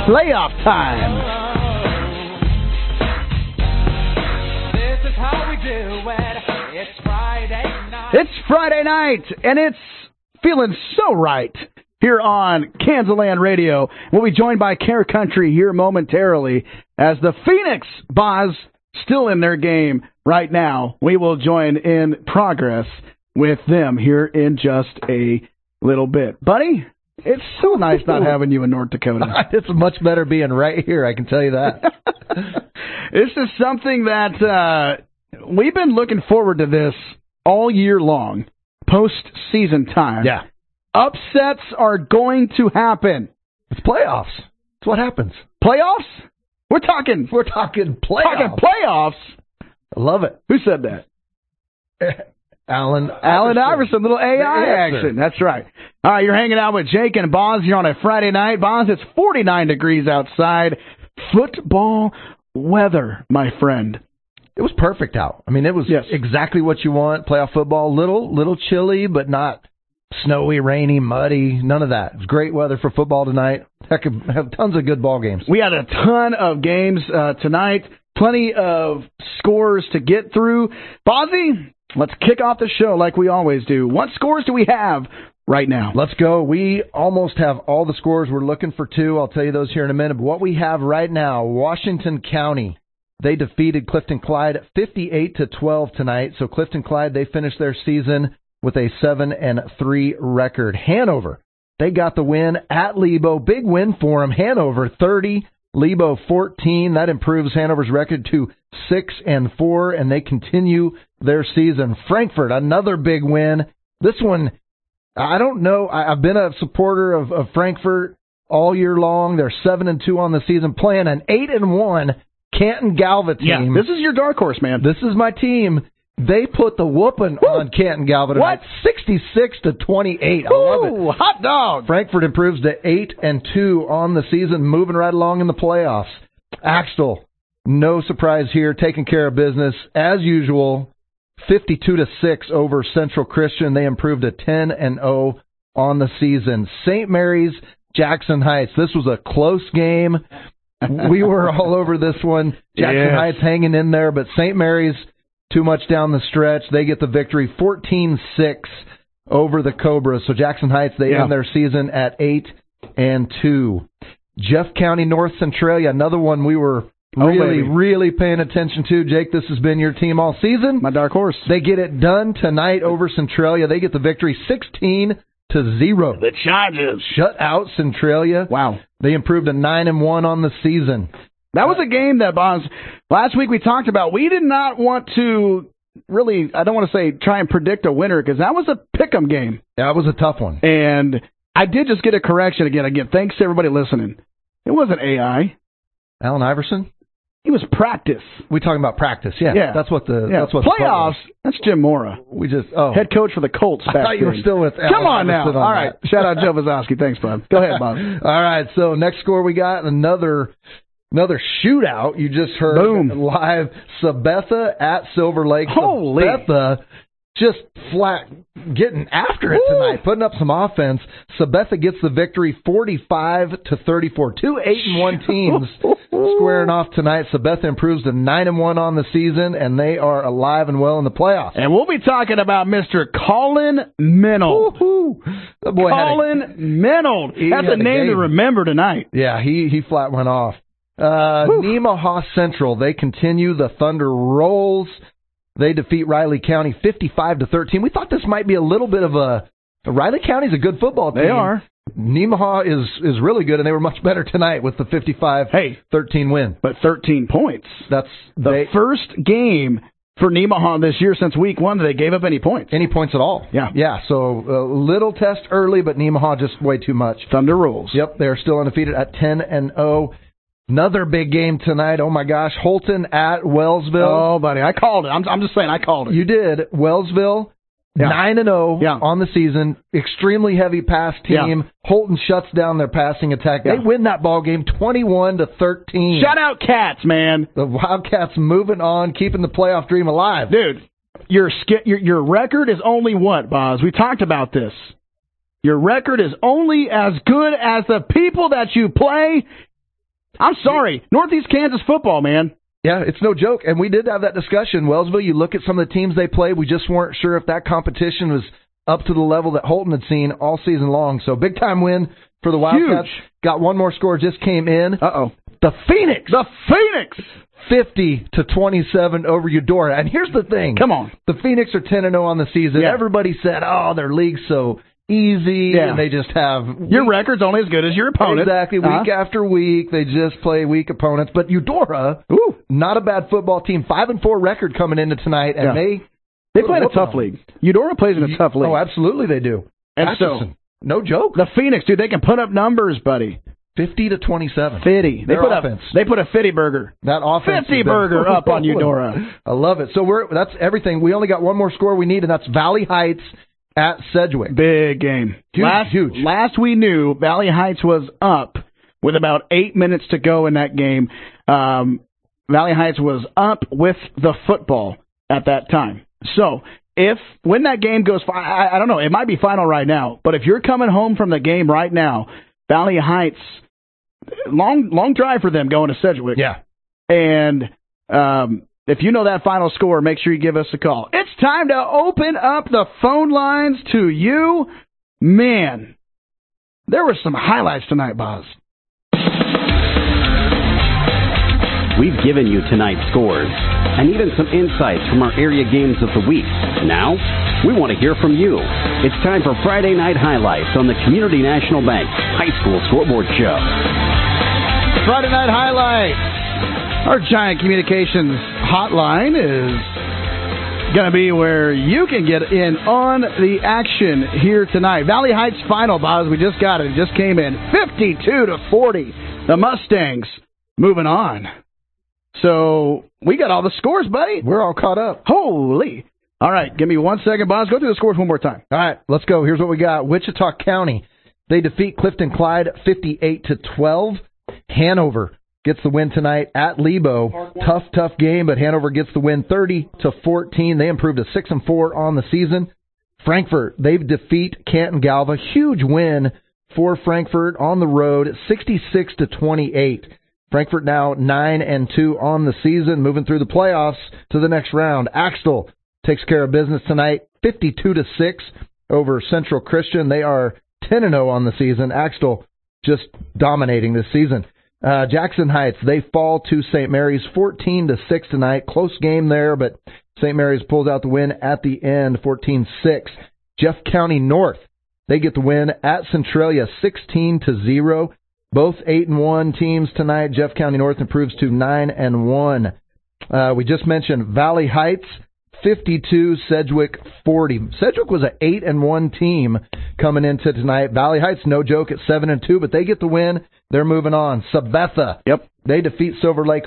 playoff time. This is how we do it. It's Friday night. It's Friday night, and it's feeling so right here on Kansas Radio. We'll be joined by Care Country here momentarily as the Phoenix Boz still in their game right now. We will join in progress with them here in just a little bit. Buddy, it's so nice not having you in North Dakota. It's much better being right here, I can tell you that. This is something that we've been looking forward to this all year long, post-season time. Yeah. Upsets are going to happen. It's playoffs. It's what happens. Playoffs? We're talking playoffs. Talking playoffs? I love it. Who said that? Allen Iverson, little AI action. That's right. All right, you're hanging out with Jake and Boz. You're on a Friday night. Boz, it's 49 degrees outside. Football weather, my friend. It was perfect out. I mean, it was exactly what you want. Playoff football, little chilly, but not snowy, rainy, muddy, none of that. It was great weather for football tonight. Heck, have tons of good ball games. We had a ton of games tonight, plenty of scores to get through. Bozzy, let's kick off the show like we always do. What scores do we have right now? Let's go. We almost have all the scores. We're looking for two. I'll tell you those here in a minute. But what we have right now, Washington County, they defeated Clifton Clyde 58-12 tonight. So Clifton Clyde, they finished their season with a 7-3 record. Hanover, they got the win at Lebo. Big win for them. Hanover 30, Lebo 14. That improves Hanover's record to 6-4, and they continue their season. Frankfort, another big win. This one, I don't know. I've been a supporter of Frankfort all year long. They're 7-2 on the season, playing an 8-1 Canton Galva team. Yeah, this is your dark horse, man. This is my team. They put the whooping on Canton Galva tonight. 66-28. I love it. Hot dog. Frankfort improves to 8-2 on the season, moving right along in the playoffs. Axtell, no surprise here, taking care of business as usual. 52-6 over Central Christian. They improved to 10-0 on the season. St. Mary's, Jackson Heights. This was a close game. We were all over this one. Jackson Heights hanging in there, but St. Mary's too much down the stretch. They get the victory 14-6 over the Cobras. So Jackson Heights, they end their season at 8-2. Jeff County North Centralia, another one we were really paying attention to. Jake, this has been your team all season. My dark horse. They get it done tonight over Centralia. They get the victory 16-0. The Chargers shut out Centralia. Wow. They improved to 9-1 on the season. That was a game that, Boz, last week we talked about. We did not want to really, I don't want to say try and predict a winner, because that was a pick'em game. That was a tough one. And I did just get a correction again. Thanks to everybody listening. It wasn't AI. Allen Iverson? He was practice. We talking about practice, yeah. That's what the playoffs. That's Jim Mora. Head coach for the Colts. I thought you were still with Allen Come on Iverson now. All right. Shout out Joe Vazowski. Thanks, Bob. Go ahead, Bob. All right. So next score we got another shootout. You just heard live. Sabetha at Silver Lake. Holy. Sabetha just flat getting after it tonight, putting up some offense. Sabetha gets the victory 45-34. Two 8-1 teams squaring off tonight. Sabetha improves to 9-1 on the season, and they are alive and well in the playoffs. And we'll be talking about Mr. Colin Minold. Colin Minold. That's a name to remember tonight. Yeah, he flat went off. Nemaha Central, they continue. The Thunder rolls. They defeat Riley County 55-13. We thought this might be a little bit of Riley County's a good football team. They are. Nemaha is really good, and they were much better tonight with the 55-13 win. But 13 points. That's the first game for Nemaha this year since week one that they gave up any points. Any points at all. Yeah. Yeah, so a little test early, but Nemaha just way too much. Thunder rules. Yep, they're still undefeated at 10-0. Another big game tonight. Oh, my gosh. Holton at Wellsville. Oh, buddy. I called it. I'm just saying I called it. You did. Wellsville, 9-0 on the season. Extremely heavy pass team. Yeah. Holton shuts down their passing attack. They win that ball game 21-13. Shout out Cats, man. The Wildcats moving on, keeping the playoff dream alive. Dude, your record is only what, Boz? We talked about this. Your record is only as good as the people that you play. I'm sorry. Northeast Kansas football, man. Yeah, it's no joke. And we did have that discussion. Wellsville, you look at some of the teams they played, we just weren't sure if that competition was up to the level that Holton had seen all season long. So big-time win for the Wildcats. Huge. Got one more score, just came in. Uh-oh. The Phoenix! 50-27 over Eudora. And here's the thing. Come on. The Phoenix are 10-0 on the season. Yeah. Everybody said, oh, their league's so easy, Yeah. and they just have... Your record's only as good as your opponent. Exactly. Week after week, they just play weak opponents. But Eudora, not a bad football team. 5-4 record coming into tonight, and they play in a tough league. Eudora plays in a tough league. Oh, absolutely they do. And Atchison, no joke. The Phoenix, dude, they can put up numbers, buddy. 50-27. 50. Their offense. They put a 50 burger. That offense. 50 burger up on Eudora. I love it. So that's everything. We only got one more score we need, and that's Valley Heights at Sedgwick. Big game. Huge. Last we knew, Valley Heights was up with about 8 minutes to go in that game. Valley Heights was up with the football at that time. So when that game goes, I don't know, it might be final right now, but if you're coming home from the game right now, Valley Heights, long drive for them going to Sedgwick. Yeah. And if you know that final score, make sure you give us a call. It's time to open up the phone lines to you. Man, there were some highlights tonight, Boz. We've given you tonight's scores and even some insights from our area games of the week. Now, we want to hear from you. It's time for Friday Night Highlights on the Community National Bank High School Scoreboard Show. Friday Night Highlights. Our Giant Communications hotline is going to be where you can get in on the action here tonight. Valley Heights final, Boz. We just got it. It just came in 52-40. The Mustangs moving on. So we got all the scores, buddy. We're all caught up. Holy. All right, give me 1 second, Boz. Go through the scores one more time. All right, let's go. Here's what we got. Wichita County, they defeat Clifton Clyde 58-12. Hanover gets the win tonight at Lebo. Tough game, but Hanover gets the win 30-14. They improved to 6-4 on the season. Frankfort, they defeat Canton Galva. Huge win for Frankfort on the road, 66-28. Frankfort now 9-2 on the season, moving through the playoffs to the next round. Axtell takes care of business tonight, 52-6 over Central Christian. They are 10-0 on the season. Axtell just dominating this season. Jackson Heights, they fall to St. Mary's 14-6 tonight. Close game there, but St. Mary's pulls out the win at the end, 14-6. Jeff County North, they get the win at Centralia, 16-0. Both 8-1 teams tonight. Jeff County North improves to 9-1. We just mentioned Valley Heights, 52, Sedgwick 40. Sedgwick was an 8-1 team coming into tonight. Valley Heights, no joke, at 7-2, but they get the win. They're moving on. Sabetha, they defeat Silver Lake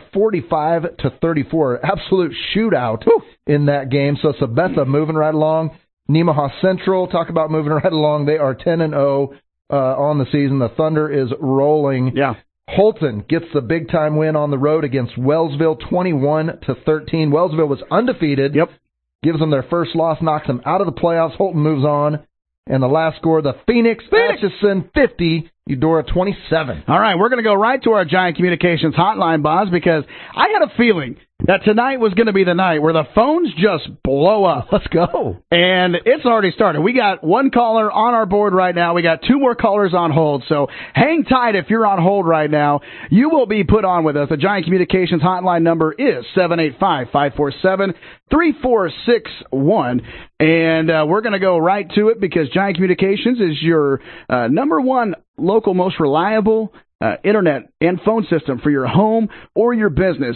45-34. Absolute shootout in that game. So Sabetha moving right along. Nemaha Central, talk about moving right along. They are 10-0. On the season. The Thunder is rolling. Yeah. Holton gets the big-time win on the road against Wellsville, 21-13. Wellsville was undefeated. Gives them their first loss, knocks them out of the playoffs. Holton moves on. And the last score, the Phoenix. Atchison 50, Eudora 27. All right, we're going to go right to our Giant Communications hotline, Boz, because I had a feeling that tonight was going to be the night where the phones just blow up. Let's go. And it's already started. We got one caller on our board right now. We got two more callers on hold. So hang tight if you're on hold right now. You will be put on with us. The Giant Communications hotline number is 785-547-3461. And we're going to go right to it because Giant Communications is your number one local, most reliable internet and phone system for your home or your business.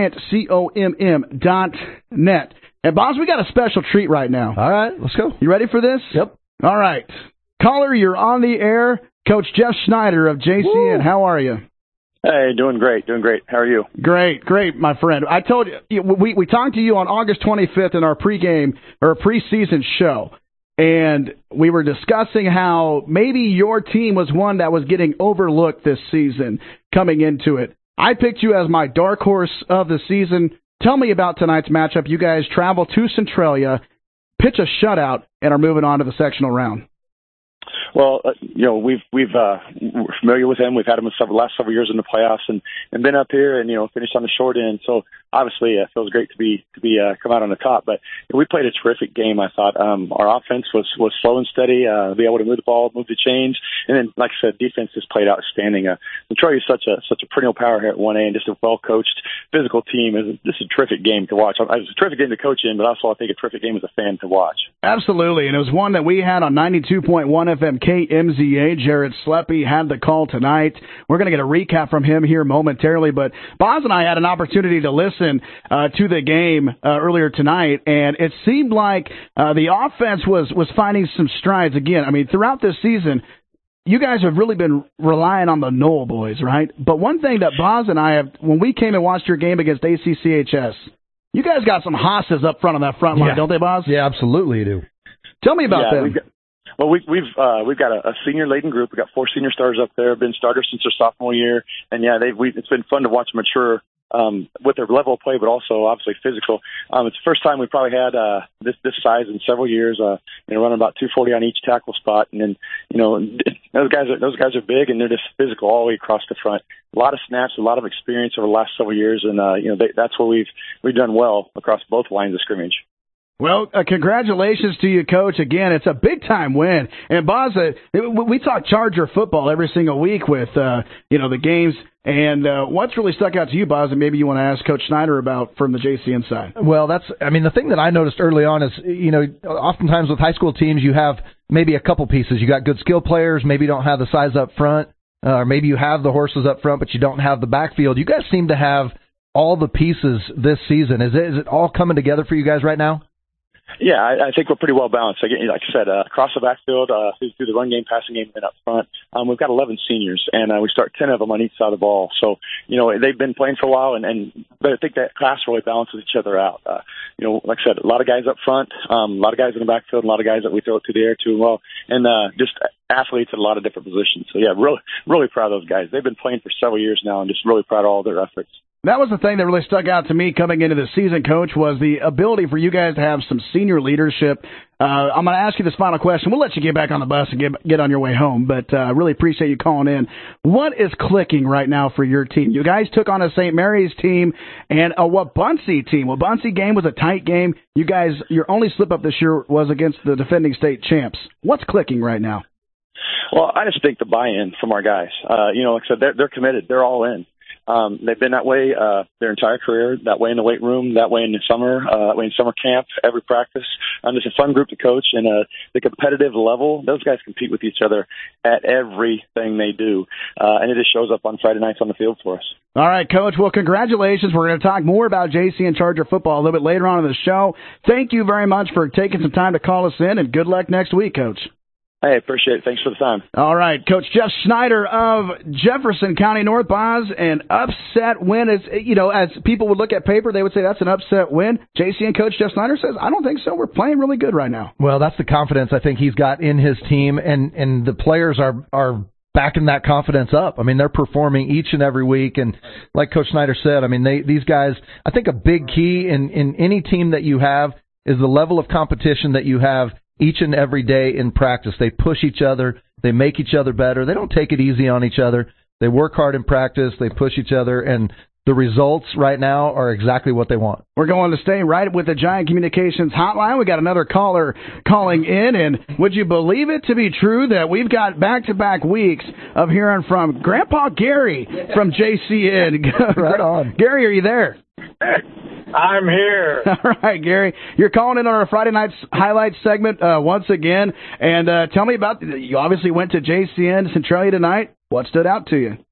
GiantComm.net. And, Boz, we got a special treat right now. All right, let's go. You ready for this? Yep. All right. Caller, you're on the air. Coach Jeff Schneider of JCN. Woo. How are you? Hey, doing great. How are you? Great, my friend. I told you, we talked to you on August 25th in our pregame or preseason show. And we were discussing how maybe your team was one that was getting overlooked this season coming into it. I picked you as my dark horse of the season. Tell me about tonight's matchup. You guys travel to Centralia, pitch a shutout, and are moving on to the sectional round. Well, we're familiar with him. We've had him the last several years in the playoffs, and been up here and finished on the short end. So obviously, it feels great to be come out on the top. But we played a terrific game. I thought our offense was slow and steady, be able to move the ball, move the chains, and then, like I said, defense just played outstanding. Detroit is such a perennial power here at 1A, and just a well coached, physical team. This is a terrific game to watch. It was a terrific game to coach in, but also I think a terrific game as a fan to watch. Absolutely, and it was one that we had on 92.1 FM KMZA. Jared Sleppy had the call tonight. We're going to get a recap from him here momentarily, but Boz and I had an opportunity to listen to the game earlier tonight, and it seemed like the offense was finding some strides again. I mean, throughout this season, you guys have really been relying on the Knoll boys, right? But one thing that Boz and I have, when we came and watched your game against ACCHS, you guys got some hosses up front on that front line, don't they, Boz? Yeah, absolutely you do. Tell me about them. We've got a senior laden group. We've got 4 senior starters up there. Been starters since their sophomore year, and it's been fun to watch them mature with their level of play, but also obviously physical. It's the first time we probably had this size in several years. Running about 240 on each tackle spot, and then those guys are big, and they're just physical all the way across the front. A lot of snaps, a lot of experience over the last several years, and that's where we've done well across both lines of scrimmage. Well, congratulations to you, Coach. Again, it's a big-time win. And, Boz, we talk Charger football every single week with, the games. And what's really stuck out to you, Boz, and maybe you want to ask Coach Schneider about from the JCN side? Well, the thing that I noticed early on is, oftentimes with high school teams, you have maybe a couple pieces. You got good skill players, maybe you don't have the size up front, or maybe you have the horses up front, but you don't have the backfield. You guys seem to have all the pieces this season. Is it all coming together for you guys right now? Yeah, I think we're pretty well balanced. Again, like I said, across the backfield, through the run game, passing game, and up front, we've got 11 seniors, and we start 10 of them on each side of the ball. So, they've been playing for a while, but I think that class really balances each other out. Like I said, a lot of guys up front, a lot of guys in the backfield, and a lot of guys that we throw it to the air to as well, and just athletes at a lot of different positions. So, yeah, really, really proud of those guys. They've been playing for several years now, and just really proud of all their efforts. That was the thing that really stuck out to me coming into the season, Coach, was the ability for you guys to have some senior leadership. I'm going to ask you this final question. We'll let you get back on the bus and get on your way home, but I really appreciate you calling in. What is clicking right now for your team? You guys took on a St. Mary's team and a Wabaunsee team. Wabaunsee game was a tight game. You guys, your only slip-up this year was against the defending state champs. What's clicking right now? Well, I just think the buy-in from our guys. Like I said, they're committed. They're all in. They've been that way their entire career, that way in the weight room, that way in the summer, that way in summer camp, every practice. It's a fun group to coach, and the competitive level, those guys compete with each other at everything they do, and it just shows up on Friday nights on the field for us. All right, Coach. Well, congratulations. We're going to talk more about JCN Charger football a little bit later on in the show. Thank you very much for taking some time to call us in, and good luck next week, Coach. Hey, appreciate it. Thanks for the time. All right, Coach Jeff Schneider of Jefferson County North. Boz, an upset win. As people would look at paper, they would say that's an upset win. JCN coach Jeff Schneider says, I don't think so. We're playing really good right now. Well, that's the confidence I think he's got in his team, and the players are backing that confidence up. I mean, they're performing each and every week, and like Coach Schneider said, I mean, these guys, I think a big key in any team that you have is the level of competition that you have each and every day in practice. They push each other. They make each other better. They don't take it easy on each other. They work hard in practice. They push each other, and the results right now are exactly what they want. We're going to stay right with the Giant Communications hotline. We got another caller calling in, and would you believe it to be true that we've got back-to-back weeks of hearing from Grandpa Gary from JCN. Right on. Gary, are you there? I'm here. All right, Gary. You're calling in on our Friday Night Highlights segment once again. And tell me about, you obviously went to JCN Centralia tonight. What stood out to you?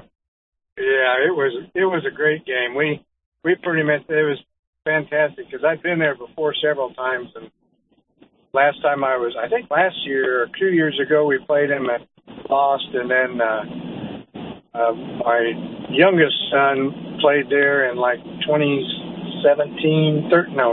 Yeah, it was a great game. We pretty much, it was fantastic because I've been there before several times. And last time I think last year or 2 years ago, we played him at lost. And then my youngest son played there in like 2012.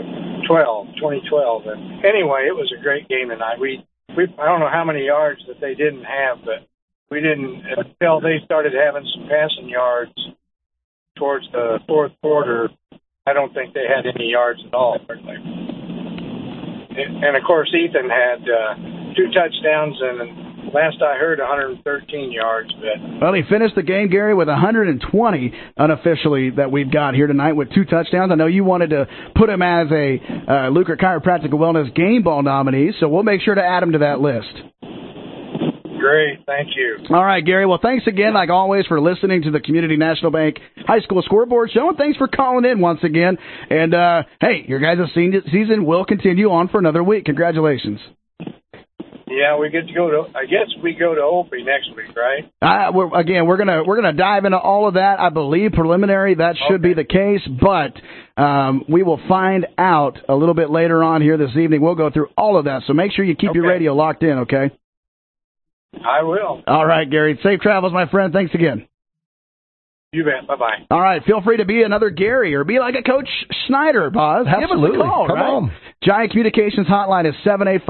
And anyway, it was a great game tonight. I don't know how many yards that they didn't have, but we didn't, until they started having some passing yards towards the fourth quarter, I don't think they had any yards at all. And of course, Ethan had 2 touchdowns and last I heard, 113 yards. But Well, he finished the game, Gary, with 120 unofficially that we've got here tonight with 2 touchdowns. I know you wanted to put him as a Luker Chiropractic Wellness Game Ball nominee, so we'll make sure to add him to that list. great, thank you. All right, Gary. Well, thanks again, like always, for listening to the Community National Bank High School Scoreboard Show, and thanks for calling in once again. And, hey, your guys' season will continue on for another week. Congratulations. Yeah, we get to go to. I guess we go to Opie next week, right? We're gonna dive into all of that. I believe preliminary that should be the case, but we will find out a little bit later on here this evening. We'll go through all of that, so make sure you keep your radio locked in, okay? I will. All right, Gary. Safe travels, my friend. Thanks again. You bet. Bye-bye. All right, feel free to be another Gary or be like a Coach Snyder, Boz. Absolutely. Give us a call, Come right? on. Giant Communications hotline is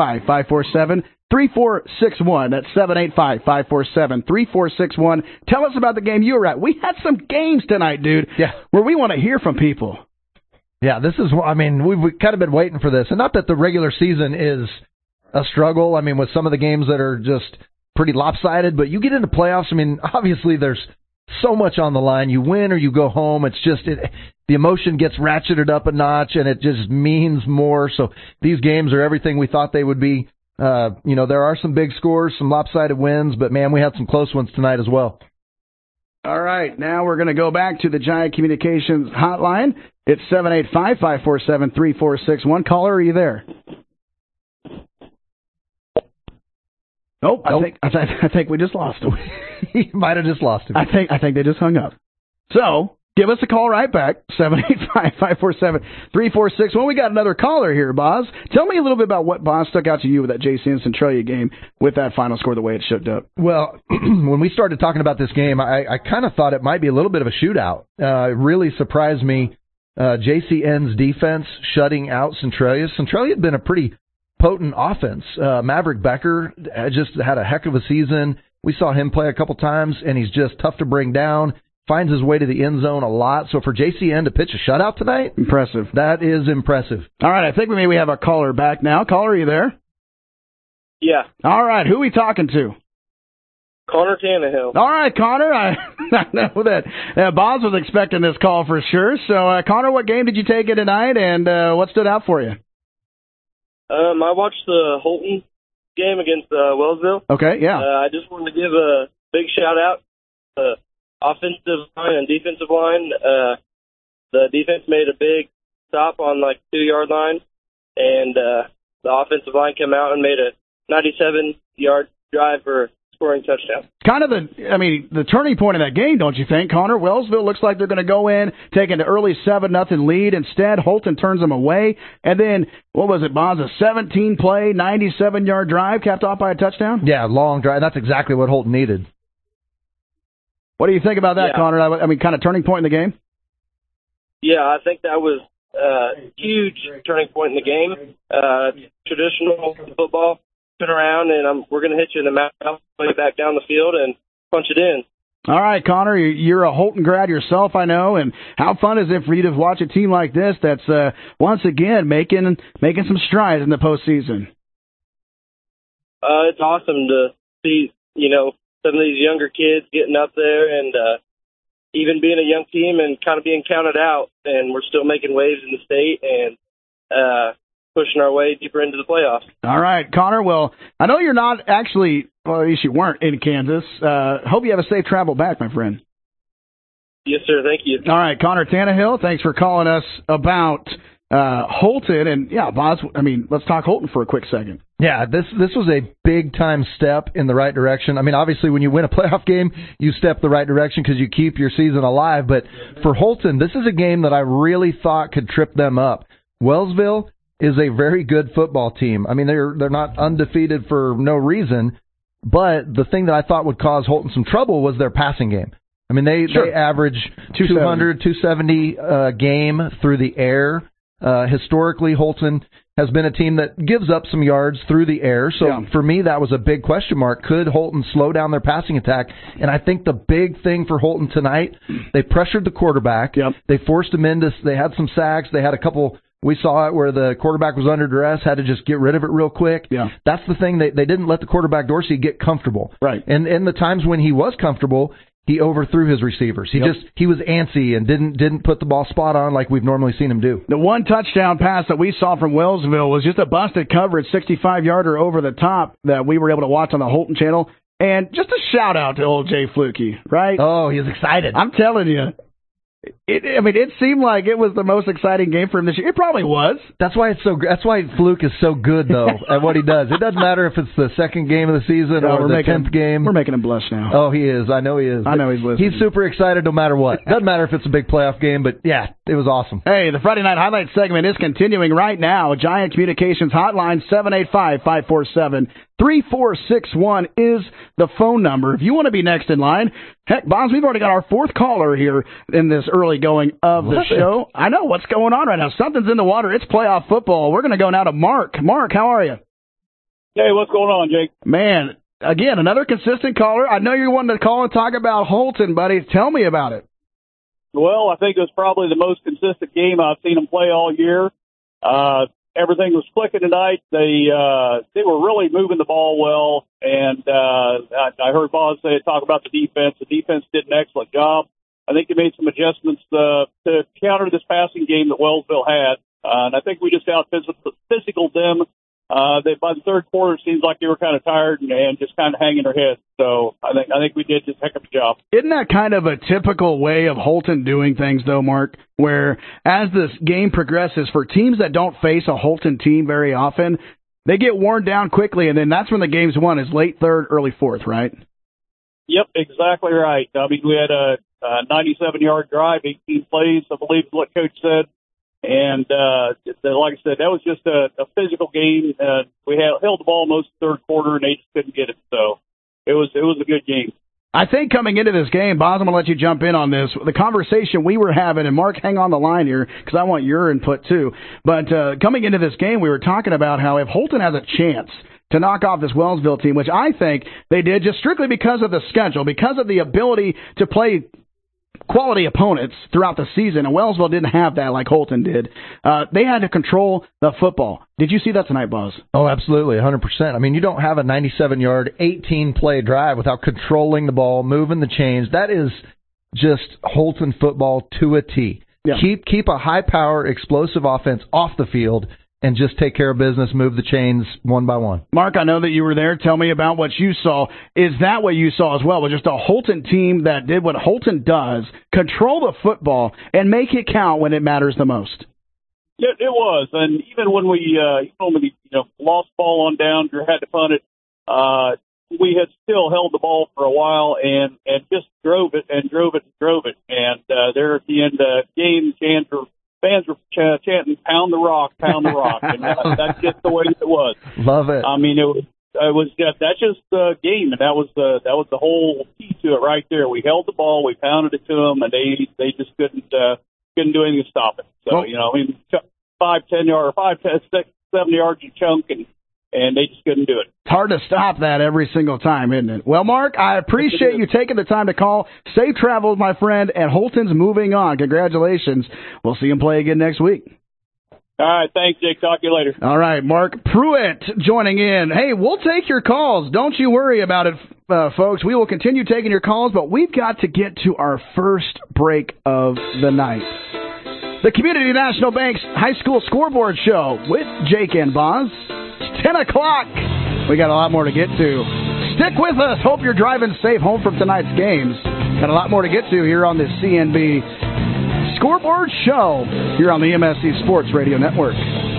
785-547-3461. That's 785-547-3461. Tell us about the game you were at. We had some games tonight, dude, where we want to hear from people. Yeah, this is, I mean, we've kind of been waiting for this. And not that the regular season is a struggle, I mean, with some of the games that are just pretty lopsided, but you get into playoffs, I mean, obviously there's so much on the line. You win or you go home. It's just the emotion gets ratcheted up a notch, and it just means more. So these games are everything we thought they would be. There are some big scores, some lopsided wins, but, man, we had some close ones tonight as well. All right, now we're going to go back to the Giant Communications hotline. It's 785-547-3461. Caller, are you there? Nope. I think we just lost him. He might have just lost him. I think they just hung up. So give us a call right back, 785-547-3461. We got another caller here, Boz. Tell me a little bit about what, Boz, stuck out to you with that JC and Centralia game with that final score the way it shook up. Well, when we started talking about this game, I kind of thought it might be a little bit of a shootout. It really surprised me, JCN's defense shutting out Centralia. Centralia had been a pretty potent offense. Maverick Becker just had a heck of a season. We saw him play a couple times, and he's just tough to bring down. Finds his way to the end zone a lot. So for JCN to pitch a shutout tonight, impressive. That is impressive. All right, I think we have a caller back now. Caller, are you there? Yeah. All right, who are we talking to? Connor Tannehill. All right, Connor. I know that Boz was expecting this call for sure. So, Connor, what game did you take in tonight, and what stood out for you? I watched the Holton game against Wellsville. Okay, yeah. I just wanted to give a big shout-out to offensive line and defensive line. The defense made a big stop on, 2-yard line, and the offensive line came out and made a 97-yard drive for scoring touchdown. Kind of the turning point of that game, don't you think, Connor? Wellsville looks like they're going to go in, take an early 7-0 lead. Instead, Holton turns them away. And then, what was it, Bonds? A 17-play, 97-yard drive capped off by a touchdown? Yeah, long drive. That's exactly what Holton needed. What do you think about that, Connor? I mean, kind of turning point in the game? Yeah, I think that was a huge turning point in the game. Traditional football. Around and we're going to hit you in the mouth, play it back down the field, and punch it in. All right, Connor, you're a Holton grad yourself, I know, and how fun is it for you to watch a team like this that's once again making some strides in the postseason? It's awesome to see, some of these younger kids getting up there and even being a young team and kind of being counted out, and we're still making waves in the state and pushing our way deeper into the playoffs. All right, Connor. Well, I know you're not actually, well, at least you weren't in Kansas. Hope you have a safe travel back, my friend. Yes, sir. Thank you. All right, Connor Tannehill, thanks for calling us about Holton. And, yeah, Boz, let's talk Holton for a quick second. Yeah, this was a big-time step in the right direction. I mean, obviously, when you win a playoff game, you step the right direction because you keep your season alive. But for Holton, this is a game that I really thought could trip them up. Wellsville is a very good football team. I mean, they're not undefeated for no reason, but the thing that I thought would cause Holton some trouble was their passing game. I mean, they average 200, 270 game through the air. Historically, Holton has been a team that gives up some yards through the air. So for me, that was a big question mark. Could Holton slow down their passing attack? And I think the big thing for Holton tonight, they pressured the quarterback. Yep. They forced him into, they had some sacks. They had a couple We saw it where the quarterback was under duress, had to just get rid of it real quick. Yeah. That's the thing. They didn't let the quarterback, Dorsey, get comfortable. Right. And in the times when he was comfortable, he overthrew his receivers. He was antsy and didn't put the ball spot on like we've normally seen him do. The one touchdown pass that we saw from Wellsville was just a busted coverage, 65-yarder over the top that we were able to watch on the Holton channel. And just a shout-out to old Jay Fluke, right? Oh, he was excited. I'm telling you. It seemed like it was the most exciting game for him this year. It probably was. That's why Fluke is so good, though, at what he does. It doesn't matter if it's the second game of the season or the 10th game. We're making him blush now. Oh, he is. I know he is. I know he's listening. He's super excited no matter what. Doesn't matter if it's a big playoff game, but yeah, it was awesome. Hey, the Friday Night Highlights segment is continuing right now. Giant Communications Hotline, 785-547-3461 is the phone number. If you want to be next in line, heck, Bonds, we've already got our fourth caller here in this early going of the show. I know what's going on right now. Something's in the water. It's playoff football. We're going to go now to Mark. Mark, how are you? Hey, what's going on, Jake? Man, again, another consistent caller. I know you wanted to call and talk about Holton, buddy. Tell me about it. Well, I think it was probably the most consistent game I've seen them play all year. Everything was clicking tonight. They were really moving the ball well, and I heard Boz talk about the defense. The defense did an excellent job. I think they made some adjustments to counter this passing game that Wellsville had, and I think we just out-physicaled them. By the third quarter, it seems like they were kind of tired and just kind of hanging their heads. So I think we did just a heck of a job. Isn't that kind of a typical way of Holton doing things, though, Mark? Where as this game progresses, for teams that don't face a Holton team very often, they get worn down quickly, and then that's when the game's won, is late third, early fourth, right? Yep, exactly right. I mean, we had a 97-yard drive, 18 plays, I believe is what Coach said. And like I said, that was just a physical game. We held the ball most of the third quarter, and they just couldn't get it. So it was a good game. I think coming into this game, Boz, I'm going to let you jump in on this. The conversation we were having, and Mark, hang on the line here because I want your input too. But coming into this game, we were talking about how if Holton has a chance to knock off this Wellsville team, which I think they did just strictly because of the schedule, because of the ability to play quality opponents throughout the season, and Wellsville didn't have that like Holton did. They had to control the football. Did you see that tonight, Buzz? Oh, absolutely, 100%. I mean, you don't have a 97-yard, 18-play drive without controlling the ball, moving the chains. That is just Holton football to a T. Yeah. Keep a high-power, explosive offense off the field and just take care of business, move the chains one by one. Mark, I know that you were there. Tell me about what you saw. Is that what you saw as well? Was just a Holton team that did what Holton does, control the football, and make it count when it matters the most? Yeah, it was. And even when we lost ball on down, or had to punt it, we had still held the ball for a while and just drove it. And there at the end of the game, fans were chanting, "Pound the rock, pound the rock," and that's just the way it was. Love it. I mean, that's just the game, and that was the whole key to it right there. We held the ball, we pounded it to them, and they just couldn't do anything to stop it. So 5, 10 yards, 5, 10, 6, 7 yards a chunk, and they just couldn't do it. It's hard to stop that every single time, isn't it? Well, Mark, I appreciate you taking the time to call. Safe travels, my friend, and Holton's moving on. Congratulations. We'll see him play again next week. All right, thanks, Jake. Talk to you later. All right, Mark Pruitt joining in. Hey, we'll take your calls. Don't you worry about it, folks. We will continue taking your calls, but we've got to get to our first break of the night. The Community National Bank's High School Scoreboard Show with Jake and Boz. 10 o'clock. We got a lot more to get to. Stick with us. Hope you're driving safe home from tonight's games. Got a lot more to get to here on the CNB Scoreboard Show here on the MSC Sports Radio Network.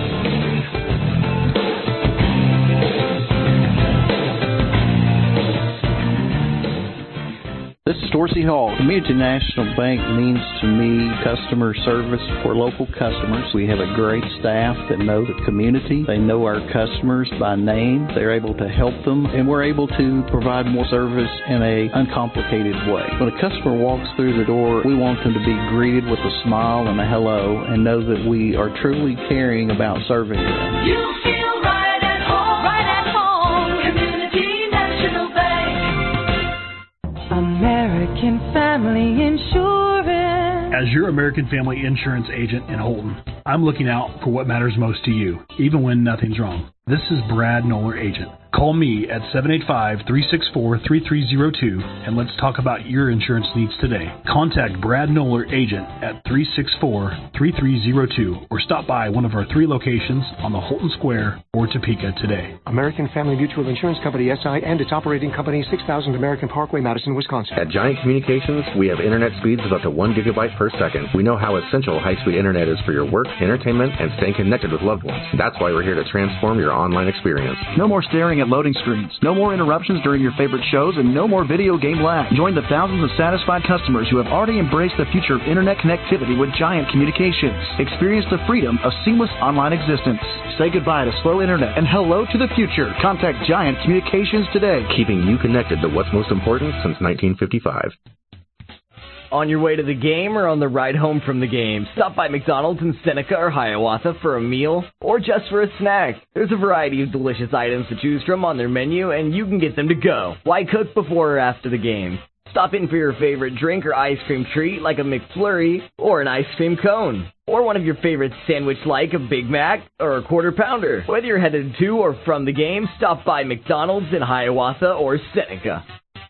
This is Dorsey Hall. Community National Bank means to me customer service for local customers. We have a great staff that know the community. They know our customers by name. They're able to help them, and we're able to provide more service in an uncomplicated way. When a customer walks through the door, we want them to be greeted with a smile and a hello and know that we are truly caring about serving them. You feel right at home, Community National Bank. American Family Insurance. As your American Family Insurance agent in Holton, I'm looking out for what matters most to you, even when nothing's wrong. This is Brad Noller, agent. Call me at 785-364-3302 and let's talk about your insurance needs today. Contact Brad Noller, agent at 364-3302 or stop by one of our 3 locations on the Holton Square or Topeka today. American Family Mutual Insurance Company, SI, and its operating company, 6000 American Parkway, Madison, Wisconsin. At Giant Communications, we have internet speeds of up to 1 gigabyte per second. We know how essential high-speed internet is for your work, entertainment, and staying connected with loved ones. That's why we're here to transform your online experience. No more staring at loading screens, no more interruptions during your favorite shows, and no more video game lag. Join the thousands of satisfied customers who have already embraced the future of internet connectivity with Giant Communications. Experience the freedom of seamless online existence. Say goodbye to slow internet and hello to the future. Contact Giant Communications today. Keeping you connected to what's most important since 1955. On your way to the game or on the ride home from the game, stop by McDonald's in Seneca or Hiawatha for a meal or just for a snack. There's a variety of delicious items to choose from on their menu, and you can get them to go. Why cook before or after the game? Stop in for your favorite drink or ice cream treat like a McFlurry or an ice cream cone. Or one of your favorite sandwich like a Big Mac or a Quarter Pounder. Whether you're headed to or from the game, stop by McDonald's in Hiawatha or Seneca.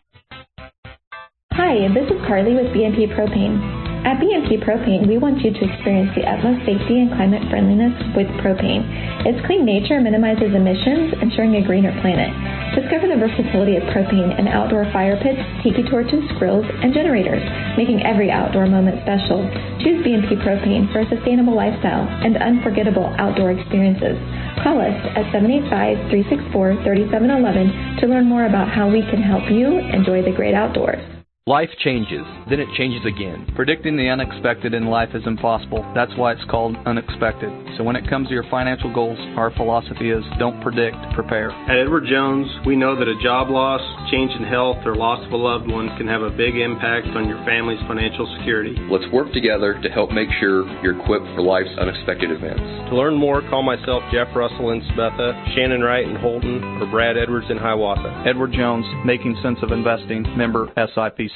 Hi, this is Carly with BNP Propane. At BNP Propane, we want you to experience the utmost safety and climate friendliness with propane. Its clean nature minimizes emissions, ensuring a greener planet. Discover the versatility of propane in outdoor fire pits, tiki torches, grills, and generators, making every outdoor moment special. Choose BNP Propane for a sustainable lifestyle and unforgettable outdoor experiences. Call us at 785-364-3711 to learn more about how we can help you enjoy the great outdoors. Life changes, then it changes again. Predicting the unexpected in life is impossible. That's why it's called unexpected. So when it comes to your financial goals, our philosophy is don't predict, prepare. At Edward Jones, we know that a job loss, change in health, or loss of a loved one can have a big impact on your family's financial security. Let's work together to help make sure you're equipped for life's unexpected events. To learn more, call myself, Jeff Russell in Sabetha, Shannon Wright in Holton, or Brad Edwards in Hiawatha. Edward Jones, Making Sense of Investing, member SIPC.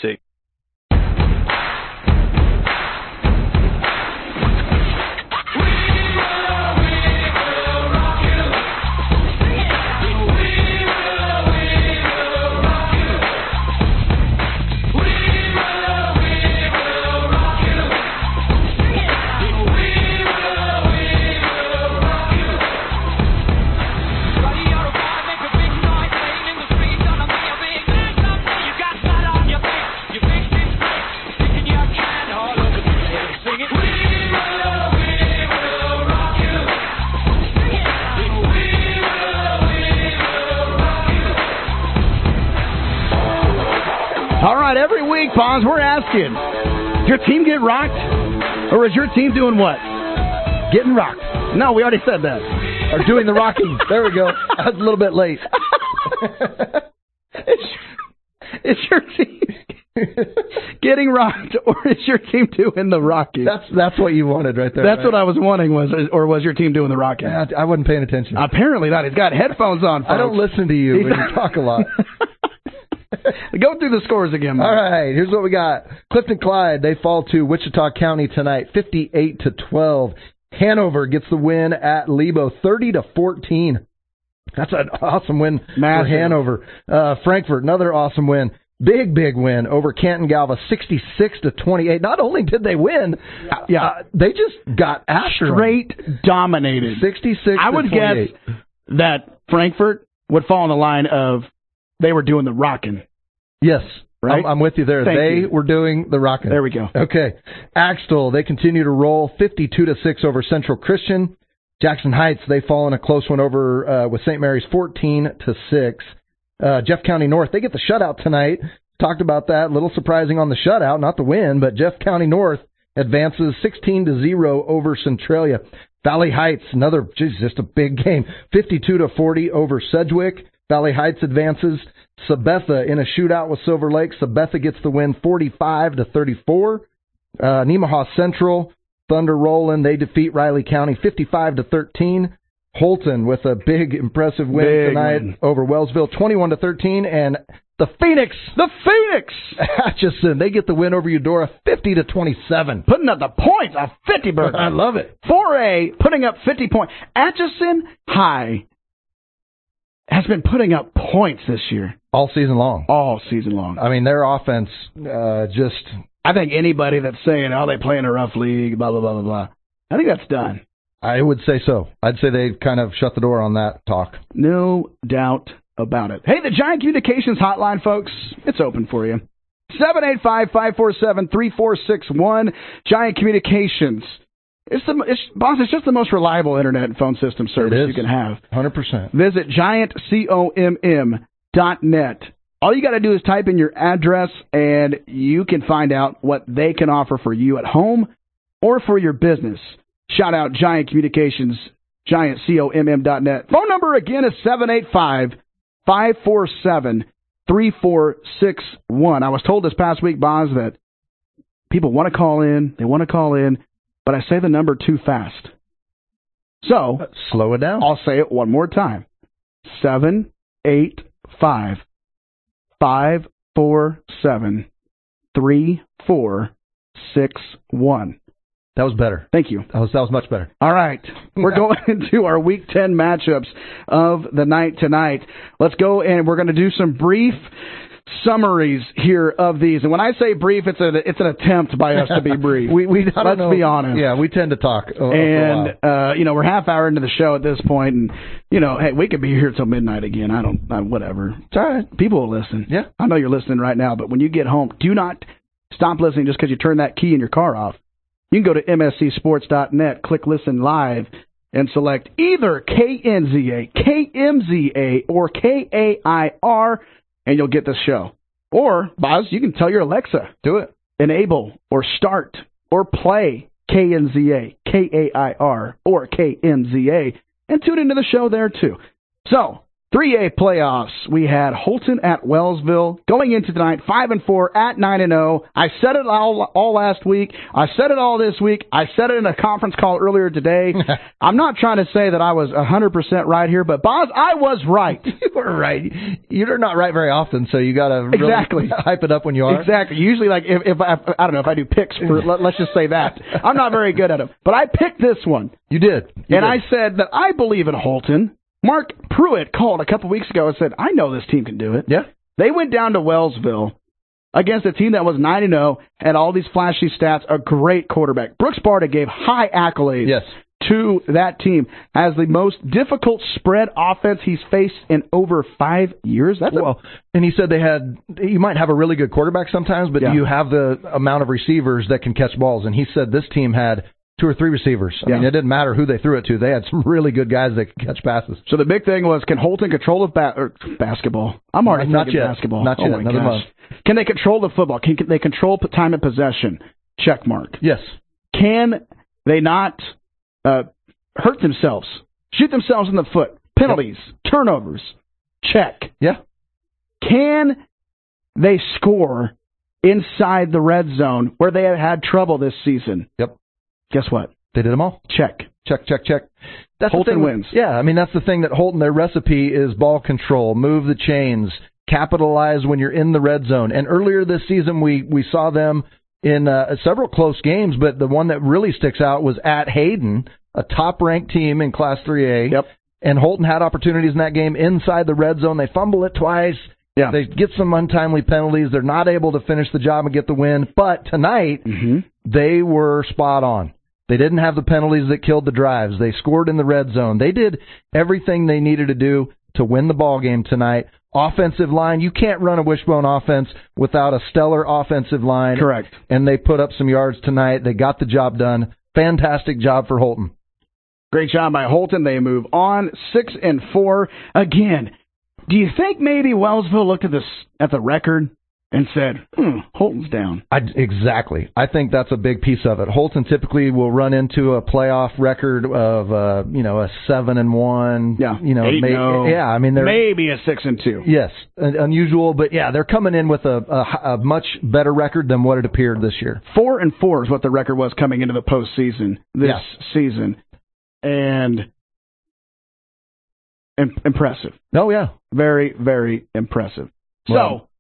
Every week, Bonds, we're asking, did your team get rocked? Or is your team doing what? Getting rocked. No, we already said that. Or doing the rocking. There we go. I was a little bit late. Is your team getting rocked, or is your team doing the rocking? That's what you wanted right there. That's right? what I was wanting, was your team doing the rocking? I wasn't paying attention. Apparently not. He's got headphones on, folks. I don't listen to you when you talk a lot. Go through the scores again, man. All right, here's what we got. Clifton Clyde, they fall to Wichita County tonight, 58-12. Hanover gets the win at Lebo, 30-14. That's an awesome win for Hanover. Frankfort, another awesome win. Big win over Canton Galva, 66-28. Not only did they win, they just got after straight dominated. 66-28. I would guess that Frankfort would fall in the line of they were doing the rocking. Yes, right. I'm with you there. They were doing the rocking. There we go. Okay. Axtell, they continue to roll 52-6 over Central Christian. Jackson Heights, they fall in a close one over with St. Mary's 14-6. Jeff County North, they get the shutout tonight. Talked about that. A little surprising on the shutout, not the win, but Jeff County North advances 16-0 over Centralia. Valley Heights, just a big game, 52-40 over Sedgwick. Valley Heights advances. Sabetha in a shootout with Silver Lake. Sabetha gets the win 45-34. Nemaha Central, Thunder rolling. They defeat Riley County 55-13. Holton with a big, impressive win tonight over Wellsville 21-13. And The Phoenix. Atchison. They get the win over Eudora 50-27. Putting up the points. A 50 burger. I love it. 4A putting up 50 points. Atchison High has been putting up points this year. All season long. I mean, their offense just... I think anybody that's saying, they play in a rough league, blah, blah, blah, blah, blah, I think that's done. I would say so. I'd say they've kind of shut the door on that talk. No doubt about it. Hey, the Giant Communications hotline, folks, it's open for you. 785-547-3461. Giant Communications. It's just the most reliable internet and phone system service you can have. 100%. Visit giantcomm.net. All you got to do is type in your address, and you can find out what they can offer for you at home or for your business. Shout out Giant Communications, giantcomm.net. Phone number again is 785-547-3461. I was told this past week, Boz, that people want to call in. They want to call in, but I say the number too fast. So slow it down. I'll say it one more time. 785-547-3461. That was better. Thank you. That was much better. All right. We're going into our Week 10 matchups of the night tonight. Let's go, and we're going to do some brief summaries here of these. And when I say brief, it's an attempt by us to be brief. Let's be honest. Yeah, we tend to talk. We're half hour into the show at this point, and hey, we could be here till midnight again. Whatever. It's all right. People will listen. Yeah, I know you're listening right now, but when you get home, do not stop listening just because you turn that key in your car off. You can go to mscsports.net, click Listen Live, and select either KNZA, KMZA, or KAIR, and you'll get the show. Or, Boz, you can tell your Alexa, do it. Enable, or start, or play KNZA, KAIR, or KMZA, and tune into the show there, too. So, 3A playoffs. We had Holton at Wellsville going into tonight, 5-4 at 9-0. I said it all last week. I said it all this week. I said it in a conference call earlier today. I'm not trying to say that I was 100% right here, but Boz, I was right. You were right. You're not right very often, so you got to really hype it up when you are. Exactly. Usually, like if I don't know if I do picks for let's just say that I'm not very good at them, but I picked this one. You did. I said that I believe in Holton. Mark Pruitt called a couple weeks ago and said, I know this team can do it. Yeah. They went down to Wellsville against a team that was 9-0, had all these flashy stats, a great quarterback. Brooks Barta gave high accolades to that team as the most difficult spread offense he's faced in over 5 years. And he said you might have a really good quarterback sometimes, but do you have the amount of receivers that can catch balls? And he said this team had 2 or 3 receivers. I mean, it didn't matter who they threw it to. They had some really good guys that could catch passes. So the big thing was, can Holton control the basketball? I'm already thinking basketball. Not yet. Another month. Can they control the football? Can they control time of possession? Check mark. Yes. Can they not hurt themselves? Shoot themselves in the foot? Penalties? Turnovers? Check. Yeah. Can they score inside the red zone where they have had trouble this season? Yep. Guess what? They did them all. Check. Check. That's Holton the thing wins. That's the thing that Holton, their recipe is ball control, move the chains, capitalize when you're in the red zone. And earlier this season, we saw them in several close games, but the one that really sticks out was at Hayden, a top-ranked team in Class 3A. Yep. And Holton had opportunities in that game inside the red zone. They fumble it twice. Yeah. They get some untimely penalties. They're not able to finish the job and get the win. But tonight, they were spot on. They didn't have the penalties that killed the drives. They scored in the red zone. They did everything they needed to do to win the ball game tonight. Offensive line, you can't run a wishbone offense without a stellar offensive line. Correct. And they put up some yards tonight. They got the job done. Fantastic job for Holton. Great job by Holton. They move on 6-4. Again, do you think maybe Wellsville looked at the record and said, Holton's down? Exactly. I think that's a big piece of it. Holton typically will run into a playoff record of a 7-1. Yeah. 8-0. Yeah. I mean, they're maybe a 6-2. Yes, unusual, but yeah, they're coming in with a much better record than what it appeared this year. 4-4 is what the record was coming into the postseason this season, and impressive. Oh yeah, very, very impressive. Well,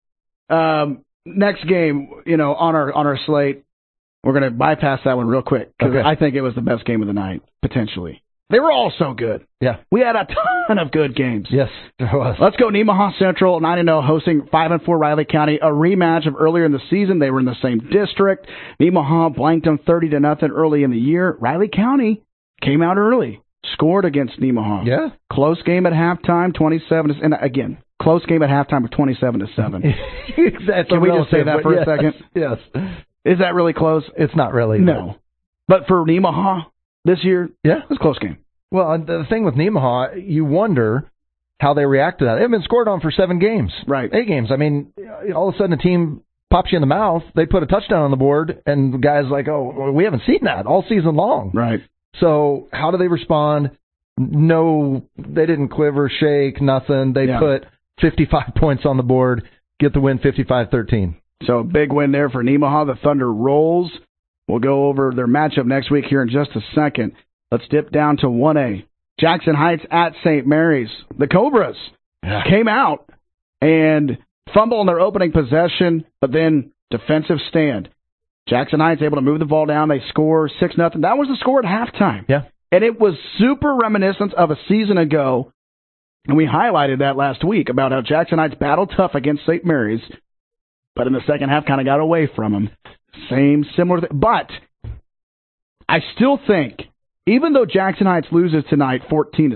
Next game, on our slate, we're going to bypass that one real quick because I think it was the best game of the night, potentially. They were all so good. Yeah. We had a ton of good games. Yes, there was. Let's go Nemaha Central, 9-0, hosting 5-4 Riley County. A rematch of earlier in the season. They were in the same district. Nemaha blanked them 30-0 early in the year. Riley County came out early, scored against Nemaha. Yeah. Close game at halftime, 27 and again, close game at halftime of 27-7. Can we just say that for a second? Yes. Is that really close? It's not really. No. But for Nemaha this year, it was a close game. Well, the thing with Nemaha, you wonder how they react to that. They've been scored on for 7 games. Right. 8 games. I mean, all of a sudden a team pops you in the mouth, they put a touchdown on the board, and the guy's like, oh, we haven't seen that all season long. Right. So how do they respond? No, they didn't quiver, shake, nothing. They put 55 points on the board, get the win 55-13. So big win there for Nemaha. The Thunder rolls. We'll go over their matchup next week here in just a second. Let's dip down to 1A. Jackson Heights at St. Mary's. The Cobras came out and fumbled in their opening possession, but then defensive stand. Jackson Heights able to move the ball down. They score 6-0. That was the score at halftime. Yeah. And it was super reminiscent of a season ago, and we highlighted that last week about how Jackson Heights battled tough against St. Mary's, but in the second half kind of got away from them. Similar thing. But I still think, even though Jackson Heights loses tonight 14-6,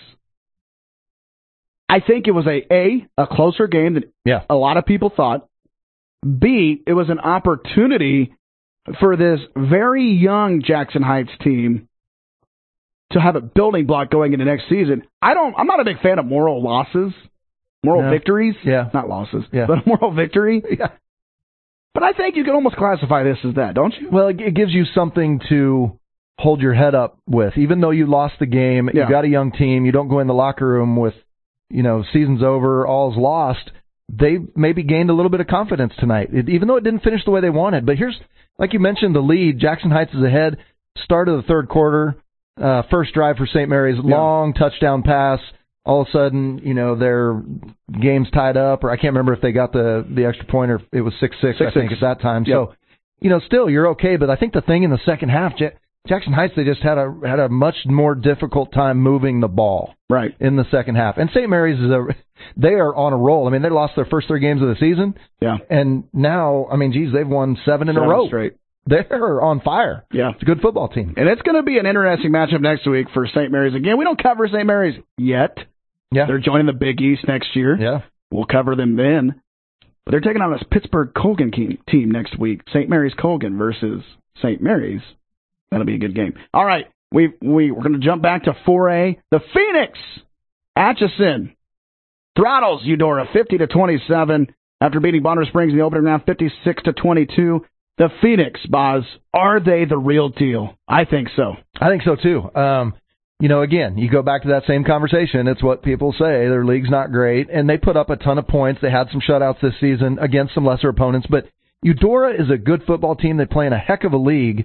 I think it was a closer game than a lot of people thought. B, it was an opportunity for this very young Jackson Heights team to have a building block going into next season. I'm not a big fan of moral victories. Yeah. Not losses, but a moral victory. Yeah. But I think you can almost classify this as that, don't you? Well, it gives you something to hold your head up with. Even though you lost the game, you've got a young team, you don't go in the locker room with, season's over, all's lost. They maybe gained a little bit of confidence tonight, even though it didn't finish the way they wanted. But here's, like you mentioned, the lead. Jackson Heights is ahead. Start of the third quarter, first drive for St. Mary's, long touchdown pass. All of a sudden, their game's tied up, or I can't remember if they got the extra point or it was 6-6, I think, at that time. Yep. So, still, you're okay. But I think the thing in the second half, Jackson Heights, they just had a much more difficult time moving the ball in the second half. And St. Mary's they are on a roll. I mean, they lost their first 3 games of the season. Yeah. And now, they've won 7 in a row. Straight. They're on fire. Yeah. It's a good football team. And it's going to be an interesting matchup next week for St. Mary's. Again, we don't cover St. Mary's yet. Yeah. They're joining the Big East next year. Yeah. We'll cover them then. But they're taking on this Pittsburgh Colgan team next week. St. Mary's Colgan versus St. Mary's. That'll be a good game. All right. We're going to jump back to 4A. The Phoenix Atchison throttles Eudora 50-27 after beating Bonner Springs in the opening round 56-22. The Phoenix, Boz, are they the real deal? I think so. I think so too. Again, you go back to that same conversation. It's what people say. Their league's not great, and they put up a ton of points. They had some shutouts this season against some lesser opponents, but Eudora is a good football team. They play in a heck of a league.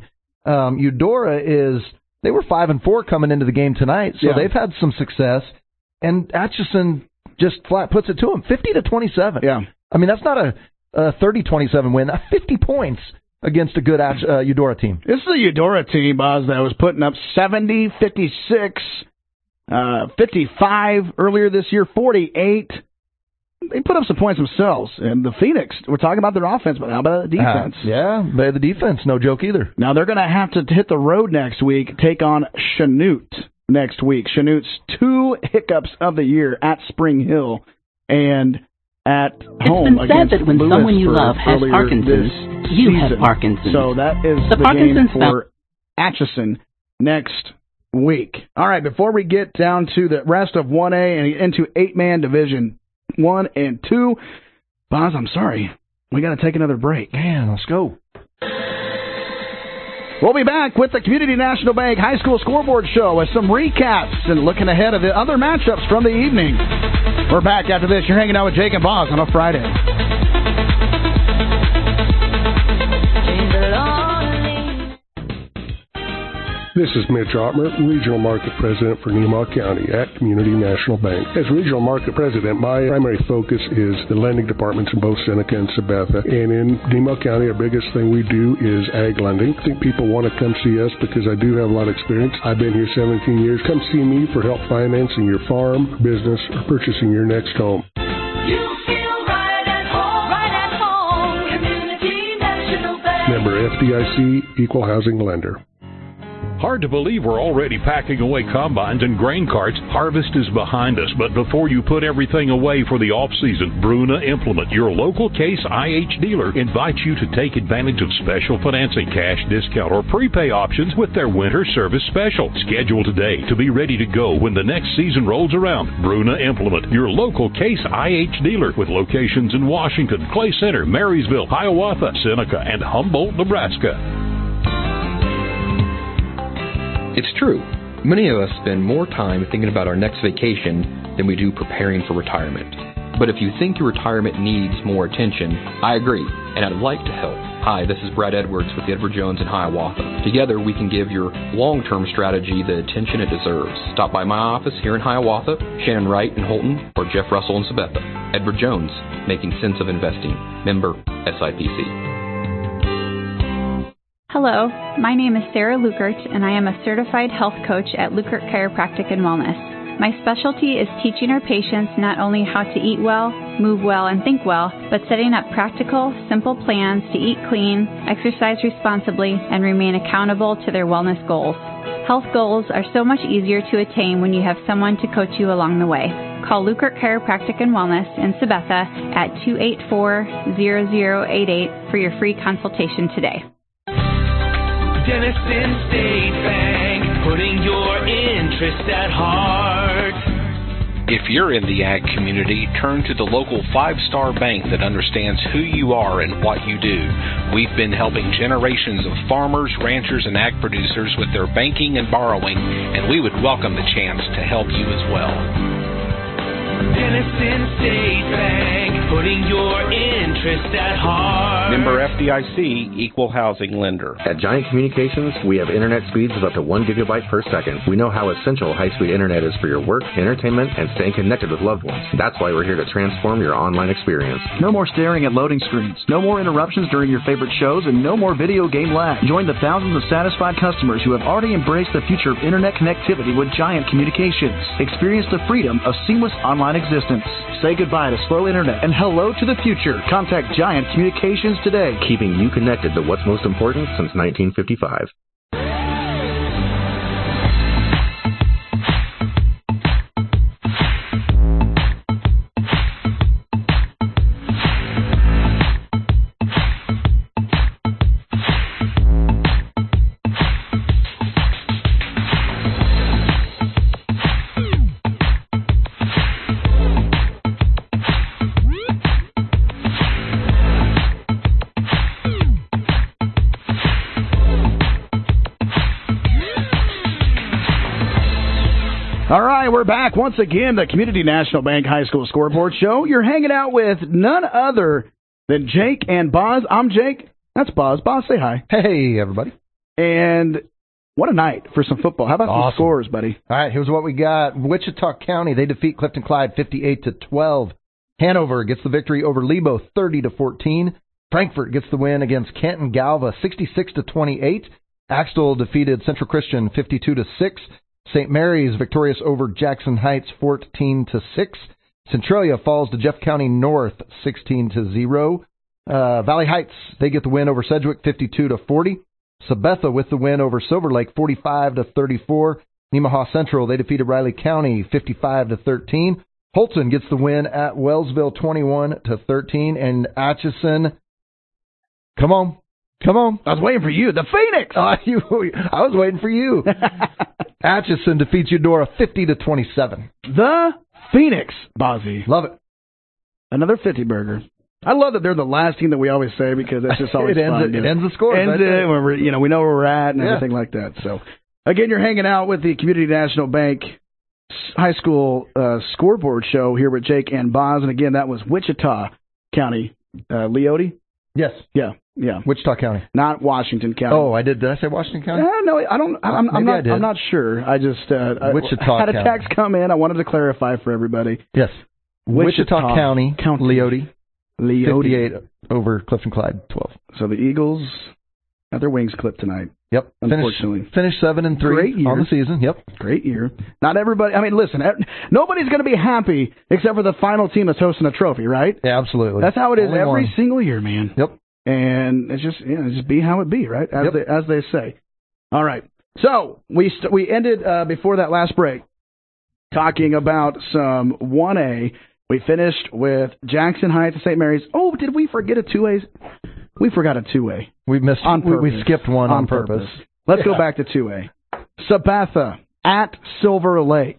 Eudora they were 5-4 coming into the game tonight, so they've had some success. And Atchison just flat puts it to them, 50-27. Yeah. That's not a 30-27 win. 50 points against a good Eudora team. This is a Eudora team, Boz, that was putting up 70, 56, 55 earlier this year, 48. They put up some points themselves. And the Phoenix, we're talking about their offense, but how about the defense? The defense, no joke either. Now they're going to have to hit the road next week, take on Chanute next week. Chanute's 2 hiccups of the year at Spring Hill and at home. It's been said that when someone you love has Parkinson's, you have Parkinson's. So that is the game for Atchison next week. All right, before we get down to the rest of 1A and into 8-man division 1 and 2, Boz, I'm sorry. We got to take another break. Man, let's go. We'll be back with the Community National Bank High School Scoreboard Show with some recaps and looking ahead of the other matchups from the evening. We're back after this. You're hanging out with Jake and Boz on a Friday. This is Mitch Ottmer, Regional Market President for Nemaw County at Community National Bank. As Regional Market President, my primary focus is the lending departments in both Seneca and Sabetha. And in Nemaw County, our biggest thing we do is ag lending. I think people want to come see us because I do have a lot of experience. I've been here 17 years. Come see me for help financing your farm, business, or purchasing your next home. You feel right at home, Community National Bank. Member FDIC, Equal Housing Lender. Hard to believe we're already packing away combines and grain carts. Harvest is behind us, but before you put everything away for the off-season, Bruna Implement, your local Case IH dealer, invites you to take advantage of special financing, cash discount, or prepay options with their winter service special. Schedule today to be ready to go when the next season rolls around. Bruna Implement, your local Case IH dealer, with locations in Washington, Clay Center, Marysville, Hiawatha, Seneca, and Humboldt, Nebraska. It's true. Many of us spend more time thinking about our next vacation than we do preparing for retirement. But if you think your retirement needs more attention, I agree, and I'd like to help. Hi, this is Brad Edwards with Edward Jones in Hiawatha. Together, we can give your long-term strategy the attention it deserves. Stop by my office here in Hiawatha, Shannon Wright in Holton, or Jeff Russell in Sabetha. Edward Jones, making sense of investing. Member SIPC. Hello, my name is Sarah Lukert, and I am a certified health coach at Lukert Chiropractic and Wellness. My specialty is teaching our patients not only how to eat well, move well, and think well, but setting up practical, simple plans to eat clean, exercise responsibly, and remain accountable to their wellness goals. Health goals are so much easier to attain when you have someone to coach you along the way. Call Lukert Chiropractic and Wellness in Sabetha at 284-0088 for your free consultation today. Denison State Bank, putting your interest at heart. If you're in the ag community, turn to the local 5-star bank that understands who you are and what you do. We've been helping generations of farmers, ranchers, and ag producers with their banking and borrowing, and we would welcome the chance to help you as well. Denison State Bank, putting your interest at heart. Member FDIC, Equal Housing Lender. At Giant Communications, we have internet speeds of up to 1 gigabyte per second. We know how essential high-speed internet is for your work, entertainment, and staying connected with loved ones. That's why we're here to transform your online experience. No more staring at loading screens, no more interruptions during your favorite shows, and no more video game lag. Join the thousands of satisfied customers who have already embraced the future of internet connectivity with Giant Communications. Experience the freedom of seamless online existence. Say goodbye to slow internet and hello to the future. Contact Giant Communications today. Keeping you connected to what's most important since 1955. All right, we're back once again, the Community National Bank High School Scoreboard Show. You're hanging out with none other than Jake and Boz. I'm Jake. That's Boz. Boz, say hi. Hey, everybody. And what a night for some football. How about some scores, buddy? All right, here's what we got. Wichita County, they defeat Clifton Clyde 58-12. Hanover gets the victory over Lebo 30-14. Frankfort gets the win against Canton Galva 66-28. Axtell defeated Central Christian 52-6. St. Mary's victorious over Jackson Heights 14-6. Centralia falls to Jeff County North 16-0. Valley Heights, they get the win over Sedgwick 52-40. Sabetha with the win over Silver Lake 45-34. Nemaha Central, they defeated Riley County 55-13. Holton gets the win at Wellsville 21-13. And Atchison, come on. I was waiting for you. The Phoenix! I was waiting for you. Atchison defeats Eudora 50-27. The Phoenix, Bozzy. Love it. Another 50 burger. I love that they're the last team that we always say because that's just always fun. It ends the score. Ends it when we know where we're at and everything like that. So, again, you're hanging out with the Community National Bank High School Scoreboard Show here with Jake and Boz. And, again, that was Wichita County. Leote? Yes. Yeah. Wichita County. Not Washington County. Oh, I did. Did I say Washington County? No, I don't. I'm not sure. I just Wichita I had a County. text come in. I wanted to clarify for everybody. Yes. Wichita County. Leote. 58 over Clifton Clyde 12. So the Eagles had their wings clipped tonight. Yep. Unfortunately. Finished 7-3 Great year. on the season. Yep. Great year. Not everybody. I mean, listen. Nobody's going to be happy except for the final team that's hosting a trophy, right? Yeah, absolutely. That's how it is Only every one. single year, man. Yep. And it's just be how it be, right? As they say. All right. So we ended before that last break talking about some 1A. We finished with Jackson Heights and St. Mary's. Oh, did we forget a 2A? We forgot a 2A. We missed. On purpose. We skipped one on purpose. Let's go back to 2A. Sabetha at Silver Lake.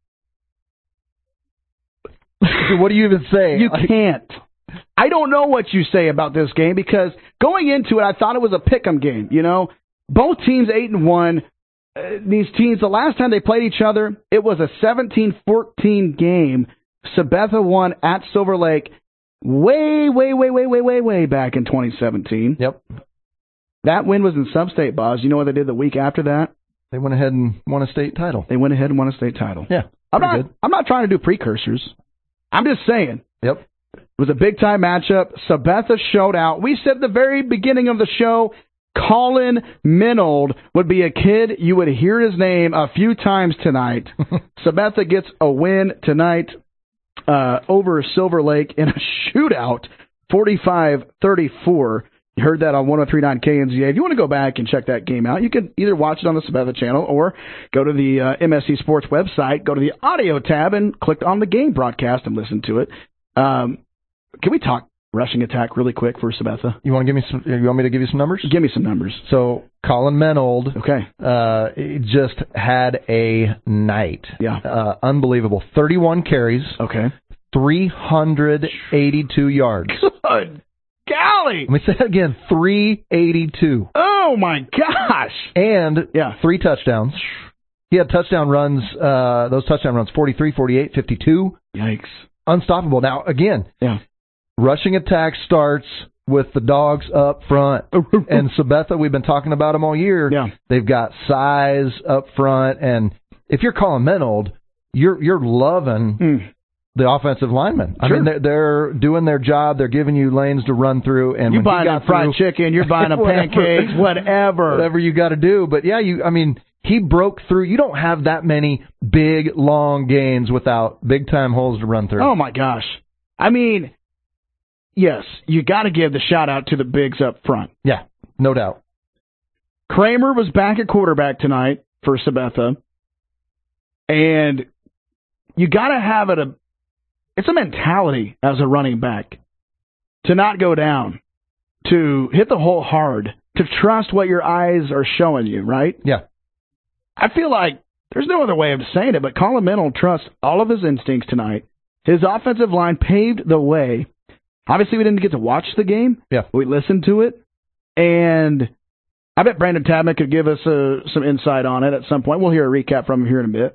What do you even say? You can't. I don't know what you say about this game because going into it, I thought it was a pick'em game. You know, both teams 8-1. These teams, the last time they played each other, it was a 17-14 game. Sabetha won at Silver Lake way back in 2017. Yep. That win was in Sub-State, Boz. You know what they did the week after that? They went ahead and won a state title. Yeah. I'm not trying to do precursors. I'm just saying. Yep. It was a big-time matchup. Sabetha showed out. We said at the very beginning of the show, Colin Minold would be a kid. You would hear his name a few times tonight. Sabetha gets a win tonight over Silver Lake in a shootout, 45-34. You heard that on 103.9 KNZA. If you want to go back and check that game out, you can either watch it on the Sabetha channel or go to the MSC Sports website, go to the audio tab, and click on the game broadcast and listen to it. Can we talk rushing attack really quick for Sabetha? You want me to give you some numbers? Give me some numbers. So Colin Menold, okay, just had a night. Yeah, unbelievable. 31 carries. Okay, 382 yards. Good golly! Let me say that again. 382. Oh my gosh! And 3 touchdowns. He had touchdown runs. Those touchdown runs: 43, 48, 52. Yikes! Unstoppable. Now again. Yeah. Rushing attack starts with the dogs up front. And Sabetha, we've been talking about them all year. Yeah. They've got size up front. And if you're Colin Menold, you're loving the offensive linemen. Sure. I mean, they're doing their job. They're giving you lanes to run through. And you're buying a fried chicken. You're buying a pancakes, whatever. Whatever you got to do. But, yeah, he broke through. You don't have that many big, long gains without big-time holes to run through. Oh, my gosh. I mean, yes, you got to give the shout-out to the bigs up front. Yeah, no doubt. Kramer was back at quarterback tonight for Sabetha. And you got to have it's a mentality as a running back to not go down, to hit the hole hard, to trust what your eyes are showing you, right? Yeah. I feel like there's no other way of saying it, but Colin Menold trusts all of his instincts tonight. His offensive line paved the way. Obviously, we didn't get to watch the game. Yeah. We listened to it. And I bet Brandon Tabman could give us some insight on it at some point. We'll hear a recap from him here in a bit.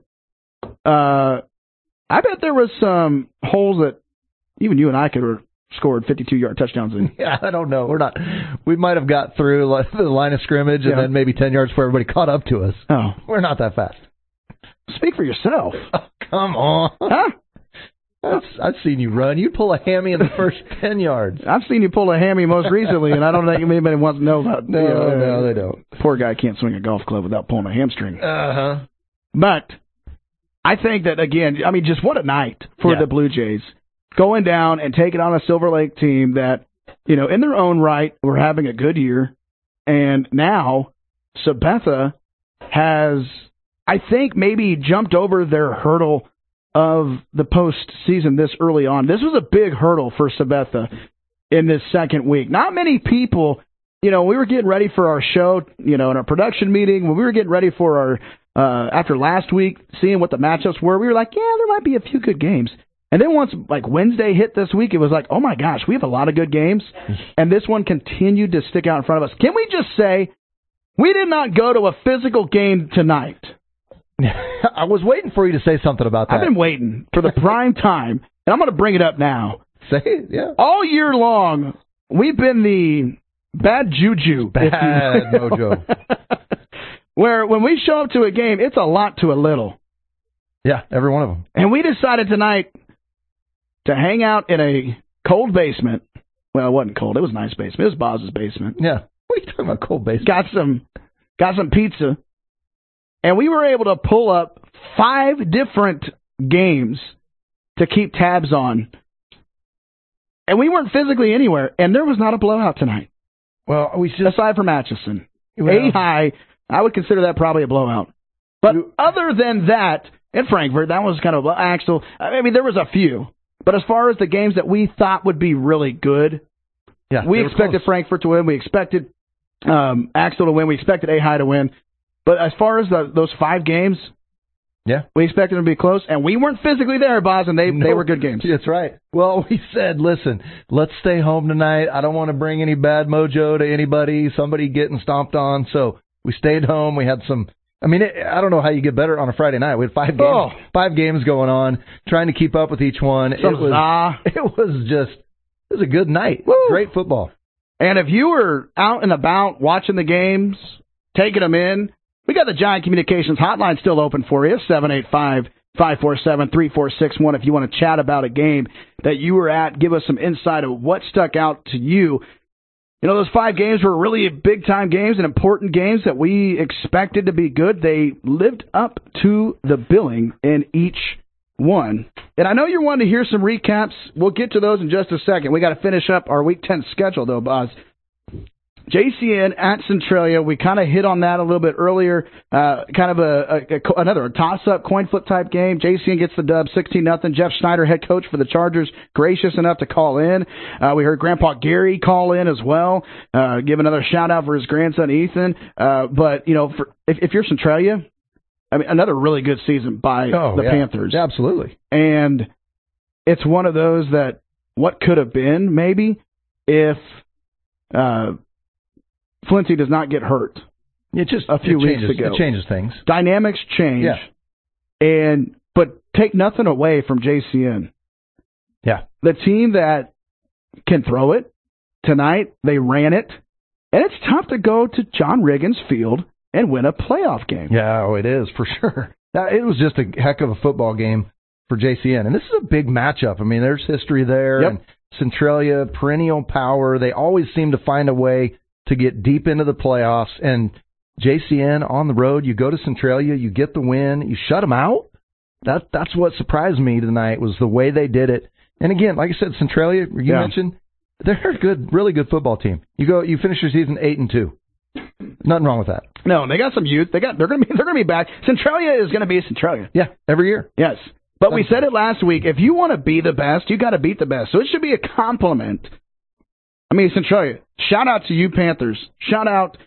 I bet there was some holes that even you and I could have scored 52-yard touchdowns in. Yeah, I don't know. We might have got through the line of scrimmage and then maybe 10 yards before everybody caught up to us. Oh. We're not that fast. Speak for yourself. Oh, come on. Huh? I've seen you run. You pull a hammy in the first 10 yards. I've seen you pull a hammy most recently, and I don't think anybody wants to know about No, they don't. Poor guy can't swing a golf club without pulling a hamstring. Uh-huh. But I think that, again, just what a night for the Blue Jays. Going down and taking on a Silver Lake team that, in their own right, were having a good year. And now Sabetha has, I think, maybe jumped over their hurdle of the postseason this early on. This was a big hurdle for Sabetha in this second week. Not many people, we were getting ready for our show, in our production meeting, when we were getting ready for our, after last week, seeing what the matchups were, we were like, yeah, there might be a few good games. And then once, Wednesday hit this week, it was like, oh my gosh, we have a lot of good games. And this one continued to stick out in front of us. Can we just say, we did not go to a physical game tonight? I was waiting for you to say something about that. I've been waiting for the prime time, and I'm going to bring it up now. Say it, yeah. All year long, we've been the bad juju. Bad mojo. Where when we show up to a game, it's a lot to a little. Yeah, every one of them. And we decided tonight to hang out in a cold basement. Well, it wasn't cold. It was a nice basement. It was Boz's basement. Yeah. What are you talking about, cold basement? Got some pizza. And we were able to pull up 5 different games to keep tabs on. And we weren't physically anywhere. And there was not a blowout tonight. Well, aside from Atchison. Well, A-High, I would consider that probably a blowout. But other than that, in Frankfort, that was kind of Axtell. I mean, there was a few. But as far as the games that we thought would be really good, we expected Frankfort to win. We expected Axtell to win. We expected A-High to win. But as far as those 5 games, we expected them to be close. And we weren't physically there, Boz, and they were good games. That's right. Well, we said, listen, let's stay home tonight. I don't want to bring any bad mojo to anybody, somebody getting stomped on. So we stayed home. We had some... I mean, I don't know how you get better on a Friday night. We had 5 games, 5 games going on, trying to keep up with each one. It was a good night. Woo. Great football. And if you were out and about watching the games, taking them in, we got the Giant Communications hotline still open for you, 785-547-3461. If you want to chat about a game that you were at, give us some insight of what stuck out to you. You know, those 5 games were really big-time games and important games that we expected to be good. They lived up to the billing in each one. And I know you're wanting to hear some recaps. We'll get to those in just a second. We got to finish up our Week 10 schedule, though, Boz. JCN at Centralia, we kind of hit on that a little bit earlier. Kind of another toss-up, coin flip type game. JCN gets the dub, 16-0. Jeff Schneider, head coach for the Chargers, gracious enough to call in. We heard Grandpa Gary call in as well, give another shout-out for his grandson, Ethan. But, you know, if you're Centralia, I mean, another really good season by the Panthers. Yeah, absolutely. And it's one of those that what could have been, maybe, if Flinty does not get hurt. A few weeks ago. It changes things. Dynamics change. Yeah. But take nothing away from JCN. Yeah. The team that can throw it tonight, they ran it. And it's tough to go to John Riggins Field and win a playoff game. Yeah, it is, for sure. It was just a heck of a football game for JCN. And this is a big matchup. I mean, there's history there. Yep. And Centralia, perennial power. They always seem to find a way to get deep into the playoffs. And JCN on the road, you go to Centralia, you get the win, you shut them out. That's what surprised me tonight, was the way they did it. And again, like I said, Centralia, you mentioned, they're a good, really good football team. You finish your season 8-2. Nothing wrong with that. No, they got some youth. They're going to be back. Centralia is going to be Centralia. Yeah, every year. Yes. But we said it last week. If you want to be the best, you got to beat the best. So it should be a compliment. I mean, Centralia, shout out to you Panthers. Shout out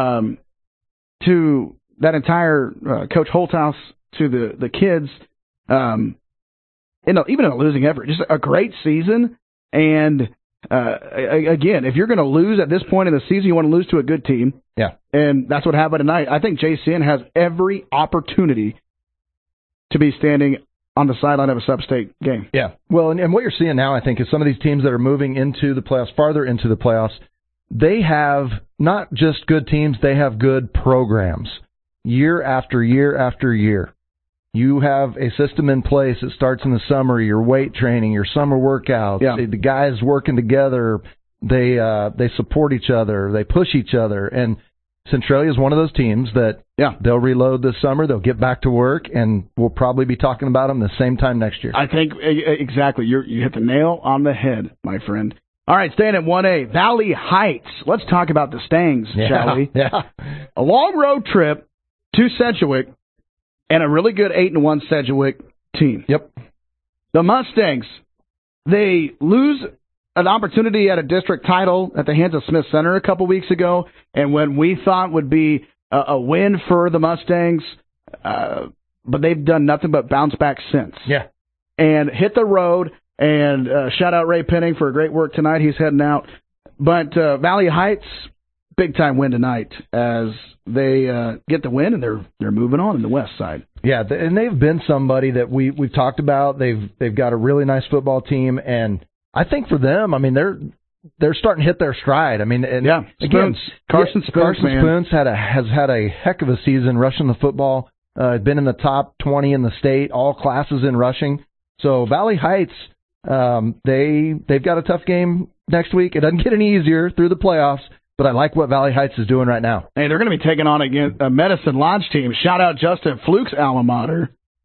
to that entire Coach Holthouse, to the kids. Even in a losing effort, just a great season. And again, if you're going to lose at this point in the season, you want to lose to a good team. Yeah. And that's what happened tonight. I think JCN has every opportunity to be standing on the sideline of a sub-state game. Yeah. Well, and what you're seeing now, I think, is some of these teams that are moving into the playoffs, farther into the playoffs, they have not just good teams, they have good programs year after year after year. You have a system in place that starts in the summer, your weight training, your summer workouts. Yeah. The guys working together, they support each other, they push each other. And Centralia is one of those teams that they'll reload this summer, they'll get back to work, and we'll probably be talking about them the same time next year. I think exactly. You hit the nail on the head, my friend. All right, staying at 1A, Valley Heights. Let's talk about the Stangs, shall we? Yeah. A long road trip to Sedgwick and a really good 8-1 Sedgwick team. Yep. The Mustangs, they lose an opportunity at a district title at the hands of Smith Center a couple weeks ago, and when we thought would be a win for the Mustangs, but they've done nothing but bounce back since. Yeah. And hit the road, and shout out Ray Penning for great work tonight. He's heading out. But Valley Heights, big-time win tonight as they get the win, and they're moving on in the west side. Yeah, and they've been somebody that we've talked about. They've got a really nice football team, and I think for them, I mean, they're starting to hit their stride. I mean, and again, Carson Spoons has had a heck of a season rushing the football. Been in the top 20 in the state, all classes in rushing. So Valley Heights, they've got a tough game next week. It doesn't get any easier through the playoffs, but I like what Valley Heights is doing right now. Hey, they're going to be taking on a Medicine Lodge team. Shout out Justin Fluke's alma mater.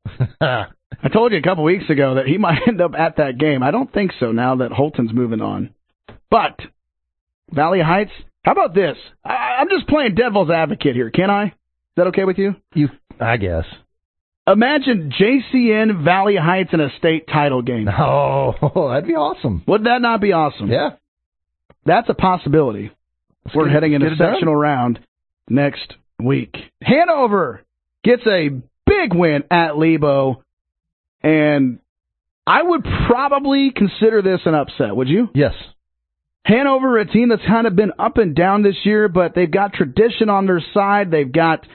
I told you a couple weeks ago that he might end up at that game. I don't think so now that Holton's moving on. But Valley Heights, how about this? I'm just playing devil's advocate here. Can I? Is that okay with you? I guess. Imagine JCN Valley Heights in a state title game. Oh, that'd be awesome. Would that not be awesome? Yeah. That's a possibility. We're heading into sectional round next week. Hanover gets a big win at Lebo, and I would probably consider this an upset. Would you? Yes. Hanover, a team that's kind of been up and down this year, but they've got tradition on their side. They've got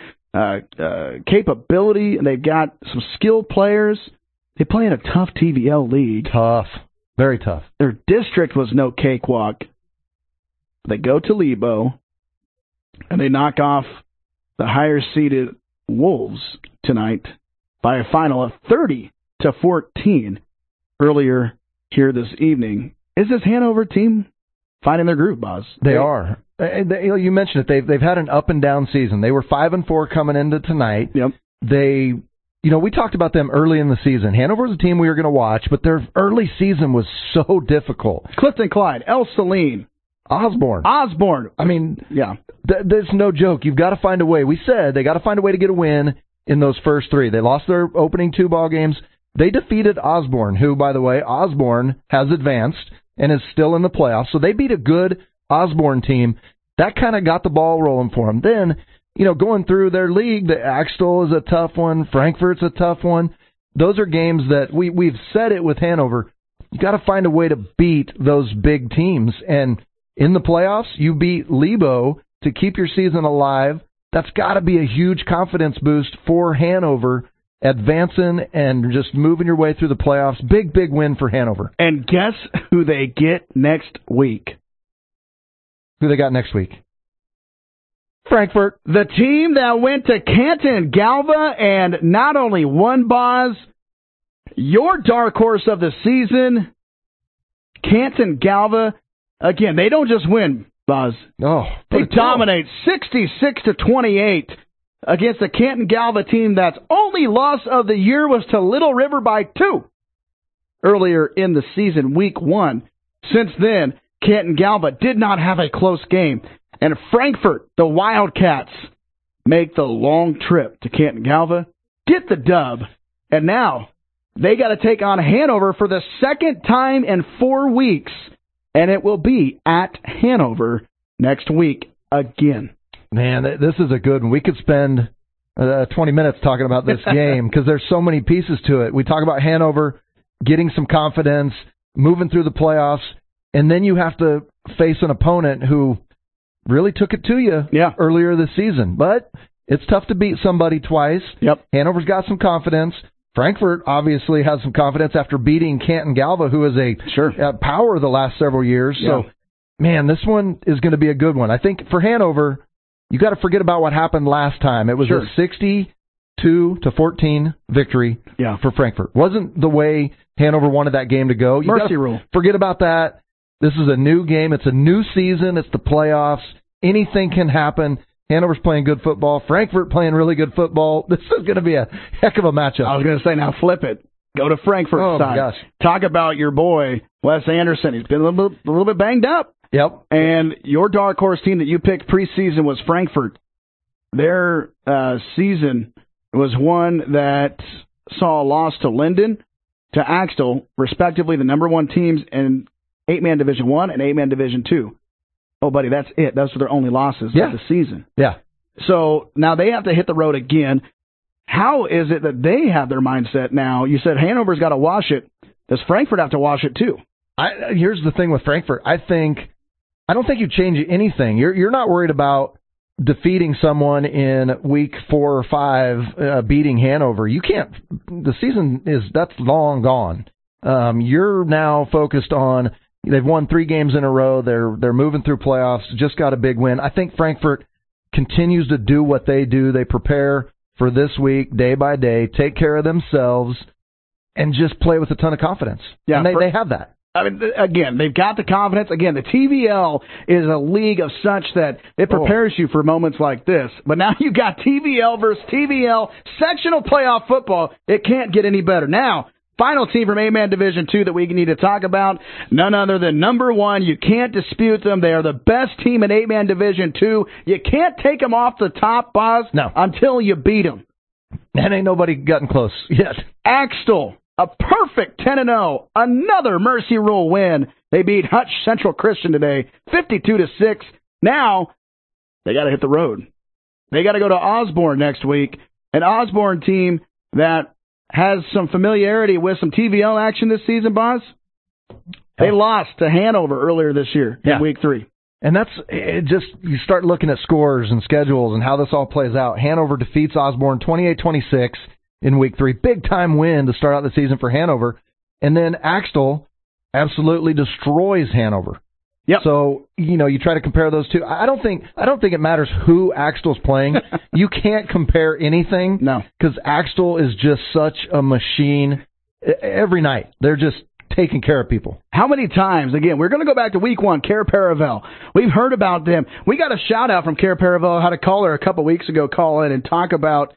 capability, and they've got some skilled players. They play in a tough TVL league. Tough. Very tough. Their district was no cakewalk. They go to Lebo, and they knock off the higher-seeded Wolves tonight by a final of 30-14 earlier here this evening. Is this Hanover team finding their groove, Boz? They are. You mentioned it. They've had an up and down season. They were 5-4 coming into tonight. Yep. We talked about them early in the season. Hanover's a team we were going to watch, but their early season was so difficult. Clifton Clyde, El Saline, Osborne. I mean, yeah. There's no joke. You've got to find a way. We said they got to find a way to get a win in those first three. They lost their opening 2 ball games. They defeated Osborne, who, by the way, Osborne has advanced and is still in the playoffs. So they beat a good Osborne team. That kind of got the ball rolling for them. Then, going through their league, the Axtell is a tough one. Frankfort's a tough one. Those are games that we've said it with Hanover. You got to find a way to beat those big teams. And in the playoffs, you beat Lebo to keep your season alive. That's got to be a huge confidence boost for Hanover, advancing and just moving your way through the playoffs. Big, big win for Hanover. And guess who they get next week? Who they got next week? Frankfort. The team that went to Canton Galva and not only won, Boz, your dark horse of the season, Canton Galva. Again, they don't just win, Boz. Oh, they dominate 66-28 against the Canton Galva team that's only loss of the year was to Little River by 2 earlier in the season, week 1. Since then, Canton Galva did not have a close game. And Frankfort, the Wildcats, make the long trip to Canton Galva, get the dub, and now they got to take on Hanover for the second time in 4 weeks, and it will be at Hanover next week again. Man, this is a good one. We could spend 20 minutes talking about this game because there's so many pieces to it. We talk about Hanover getting some confidence, moving through the playoffs, and then you have to face an opponent who really took it to you earlier this season. But it's tough to beat somebody twice. Yep. Hanover's got some confidence. Frankfort obviously has some confidence after beating Canton Galva, who is a power the last several years. Yeah. So, man, this one is going to be a good one. I think for Hanover, you got to forget about what happened last time. It was a 62-14 victory for Frankfort. Wasn't the way Hanover wanted that game to go. You Mercy rule. Forget about that. This is a new game. It's a new season. It's the playoffs. Anything can happen. Hanover's playing good football. Frankfort playing really good football. This is going to be a heck of a matchup. I was going to say, now flip it. Go to Frankfort's side. My gosh. Talk about your boy, Wes Anderson. He's been a little bit banged up. Yep. And your dark horse team that you picked preseason was Frankfort. Their season was one that saw a loss to Linden, to Axtell, respectively, the number 1 teams in 8-man Division 1 and 8-man Division 2. Oh, buddy, that's it. Those were their only losses of the season. Yeah. So now they have to hit the road again. How is it that they have their mindset now? You said Hanover's got to wash it. Does Frankfort have to wash it too? Here's the thing with Frankfort. I don't think you change anything. You're not worried about defeating someone in week 4 or 5, beating Hanover. You can't. The season that's long gone. You're now focused on They've won 3 games in a row. They're moving through playoffs. Just got a big win. I think Frankfort continues to do what they do. They prepare for this week, day by day, take care of themselves, and just play with a ton of confidence. Yeah, and they have that. I mean, again, they've got the confidence. Again, the TVL is a league of such that it prepares you for moments like this. But now you got TVL versus TVL, sectional playoff football. It can't get any better. Now, final team from A-Man Division II that we need to talk about, none other than number 1. You can't dispute them. They are the best team in A-Man Division II. You can't take them off the top, Boz, until you beat them. And ain't nobody gotten close yet. Axtell, a perfect 10-0, another Mercy Rule win. They beat Hutch Central Christian today, 52-6. Now, they got to hit the road. They got to go to Osborne next week, an Osborne team that has some familiarity with some TVL action this season, Boz. They lost to Hanover earlier this year in Week 3. And that's it. Just you start looking at scores and schedules and how this all plays out. Hanover defeats Osborne 28-26 in Week 3. Big-time win to start out the season for Hanover. And then Axtell absolutely destroys Hanover. Yep. So, you try to compare those two. I don't think it matters who Axtell's playing. You can't compare anything. No. Because Axtell is just such a machine every night. They're just taking care of people. How many times, again, we're going to go back to Week 1, Care Paravel. We've heard about them. We got a shout-out from Care Paravel. Had a caller a couple weeks ago call in and talk about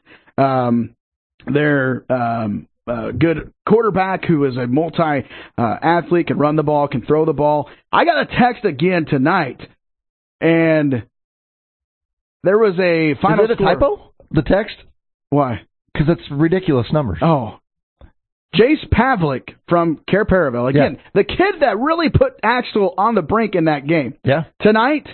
their good quarterback who is a multi-athlete, can run the ball, can throw the ball. I got a text again tonight, and there was a final Is it a typo, the text? Why? Because it's ridiculous numbers. Oh. Jace Pavlik from Care Paravel. Again, the kid that really put Axtell on the brink in that game. Yeah. Tonight,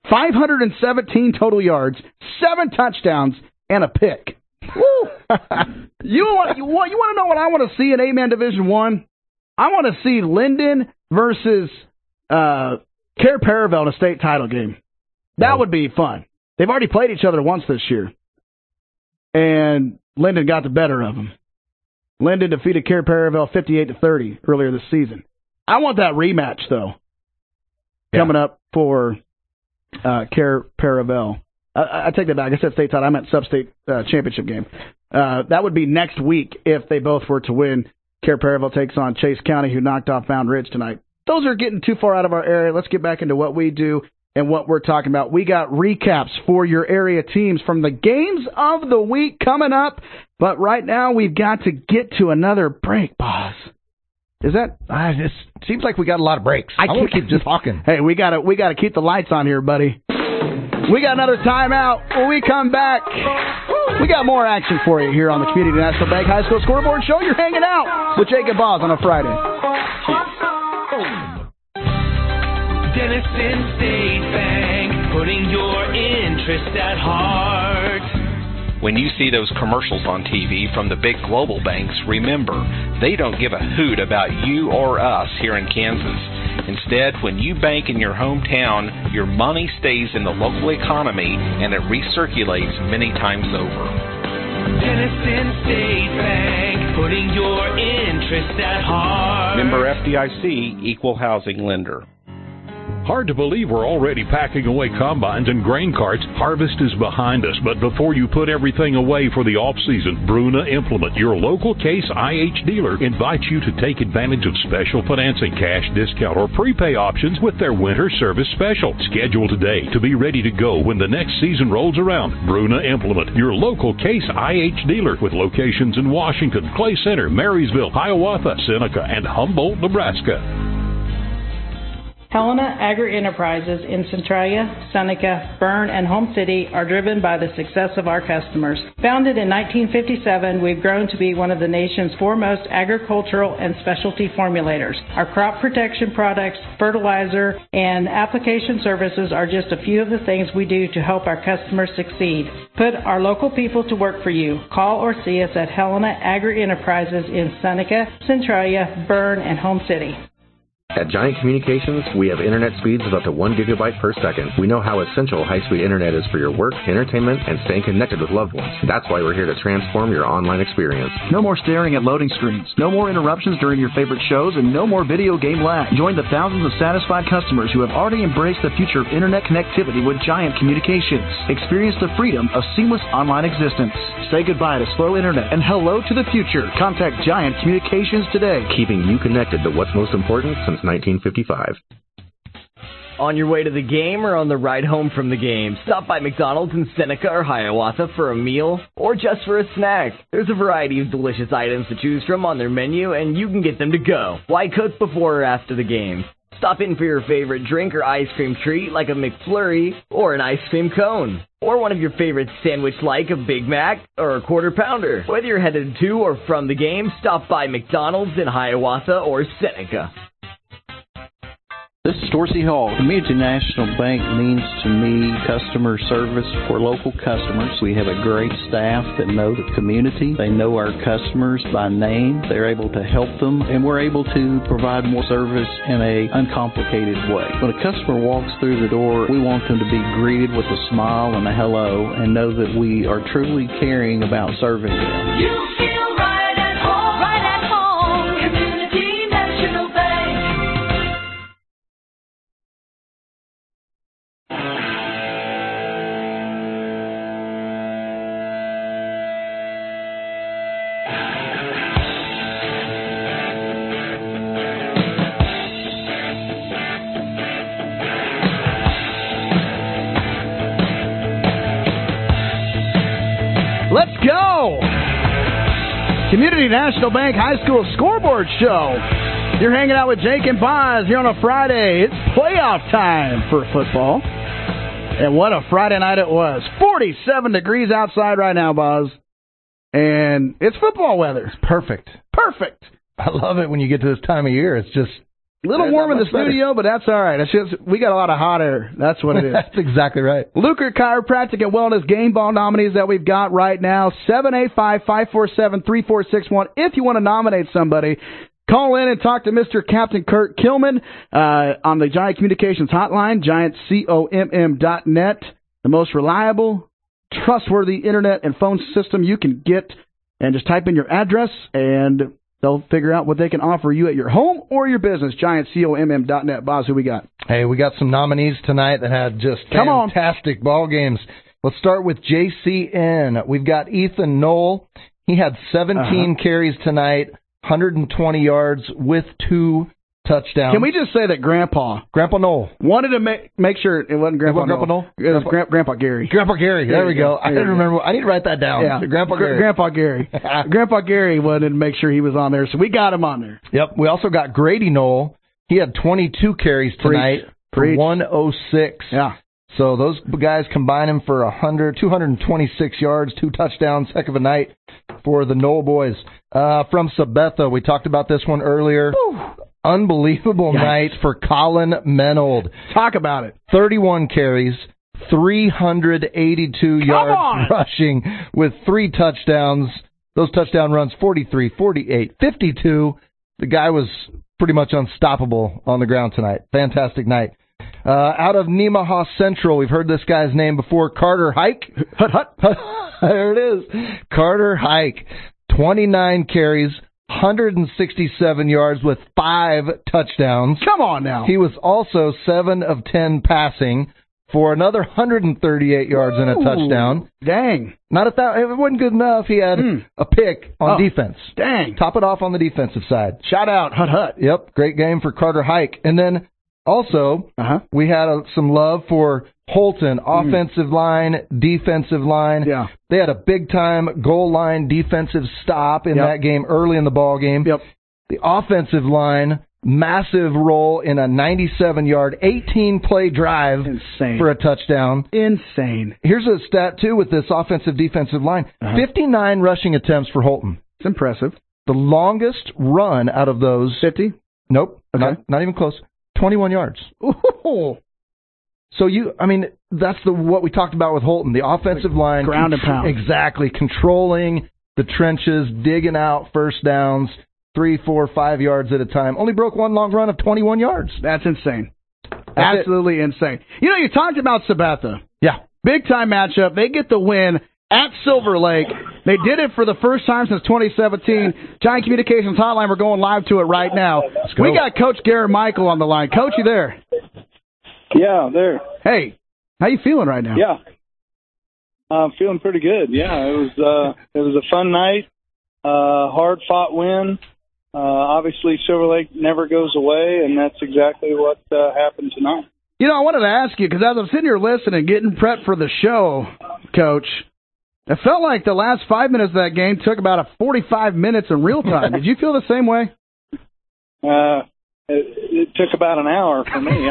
517 total yards, 7 touchdowns, and a pick. Woo! You want to know what I want to see in A-Man Division I? I want to see Linden versus Care Paravel in a state title game. That would be fun. They've already played each other once this year, and Linden got the better of them. Linden defeated Care Paravel 58-30 earlier this season. I want that rematch, though, coming up for Care Paravel. I take that back. I said state title. I meant sub-state championship game. That would be next week if they both were to win. Care Paravel takes on Chase County, who knocked off Mound Ridge tonight. Those are getting too far out of our area. Let's get back into what we do and what we're talking about. We got recaps for your area teams from the games of the week coming up. But right now, we've got to get to another break, boss. Is that? It seems like we got a lot of breaks. I want to keep just talking. Hey, we got to keep the lights on here, buddy. We got another timeout. When we come back, we got more action for you here on the Community National Bank High School Scoreboard Show. You're hanging out with Jacob Boz on a Friday. Denison State Bank, putting your interest at heart. When you see those commercials on TV from the big global banks, remember, they don't give a hoot about you or us here in Kansas. Instead, when you bank in your hometown, your money stays in the local economy and it recirculates many times over. Denison State Bank, putting your interest at heart. Member FDIC, Equal Housing Lender. Hard to believe we're already packing away combines and grain carts. Harvest is behind us, but before you put everything away for the off-season, Bruna Implement, your local Case IH dealer, invites you to take advantage of special financing, cash discount, or prepay options with their winter service special. Schedule today to be ready to go when the next season rolls around. Bruna Implement, your local Case IH dealer, with locations in Washington, Clay Center, Marysville, Hiawatha, Seneca, and Humboldt, Nebraska. Helena Agri-Enterprises in Centralia, Seneca, Bern, and Home City are driven by the success of our customers. Founded in 1957, we've grown to be one of the nation's foremost agricultural and specialty formulators. Our crop protection products, fertilizer, and application services are just a few of the things we do to help our customers succeed. Put our local people to work for you. Call or see us at Helena Agri-Enterprises in Seneca, Centralia, Bern, and Home City. At Giant Communications, we have internet speeds of up to 1 gigabyte per second. We know how essential high-speed internet is for your work, entertainment, and staying connected with loved ones. That's why we're here to transform your online experience. No more staring at loading screens, no more interruptions during your favorite shows, and no more video game lag. Join the thousands of satisfied customers who have already embraced the future of internet connectivity with Giant Communications. Experience the freedom of seamless online existence. Say goodbye to slow internet and hello to the future. Contact Giant Communications today. Keeping you connected to what's most important since 1955. On your way to the game or on the ride home from the game, stop by McDonald's in Seneca or Hiawatha for a meal or just for a snack. There's a variety of delicious items to choose from on their menu, and you can get them to go. Why cook before or after the game? Stop in for your favorite drink or ice cream treat like a McFlurry or an ice cream cone. Or one of your favorite sandwich like a Big Mac or a Quarter Pounder. Whether you're headed to or from the game, stop by McDonald's in Hiawatha or Seneca. This is Dorsey Hall. Community National Bank means to me customer service for local customers. We have a great staff that know the community. They know our customers by name. They're able to help them, and we're able to provide more service in an uncomplicated way. When a customer walks through the door, we want them to be greeted with a smile and a hello and know that we are truly caring about serving them. You feel right at home. Right at home. Community National Bank. Let's go! Community National Bank High School Scoreboard Show. You're hanging out with Jake and Boz here on a Friday. It's playoff time for football. And what a Friday night it was. 47 degrees outside right now, Boz. And it's football weather. It's perfect. Perfect. I love it when you get to this time of year. It's just a little warm in the studio, but that's all right. It's just we got a lot of hot air. That's what it is. That's exactly right. Luker Chiropractic and Wellness Game Ball nominees that we've got right now, 785-547-3461. If you want to nominate somebody, call in and talk to Mr. Captain Kurt Kilman on the Giant Communications hotline, giantcomm.net, the most reliable, trustworthy internet and phone system you can get. And just type in your address, and they'll figure out what they can offer you at your home or your business. GiantComm.net. Boz, who we got? Hey, we got some nominees tonight that had just fantastic ball games. Let's start with JCN. We've got Ethan Knoll. He had 17 carries tonight, 120 yards with 2 touchdowns. Can we just say that Grandpa Knoll wanted to make sure it wasn't Grandpa Knoll. It was Grandpa Gary. Grandpa Gary. There we go. I didn't remember. I need to write that down. Yeah. Grandpa Gary. Grandpa Gary. Grandpa Gary wanted to make sure he was on there, so we got him on there. Yep. We also got Grady Knoll. He had 22 carries tonight for 106. Yeah. So those guys combine him for 226 yards, 2 touchdowns. Heck of a night for the Knoll boys. From Sabetha, we talked about this one earlier. Woo. Unbelievable night for Colin Menold. Talk about it. 31 carries, 382 yards rushing with 3 touchdowns. Those touchdown runs, 43, 48, 52. The guy was pretty much unstoppable on the ground tonight. Fantastic night. Out of Nemaha Central, we've heard this guy's name before, Carter Hike. There it is. Carter Hike, 29 carries, 167 yards with 5 touchdowns. Come on now. He was also 7 of 10 passing for another 138 yards and a touchdown. Dang. Not if that, it wasn't good enough. He had a pick on defense. Dang. Top it off on the defensive side. Shout out, Hut. Yep. Great game for Carter Hike. And then also, we had some love for Holton, offensive line, defensive line. Yeah. They had a big-time goal line defensive stop in that game early in the ball game. Yep. The offensive line, massive role in a 97-yard, 18-play drive for a touchdown. Insane. Here's a stat, too, with this offensive-defensive line. 59 rushing attempts for Holton. It's impressive. The longest run out of those... 50? Nope. Okay. Not even close. 21 yards. Ooh. So that's what we talked about with Holton. The offensive line. Ground and pound. Exactly. Controlling the trenches, digging out first downs. 3, 4, 5 yards at a time. Only broke one long run of 21 yards. That's insane. Absolutely insane. You know, you talked about Sabetha. Yeah. Big-time matchup. They get the win at Silver Lake. They did it for the first time since 2017. Giant Communications Hotline, we're going live to it right now. We got Coach Garrett Michael on the line. Coach, you there? Yeah, there. Hey, how you feeling right now? Yeah. I'm feeling pretty good. Yeah, it was a fun night. Hard-fought win. Obviously, Silver Lake never goes away, and that's exactly what happened tonight. You know, I wanted to ask you, because as I'm sitting here listening, getting prepped for the show, Coach, it felt like the last 5 minutes of that game took about 45 minutes in real time. Did you feel the same way? It took about an hour for me.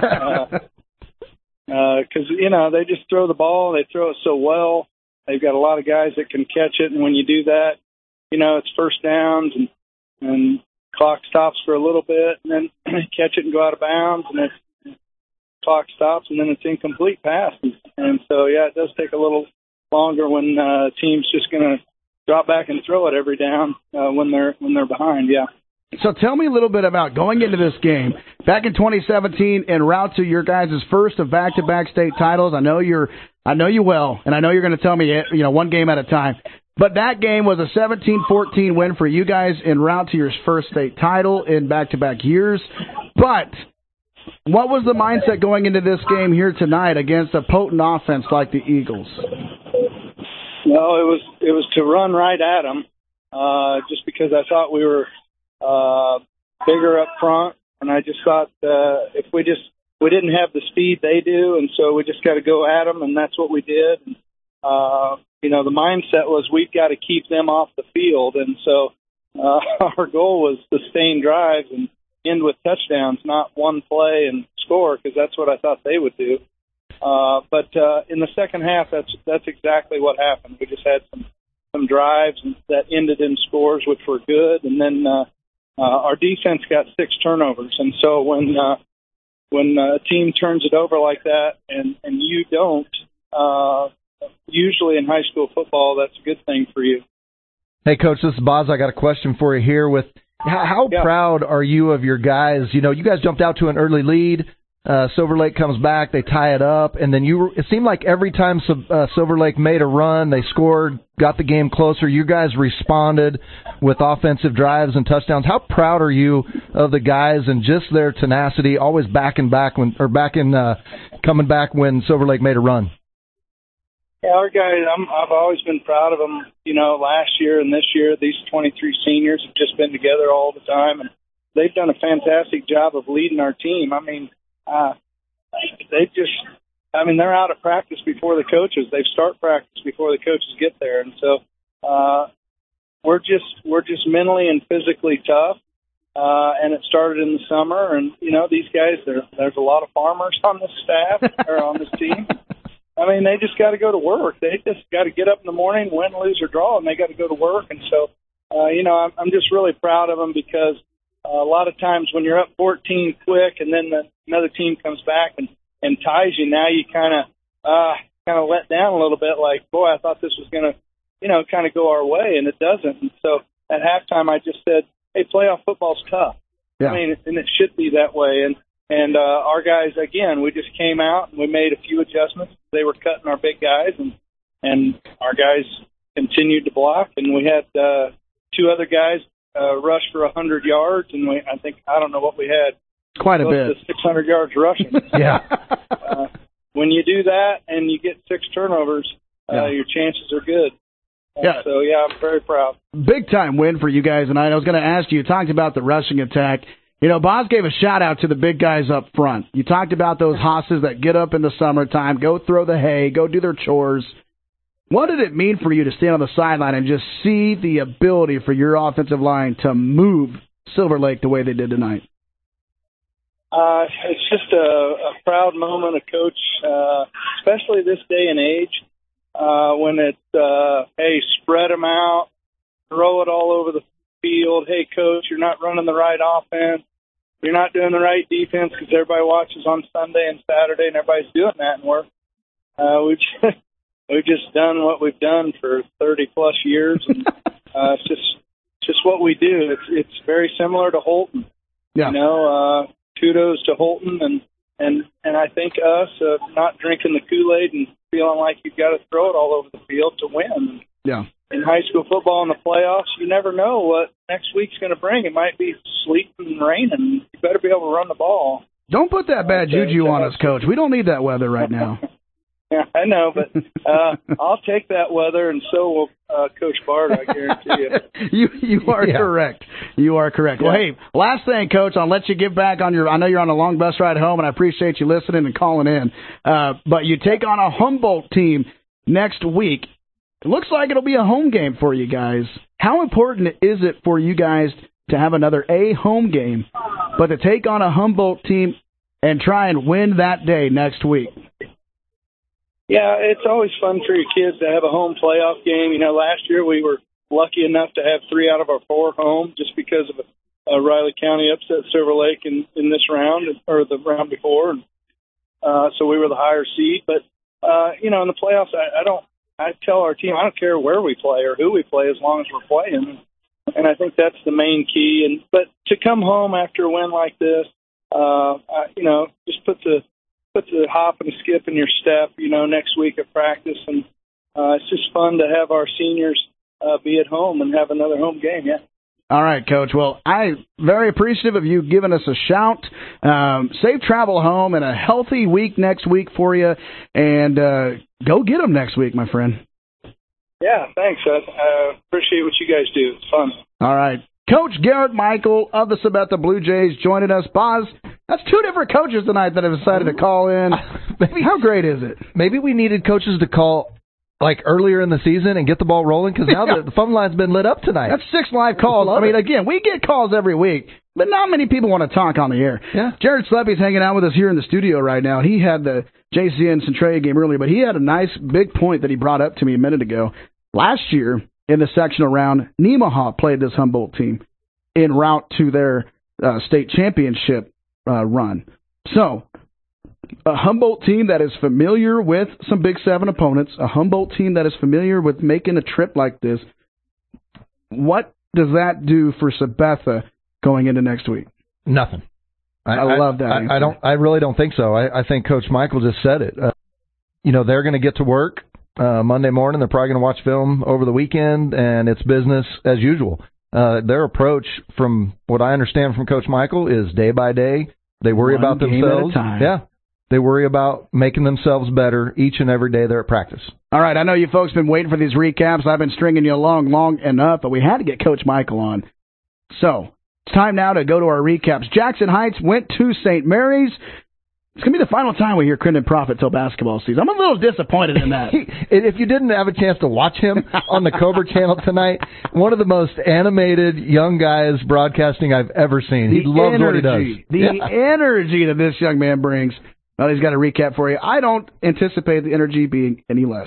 Because, they just throw the ball. They throw it so well. They've got a lot of guys that can catch it, and when you do that, it's first downs, and clock stops for a little bit, and then catch it and go out of bounds, and then clock stops, and then it's incomplete passes. And so, it does take a little longer when team's just going to drop back and throw it every down when they're behind. Yeah. So tell me a little bit about going into this game back in 2017 en route to your guys' first of back-to-back state titles. I know you well, and I know you're going to tell me one game at a time. But that game was a 17-14 win for you guys en route to your first state title in back-to-back years. But what was the mindset going into this game here tonight against a potent offense like the Eagles? Well, it was to run right at them, just because I thought we were bigger up front, and I just thought if we didn't have the speed they do, and so we just got to go at them, and that's what we did. And, the mindset was we've got to keep them off the field, and so our goal was sustained drives and end with touchdowns, not one play and score, because that's what I thought they would do. But in the second half, that's exactly what happened. We just had some drives that ended in scores, which were good, and then our defense got 6 turnovers. And so when a team turns it over like that, and you don't, usually in high school football, that's a good thing for you. Hey, Coach, this is Boz. I got a question for you here. How proud are you of your guys? You guys jumped out to an early lead. Silver Lake comes back, they tie it up, and then it seemed like every time Silver Lake made a run, they scored, got the game closer. You guys responded with offensive drives and touchdowns. How proud are you of the guys and just their tenacity, always coming back when Silver Lake made a run? Yeah, our guys, I've always been proud of them. Last year and this year, these 23 seniors have just been together all the time, and they've done a fantastic job of leading our team. I mean, they're out of practice before the coaches. They start practice before the coaches get there, and so we're just mentally and physically tough. And it started in the summer, and these guys, there's a lot of farmers on this staff or on this team. I mean, they just got to go to work. They just got to get up in the morning, win, lose, or draw, and they got to go to work. And so, I'm just really proud of them because a lot of times when you're up 14 quick and then another team comes back and ties you, now you kind of let down a little bit like, boy, I thought this was going to, kind of go our way, and it doesn't. And so at halftime I just said, hey, playoff football's tough. Yeah. I mean, and it should be that way. And our guys, again, we just came out and we made a few adjustments. They were cutting our big guys, and our guys continued to block. And we had 2 other guys rush for 100 yards, and I don't know what we had. Quite a bit. 600 yards rushing. Yeah. When you do that and you get 6 turnovers, your chances are good. Yeah. So, I'm very proud. Big-time win for you guys tonight. I was going to ask you talked about the rushing attack. Boz gave a shout-out to the big guys up front. You talked about those hosses that get up in the summertime, go throw the hay, go do their chores. What did it mean for you to stand on the sideline and just see the ability for your offensive line to move Silver Lake the way they did tonight? It's just a proud moment, a coach, especially this day and age, when it's, hey, spread them out, throw it all over the field. Hey, coach, you're not running the right offense. You're not doing the right defense because everybody watches on Sunday and Saturday, and everybody's doing that, and we've just done what we've done for 30-plus years, and it's just what we do. It's very similar to Holton. Yeah. You know, kudos to Holton and I think us not drinking the Kool-Aid and feeling like you've got to throw it all over the field to win. Yeah. In high school football in the playoffs, you never know what next week's going to bring. It might be sleet and raining. You better be able to run the ball. Don't put that bad juju on us, Coach. We don't need that weather right now. Yeah, I know, but I'll take that weather, and so will Coach Bart, I guarantee you. You are correct. You are correct. Yeah. Well, hey, last thing, Coach, I'll let you get back on I know you're on a long bus ride home, and I appreciate you listening and calling in. But you take on a Humboldt team next week. It looks like it'll be a home game for you guys. How important is it for you guys to have another home game, but to take on a Humboldt team and try and win that day next week? Yeah, it's always fun for your kids to have a home playoff game. You know, last year we were lucky enough to have 3 out of our 4 home just because of Riley County upset Silver Lake in this round or the round before. So we were the higher seed. But, you know, in the playoffs, I tell our team, I don't care where we play or who we play as long as we're playing. And I think that's the main key. But to come home after a win like this, you know, just put the hop and skip in your step, you know, next week at practice. And it's just fun to have our seniors be at home and have another home game, yeah. All right, Coach. Well, I'm very appreciative of you giving us a shout. Safe travel home and a healthy week next week for you. And go get them next week, my friend. Yeah, thanks. I appreciate what you guys do. It's fun. All right. Coach Garrett Michael of the Sabetha Blue Jays joining us. Boz, that's 2 different coaches tonight that have decided to call in. How great is it? Maybe we needed coaches to call like earlier in the season and get the ball rolling, because now the phone line's been lit up tonight. That's 6 live calls. I mean, again, we get calls every week, but not many people want to talk on the air. Yeah. Jared Sleppy's hanging out with us here in the studio right now. He had the JCN Centralia game earlier, but he had a nice big point that he brought up to me a minute ago. Last year, in the sectional round, Nemaha played this Humboldt team en route to their state championship run. So, a Humboldt team that is familiar with some Big 7 opponents, a Humboldt team that is familiar with making a trip like this, what does that do for Sabetha going into next week? Nothing. I love that. I really don't think so. I think Coach Michael just said it. You know, they're going to get to work Monday morning. They're probably going to watch film over the weekend, and it's business as usual. Their approach, from what I understand from Coach Michael, is day by day. They worry about themselves. Yeah. They worry about making themselves better each and every day they're at practice. All right, I know you folks have been waiting for these recaps. I've been stringing you along long enough, but we had to get Coach Michael on. So, it's time now to go to our recaps. Jackson Heights went to St. Mary's. It's going to be the final time we hear Crendon Profit till basketball season. I'm a little disappointed in that. If you didn't have a chance to watch him on the Cobra channel tonight, one of the most animated young guys broadcasting I've ever seen. He loves what he does. The energy that this young man brings. Well, he's got a recap for you. I don't anticipate the energy being any less.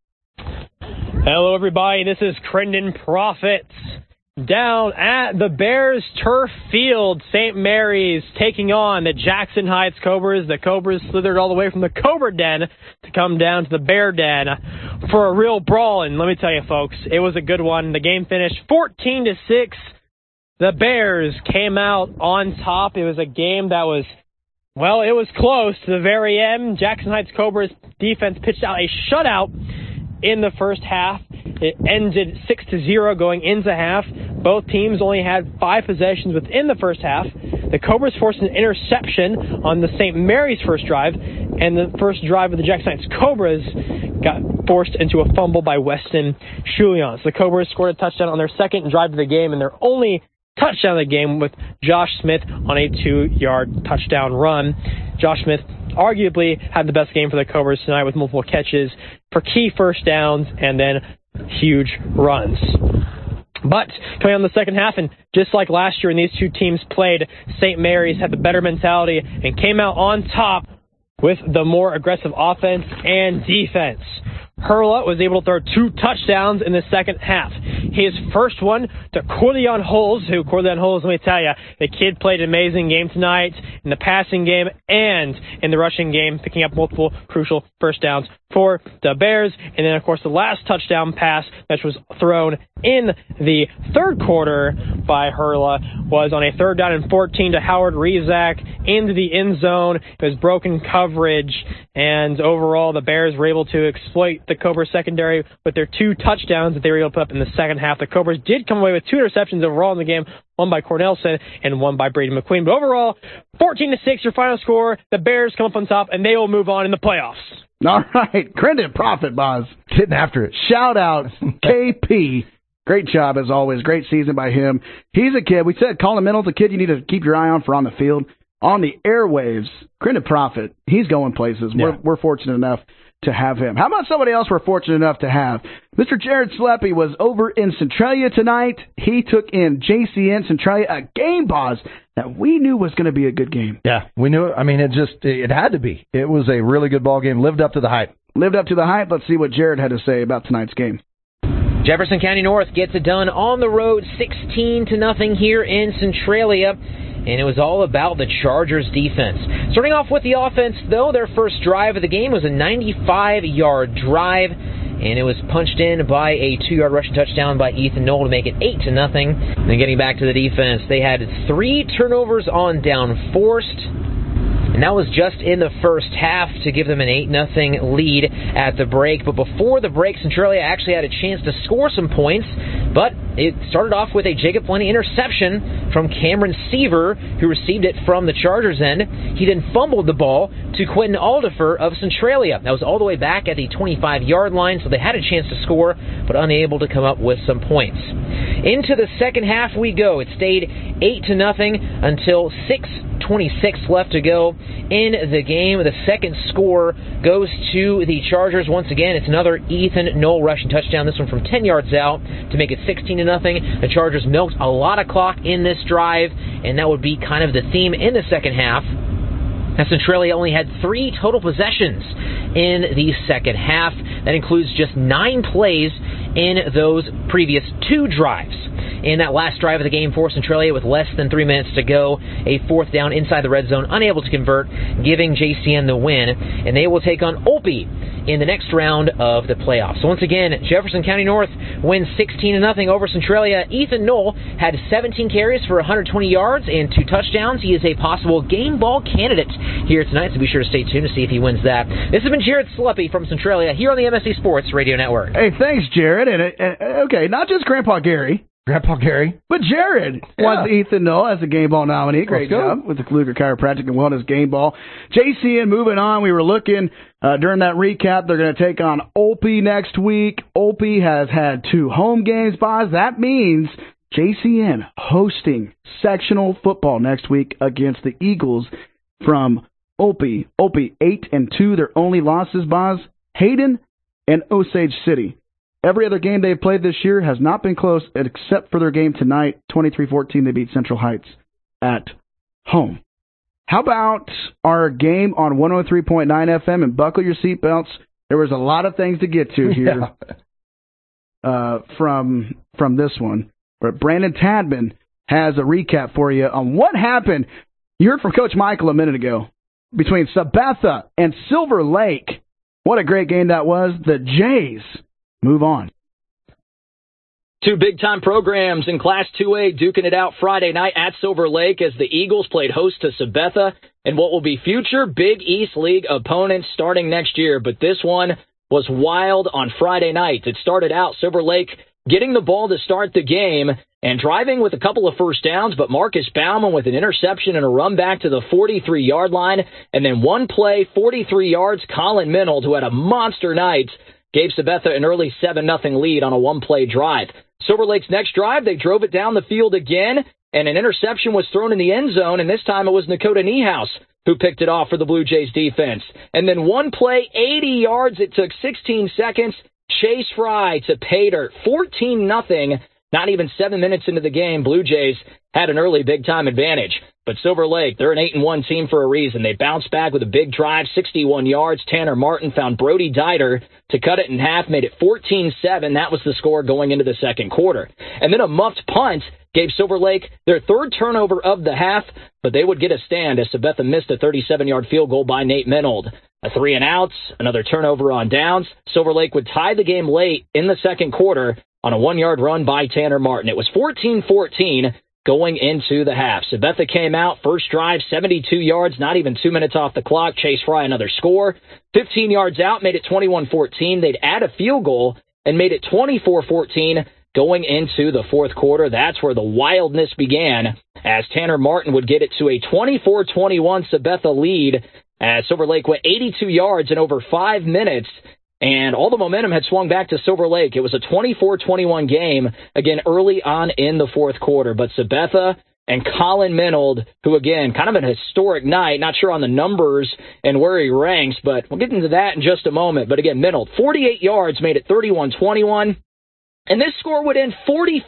Hello, everybody. This is Crendon Profit. Down at the Bears Turf Field, St. Mary's taking on the Jackson Heights Cobras. The Cobras slithered all the way from the Cobra Den to come down to the Bear Den for a real brawl. And let me tell you, folks, it was a good one. The game finished 14-6. The Bears came out on top. It was a game that was, well, it was close to the very end. Jackson Heights Cobras defense pitched out a shutout in the first half. It ended 6-0 going into half. Both teams only had 5 possessions within the first half. The Cobras forced an interception on the St. Mary's first drive, and the first drive of the Jackson Heights Cobras got forced into a fumble by Weston Chulians. The Cobras scored a touchdown on their second drive of the game, and their only touchdown of the game with Josh Smith on a 2-yard touchdown run. Josh Smith arguably had the best game for the Cobras tonight with multiple catches for key first downs and then huge runs. But coming on the second half, and just like last year when these two teams played, St. Mary's had the better mentality and came out on top with the more aggressive offense and defense. Hurla was able to throw 2 touchdowns in the second half. his first one to Corleone Holes, let me tell you, the kid played an amazing game tonight in the passing game and in the rushing game, picking up multiple crucial first downs for the Bears. And then, of course, the last touchdown pass that was thrown in the third quarter by Hurla was on a 3rd down and 14 to Howard Rezac into the end zone. It was broken coverage, and overall the Bears were able to exploit the Cobra secondary with their 2 touchdowns that they were able to put up in the second half. The Cobras did come away with 2 interceptions overall in the game, one by Cornelson and one by Brady McQueen. But overall, 14-6, your final score. The Bears come up on top, and they will move on in the playoffs. All right. Credit Profit, Boz. Getting after it. Shout out, KP. Great job, as always. Great season by him. He's a kid. We said Colin Middle's a kid you need to keep your eye on for on the field. On the airwaves, Credit Profit. He's going places. Yeah. We're fortunate enough to have him. How about somebody else we're fortunate enough to have? Mr. Jared Sleppy was over in Centralia tonight. He took in JCN Centralia, a game, Boz, that we knew was going to be a good game. Yeah, we knew it. I mean, it had to be. It was a really good ball game. Lived up to the hype. Lived up to the hype. Let's see what Jared had to say about tonight's game. Jefferson County North gets it done on the road, 16-0 here in Centralia. And it was all about the Chargers defense. Starting off with the offense, though, their first drive of the game was a 95-yard drive, and it was punched in by a 2-yard rushing touchdown by Ethan Knoll to make it 8-0. Then getting back to the defense, they had 3 turnovers on down forced, and that was just in the first half to give them an 8-0 lead at the break. But before the break, Centralia actually had a chance to score some points, but it started off with a Jacob Lenny interception from Cameron Seaver, who received it from the Chargers end. He then fumbled the ball to Quentin Aldifer of Centralia. That was all the way back at the 25-yard line, so they had a chance to score, but unable to come up with some points. Into the second half we go. It stayed 8-0 until 6:26 left to go in the game. The second score goes to the Chargers. Once again, it's another Ethan Knoll rushing touchdown, this one from 10 yards out to make it 16-0. The Chargers milked a lot of clock in this drive, and that would be kind of the theme in the second half. Now, Centralia only had 3 total possessions in the second half. That includes just 9 plays in those previous 2 drives. In that last drive of the game for Centralia with less than 3 minutes to go, a 4th down inside the red zone, unable to convert, giving JCN the win, and they will take on Olpe in the next round of the playoffs. So once again, Jefferson County North wins 16-0 over Centralia. Ethan Knoll had 17 carries for 120 yards and 2 touchdowns. He is a possible game ball candidate here tonight, so be sure to stay tuned to see if he wins that. This has been Jared Sleppy from Centralia here on the MSC Sports Radio Network. Hey, thanks, Jared. And okay, not just Grandpa Gary, but Jared wants Ethan Knoll as a game ball nominee. Great job with the Luger Chiropractic and Wellness game ball. JCN moving on. We were looking during that recap. They're going to take on Olpe next week. Olpe has had 2 home games, Boz. That means JCN hosting sectional football next week against the Eagles from Olpe. Olpe 8-2. Their only losses, Boz, Hayden and Osage City. Every other game they've played this year has not been close except for their game tonight. 23-14, they beat Central Heights at home. How about our game on 103.9 FM, and buckle your seatbelts? There was a lot of things to get to here from this one. But Brandon Tadman has a recap for you on what happened. You heard from Coach Michael a minute ago between Sabetha and Silver Lake. What a great game that was. The Jays move on. 2 big-time programs in Class 2A duking it out Friday night at Silver Lake as the Eagles played host to Sabetha and what will be future Big East League opponents starting next year. But this one was wild on Friday night. It started out Silver Lake getting the ball to start the game and driving with a couple of first downs, but Marcus Bauman with an interception and a run back to the 43-yard line. And then one play, 43 yards, Colin Minold, who had a monster night, gave Sabetha an early 7-0 lead on a 1-play drive. Silver Lake's next drive, they drove it down the field again, and an interception was thrown in the end zone, and this time it was Nakota Niehaus who picked it off for the Blue Jays defense. And then one play, 80 yards, it took 16 seconds, Chase Fry to pay dirt, 14-0 Not even 7 minutes into the game, Blue Jays had an early big-time advantage. But Silver Lake, they're an 8-1 team for a reason. They bounced back with a big drive, 61 yards. Tanner Martin found Brody Dieter to cut it in half, made it 14-7. That was the score going into the second quarter. And then a muffed punt gave Silver Lake their third turnover of the half, but they would get a stand as Sabetha missed a 37-yard field goal by Nate Minold. A 3-and-outs, another turnover on downs. Silver Lake would tie the game late in the second quarter on a 1-yard run by Tanner Martin. It was 14-14 going into the half. Sabetha came out, first drive, 72 yards, not even 2 minutes off the clock. Chase Fry, another score. 15 yards out, made it 21-14. They'd add a field goal and made it 24-14 going into the fourth quarter. That's where the wildness began as Tanner Martin would get it to a 24-21 Sabetha lead as Silver Lake went 82 yards in over 5 minutes. And all the momentum had swung back to Silver Lake. It was a 24-21 game, again, early on in the fourth quarter. But Sabetha and Colin Minold, who, again, kind of an historic night, not sure on the numbers and where he ranks, but we'll get into that in just a moment. But, again, Minold, 48 yards, made it 31-21. And this score would end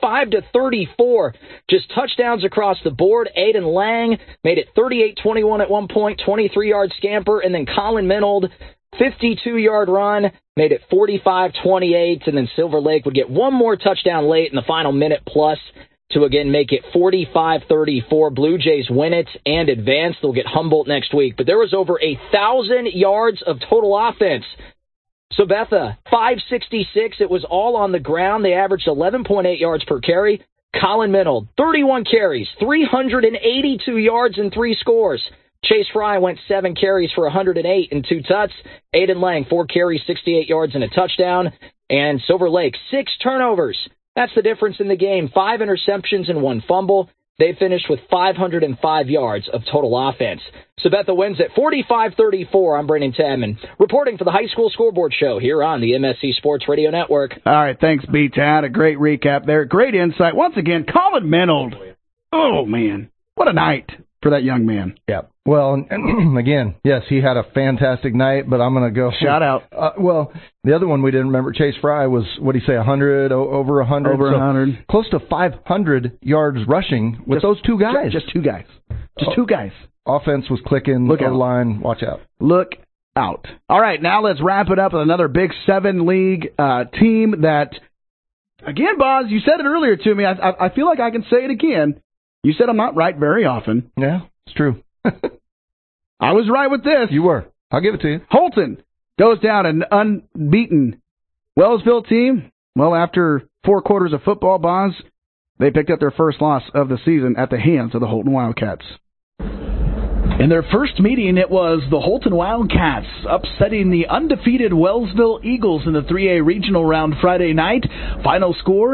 45-34. Just touchdowns across the board. Aiden Lang made it 38-21 at one point, 23-yard scamper. And then Colin Minold, 52-yard run, made it 45-28, and then Silver Lake would get one more touchdown late in the final minute plus to, again, make it 45-34. Blue Jays win it and advance. They'll get Humboldt next week. But there was over 1,000 yards of total offense. Sabetha, 566. It was all on the ground. They averaged 11.8 yards per carry. Colin Minold, 31 carries, 382 yards and 3 scores. Chase Fry went 7 carries for 108 and 2 tuts. Aiden Lang, 4 carries, 68 yards and a touchdown. And Silver Lake, 6 turnovers. That's the difference in the game. 5 interceptions and 1 fumble. They finished with 505 yards of total offense. Sabetha wins at 45-34. I'm Brandon Tadman, reporting for the High School Scoreboard Show here on the MSC Sports Radio Network. All right, thanks, B-Tad. A great recap there. Great insight. Once again, Colin Minold. Oh, man. What a night for that young man. Yeah. Well, and again, yes, he had a fantastic night, but I'm going to go. Shout out. Well, the other one we didn't remember, Chase Fry, was, what did he say, 100, over 100? Over 100. Close to 500 yards rushing with those two guys. Just two guys. Just two guys. Offense was clicking. Look out. Line, watch out. Look out. All right, now let's wrap it up with another Big 7 league team that, again, Boz, you said it earlier to me. I feel like I can say it again. You said I'm not right very often. Yeah, it's true. I was right with this. You were. I'll give it to you. Holton goes down an unbeaten Wellsville team. Well, after 4 quarters of football, Boz, they picked up their first loss of the season at the hands of the Holton Wildcats. In their first meeting, it was the Holton Wildcats upsetting the undefeated Wellsville Eagles in the 3A regional round Friday night. Final score,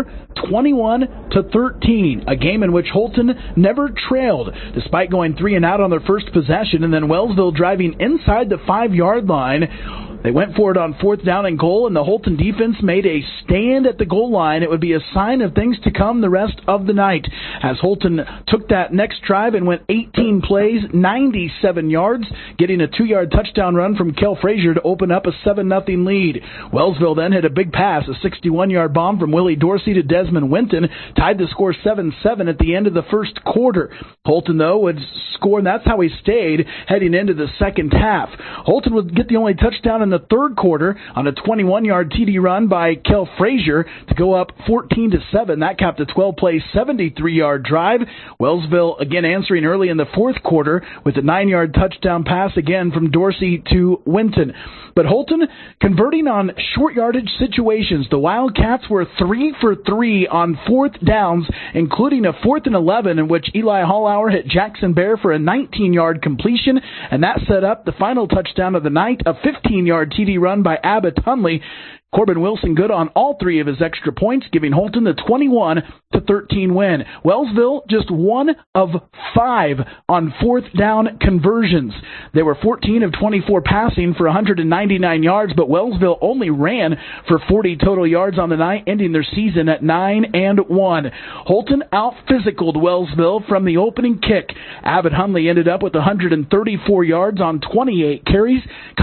21-13, a game in which Holton never trailed, despite going 3-and-out on their first possession, and then Wellsville driving inside the 5-yard line. They went for it on 4th down and goal, and the Holton defense made a stand at the goal line. It would be a sign of things to come the rest of the night, as Holton took that next drive and went 18 plays, 97 yards, getting a 2-yard touchdown run from Kel Frazier to open up a 7-0 lead. Wellsville then hit a big pass, a 61-yard bomb from Willie Dorsey to Desmond Winton, tied the score 7-7 at the end of the first quarter. Holton, though, would score, and that's how he stayed heading into the second half. Holton would get the only touchdown in the third quarter on a 21-yard TD run by Kel Frazier to go up 14-7. That capped a 12-play, 73-yard drive. Wellsville again answering early in the fourth quarter with a 9-yard touchdown pass again from Dorsey to Winton. But Holton converting on short yardage situations. The Wildcats were 3 for 3 on 4th downs, including a 4th and 11 in which Eli Hollauer hit Jackson Bear for a 19-yard completion, and that set up the final touchdown of the night, a 15-yard TD run by Abbott Hunley. Corbin Wilson good on all 3 of his extra points, giving Holton the 21-13 win. Wellsville just 1 of 5 on 4th down conversions. They were 14 of 24 passing for 199 yards, but Wellsville only ran for 40 total yards on the night, ending their season at 9-1. Holton out-physicaled Wellsville from the opening kick. Abbott Hunley ended up with 134 yards on 28 carries.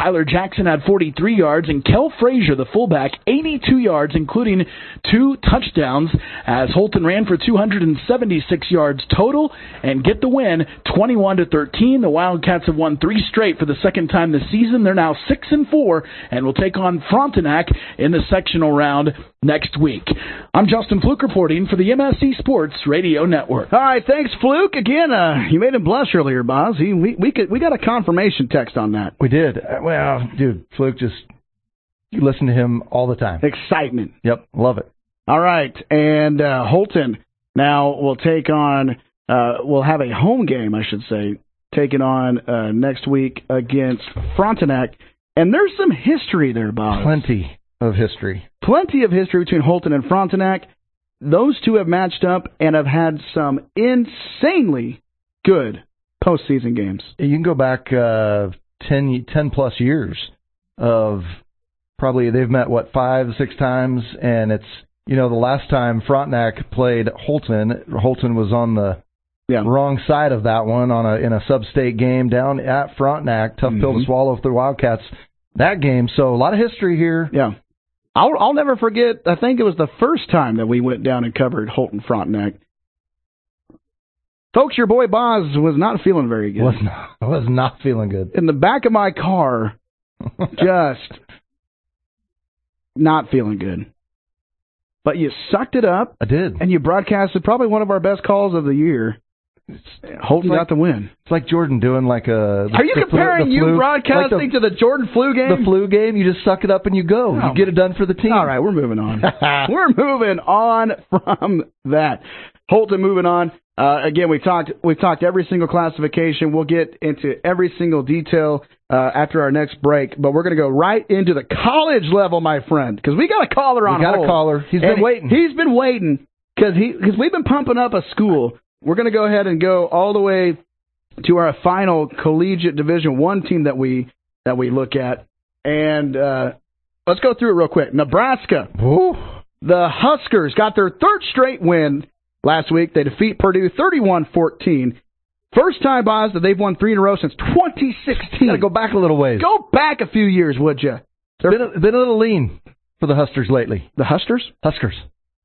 Tyler Jackson had 43 yards, and Kel Frazier, the fullback, 82 yards, including 2 touchdowns, as Holton ran for 276 yards total and get the win, 21-13. The Wildcats have won 3 straight for the second time this season. They're now 6-4 and will take on Frontenac in the sectional round next week. I'm Justin Fluke reporting for the MSC Sports Radio Network. All right, thanks, Fluke. Again, you made him blush earlier, Boz. We got a confirmation text on that. We did. Well, dude, Fluke you listen to him all the time. Excitement. Yep, love it. All right, and Holton now will take on, we'll have a home game, I should say, taking on next week against Frontenac. And there's some history there, Bob. Plenty of history. Plenty of history between Holton and Frontenac. Those two have matched up and have had some insanely good postseason games. You can go back 10-plus years of probably they've met, 5-6 times, and it's, the last time Frontenac played Holton was on the wrong side of that one in a sub-state game down at Frontenac. Tough pill to swallow for the Wildcats that game. So a lot of history here. Yeah. I'll never forget, I think it was the first time that we went down and covered Holton Frontenac. Folks, your boy Boz was not feeling very good. Was not feeling good. In the back of my car, just not feeling good. But you sucked it up. I did. And you broadcasted probably one of our best calls of the year. Holton got the win. It's like Jordan doing like a... Are you comparing you broadcasting to the Jordan flu game? The flu game, you just suck it up and you go. You get it done for the team. All right, we're moving on. We're moving on from that. Holton moving on. Again, we've talked every single classification. We'll get into every single detail after our next break, but we're going to go right into the college level, my friend, because we got a caller on hold. We got a caller. He's been waiting. He's been waiting because we've been pumping up a school. We're going to go ahead and go all the way to our final collegiate Division I team that we look at, and let's go through it real quick. Nebraska. Ooh. The Huskers got their third straight win last week. They defeat Purdue 31-14. First time, Boz, that they've won 3 in a row since 2016. Got to go back a little ways. Go back a few years, would you? Been a little lean for the Huskers lately. The Huskers? Huskers.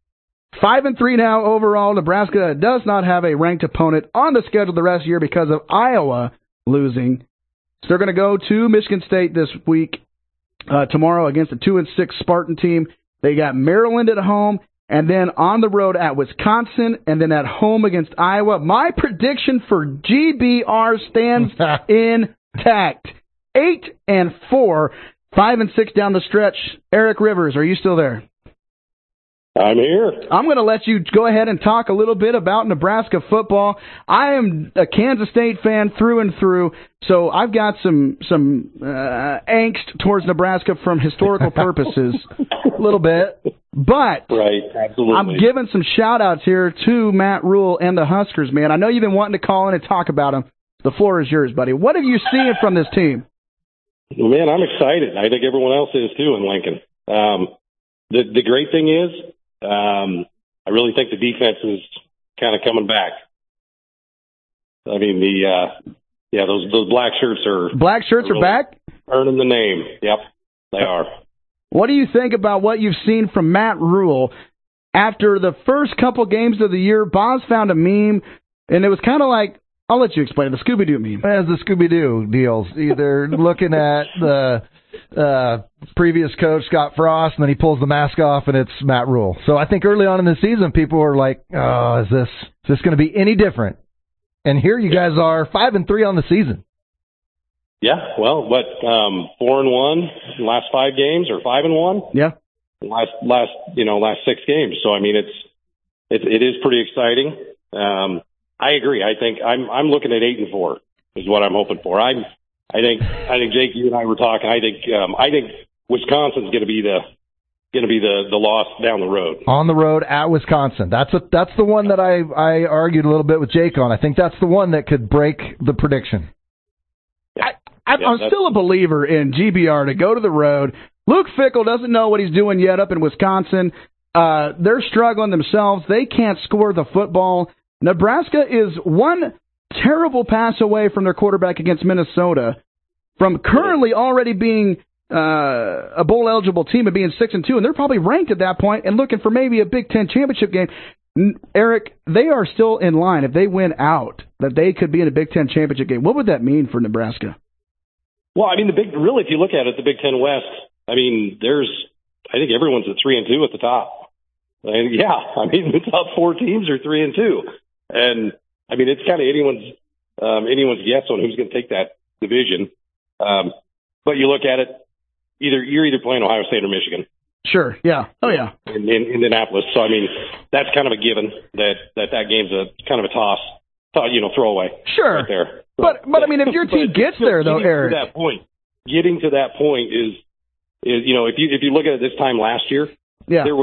5-3 now overall. Nebraska does not have a ranked opponent on the schedule the rest of the year because of Iowa losing. So they're going to go to Michigan State this week, tomorrow against the 2-6 Spartan team. They got Maryland at home, and then on the road at Wisconsin, and then at home against Iowa. My prediction for GBR stands intact. 8-4, 5-6 down the stretch. Eric Rivers, are you still there? I'm here. I'm going to let you go ahead and talk a little bit about Nebraska football. I am a Kansas State fan through and through, so I've got some angst towards Nebraska from historical purposes. A little bit. But right, absolutely. I'm giving some shout-outs here to Matt Rule and the Huskers, man. I know you've been wanting to call in and talk about them. The floor is yours, buddy. What have you seen from this team? Well, man, I'm excited. I think everyone else is, too, in Lincoln. The great thing is, I really think the defense is kind of coming back. I mean, those black shirts are... Black shirts are back? Earning the name. Yep, they are. What do you think about what you've seen from Matt Rule? After the first couple games of the year, Boz found a meme, and it was kind of like, I'll let you explain it, the Scooby-Doo meme. As the Scooby-Doo deals, either looking at the previous coach, Scott Frost, and then he pulls the mask off, and it's Matt Rule. So I think early on in the season, people were like, oh, is this going to be any different? And here you guys are, 5-3 on the season. Yeah, well, 4-1 last 5 games, or 5-1? Yeah. Last 6 games. So I mean, it is pretty exciting. I agree. I think I'm looking at 8-4 is what I'm hoping for. I think Jake, you and I were talking. I think Wisconsin's going to be the loss down the road. On the road at Wisconsin. That's the one that I argued a little bit with Jake on. I think that's the one that could break the prediction. I'm still a believer in GBR to go to the road. Luke Fickell doesn't know what he's doing yet up in Wisconsin. They're struggling themselves. They can't score the football. Nebraska is one terrible pass away from their quarterback against Minnesota. from currently already being a bowl-eligible team and being 6-2, and they're probably ranked at that point and looking for maybe a Big Ten championship game. Eric, they are still in line. If they win out, that they could be in a Big Ten championship game. What would that mean for Nebraska? Well, I mean, if you look at it, the Big Ten West, I mean, I think everyone's at 3-2 at the top. And the top 4 teams are 3-2. And I mean, it's kind of anyone's guess on who's going to take that division. But you look at it, you're either playing Ohio State or Michigan. Sure. Yeah. Oh yeah. In Indianapolis. So I mean, that's kind of a given that game's a kind of a toss, throwaway. Sure. Right there. But I mean, if your team gets there though, Eric. Getting to that point is if you look at it this time last year, yeah, that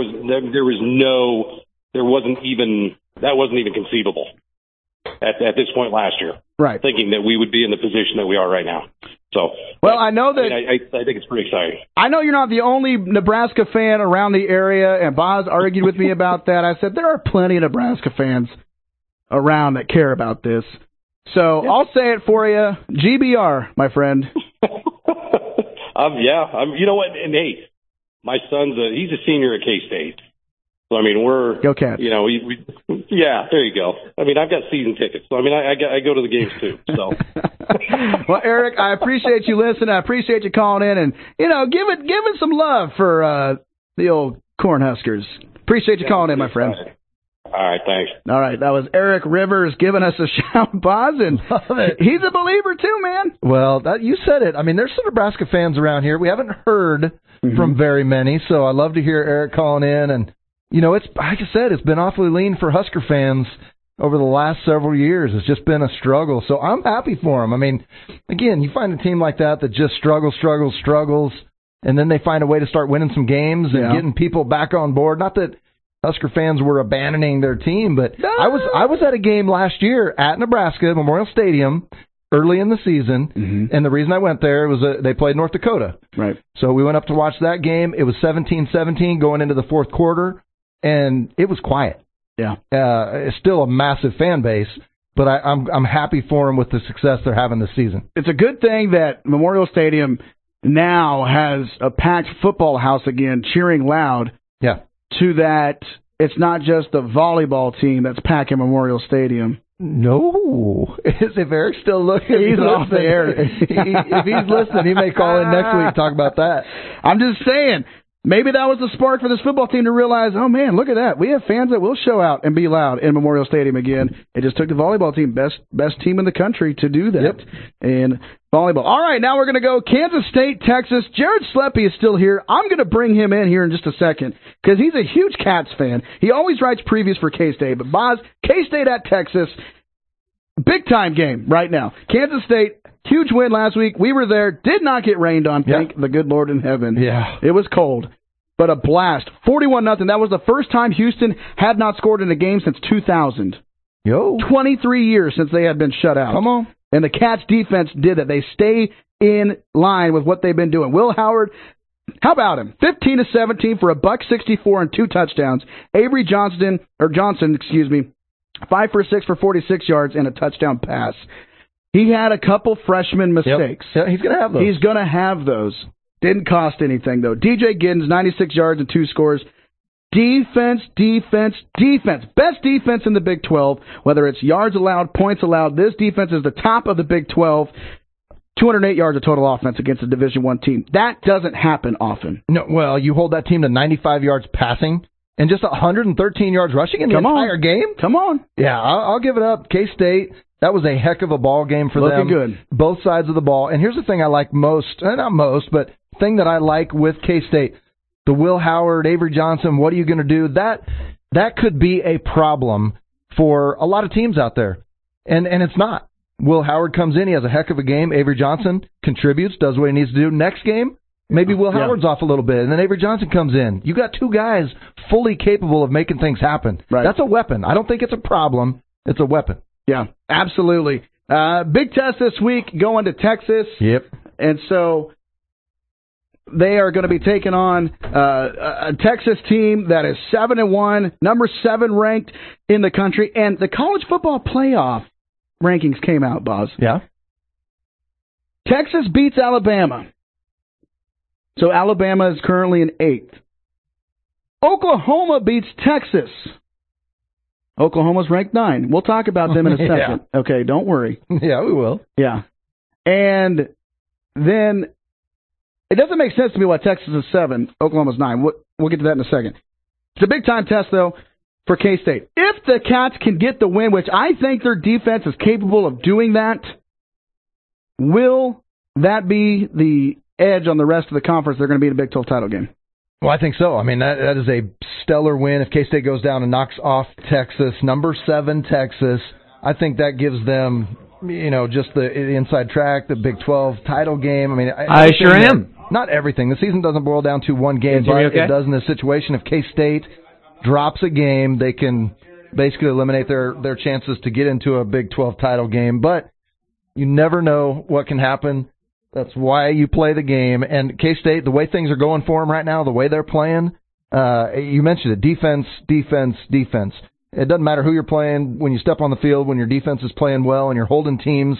wasn't even conceivable at this point last year. Right. Thinking that we would be in the position that we are right now. So, well, I know that I think it's pretty exciting. I know you're not the only Nebraska fan around the area, and Boz argued with me about that. I said there are plenty of Nebraska fans around that care about this. So yeah. I'll say it for you, GBR, my friend. You know what? And hey, my son's he's a senior at K-State. So, I mean, Go Cats. There you go. I mean, I've got season tickets. So, I mean, I go to the games, too. So. Well, Eric, I appreciate you listening. I appreciate you calling in and, give it some love for the old Cornhuskers. Appreciate you calling in, my friend. All right, thanks. All right, that was Eric Rivers giving us a shout, Boz, and he's a believer, too, man. Well, you said it. I mean, there's some Nebraska fans around here. We haven't heard from very many, so I love to hear Eric calling in, and it's like I said, it's been awfully lean for Husker fans over the last several years. It's just been a struggle. So I'm happy for them. I mean, again, you find a team like that just struggles, and then they find a way to start winning some games and getting people back on board. Not that Husker fans were abandoning their team, but I was at a game last year at Nebraska, Memorial Stadium, early in the season, and the reason I went there was they played North Dakota. Right. So we went up to watch that game. It was 17-17 going into the fourth quarter. And it was quiet. Yeah. It's still a massive fan base, but I'm happy for them with the success they're having this season. It's a good thing that Memorial Stadium now has a packed football house again, cheering loud. Yeah. To that, it's not just the volleyball team that's packing Memorial Stadium. No. If Eric's still looking, he's off the air. If he's listening, he may call in next week and talk about that. I'm just saying. Maybe that was the spark for this football team to realize, oh, man, look at that. We have fans that will show out and be loud in Memorial Stadium again. It just took the volleyball team, best team in the country, to do that in volleyball. All right, now we're going to go Kansas State, Texas. Jared Sleppy is still here. I'm going to bring him in here in just a second because he's a huge Cats fan. He always writes previews for K-State. But, Boz, K-State at Texas, big-time game right now. Kansas State, huge win last week. We were there. Did not get rained on, thank the good Lord in heaven. Yeah. It was cold. But a blast. 41-0. That was the first time Houston had not scored in a game since 2000. 23 years since they had been shut out. Come on. And the Cats defense did that. They stay in line with what they've been doing. Will Howard, how about him? 15-17 for $164 and 2 touchdowns. Avery Johnson, 5 for 6 for 46 yards and a touchdown pass. He had a couple freshman mistakes. Yep. Yeah, he's going to have those. Didn't cost anything, though. DJ Giddens, 96 yards and 2 scores. Defense. Best defense in the Big 12, whether it's yards allowed, points allowed. This defense is the top of the Big 12. 208 yards of total offense against a Division I team. That doesn't happen often. No, well, you hold that team to 95 yards passing and just 113 yards rushing in the entire game? Come on. Yeah, I'll give it up. K-State, that was a heck of a ball game for them. Looking good. Both sides of the ball. And here's the thing I like most, not most, but thing that I like with K-State, the Will Howard, Avery Johnson, what are you going to do? That could be a problem for a lot of teams out there. And it's not. Will Howard comes in, he has a heck of a game. Avery Johnson contributes, does what he needs to do. Next game, maybe Will Howard's off a little bit, and then Avery Johnson comes in. You got 2 guys fully capable of making things happen. Right. That's a weapon. I don't think it's a problem. It's a weapon. Yeah, absolutely. Big test this week going to Texas. Yep. And so they are going to be taking on a Texas team that is 7-1, number 7 ranked in the country. And the college football playoff rankings came out, Boz. Yeah. Texas beats Alabama. So Alabama is currently in 8th. Oklahoma beats Texas. Oklahoma's ranked 9. We'll talk about them in a second. Yeah. Okay, don't worry. Yeah, we will. Yeah. And then it doesn't make sense to me why Texas is 7, Oklahoma's 9. We'll get to that in a second. It's a big-time test, though, for K-State. If the Cats can get the win, which I think their defense is capable of doing that, will that be the edge on the rest of the conference? They're going to be in a Big 12 title game. Well, I think so. I mean, that is a stellar win. If K-State goes down and knocks off Texas, number 7 Texas, I think that gives them, just the inside track, the Big 12 title game. I mean, I sure am. Not everything. The season doesn't boil down to one game, but it does in this situation. If K-State drops a game, they can basically eliminate their chances to get into a Big 12 title game. But you never know what can happen. That's why you play the game. And K-State, the way things are going for them right now, the way they're playing, you mentioned it, defense. It doesn't matter who you're playing. When you step on the field, when your defense is playing well and you're holding teams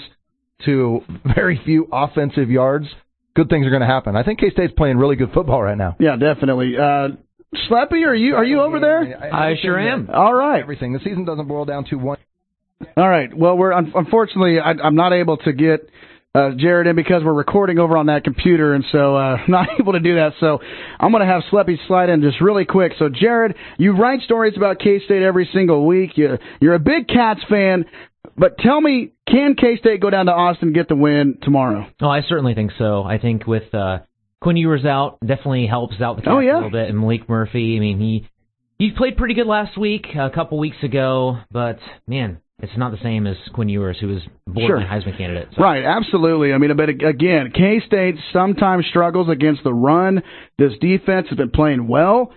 to very few offensive yards, good things are going to happen. I think K-State's playing really good football right now. Yeah, definitely. Slappy, are you over there? I sure am. All right. Everything. The season doesn't boil down to one. All right. Well, we're unfortunately I'm not able to get Jared in because we're recording over on that computer, and so not able to do that. So I'm going to have Sleppy slide in just really quick. So, Jared, you write stories about K-State every single week. You're a big Cats fan, but tell me, can K-State go down to Austin and get the win tomorrow? Oh, I certainly think so. I think with Quinn Ewers out, definitely helps out the Cats a little bit, and Malik Murphy, I mean, he played pretty good last week, a couple weeks ago, but, man, it's not the same as Quinn Ewers, who was borderline Heisman candidate. So. Right, absolutely. I mean, but again, K-State sometimes struggles against the run. This defense has been playing well.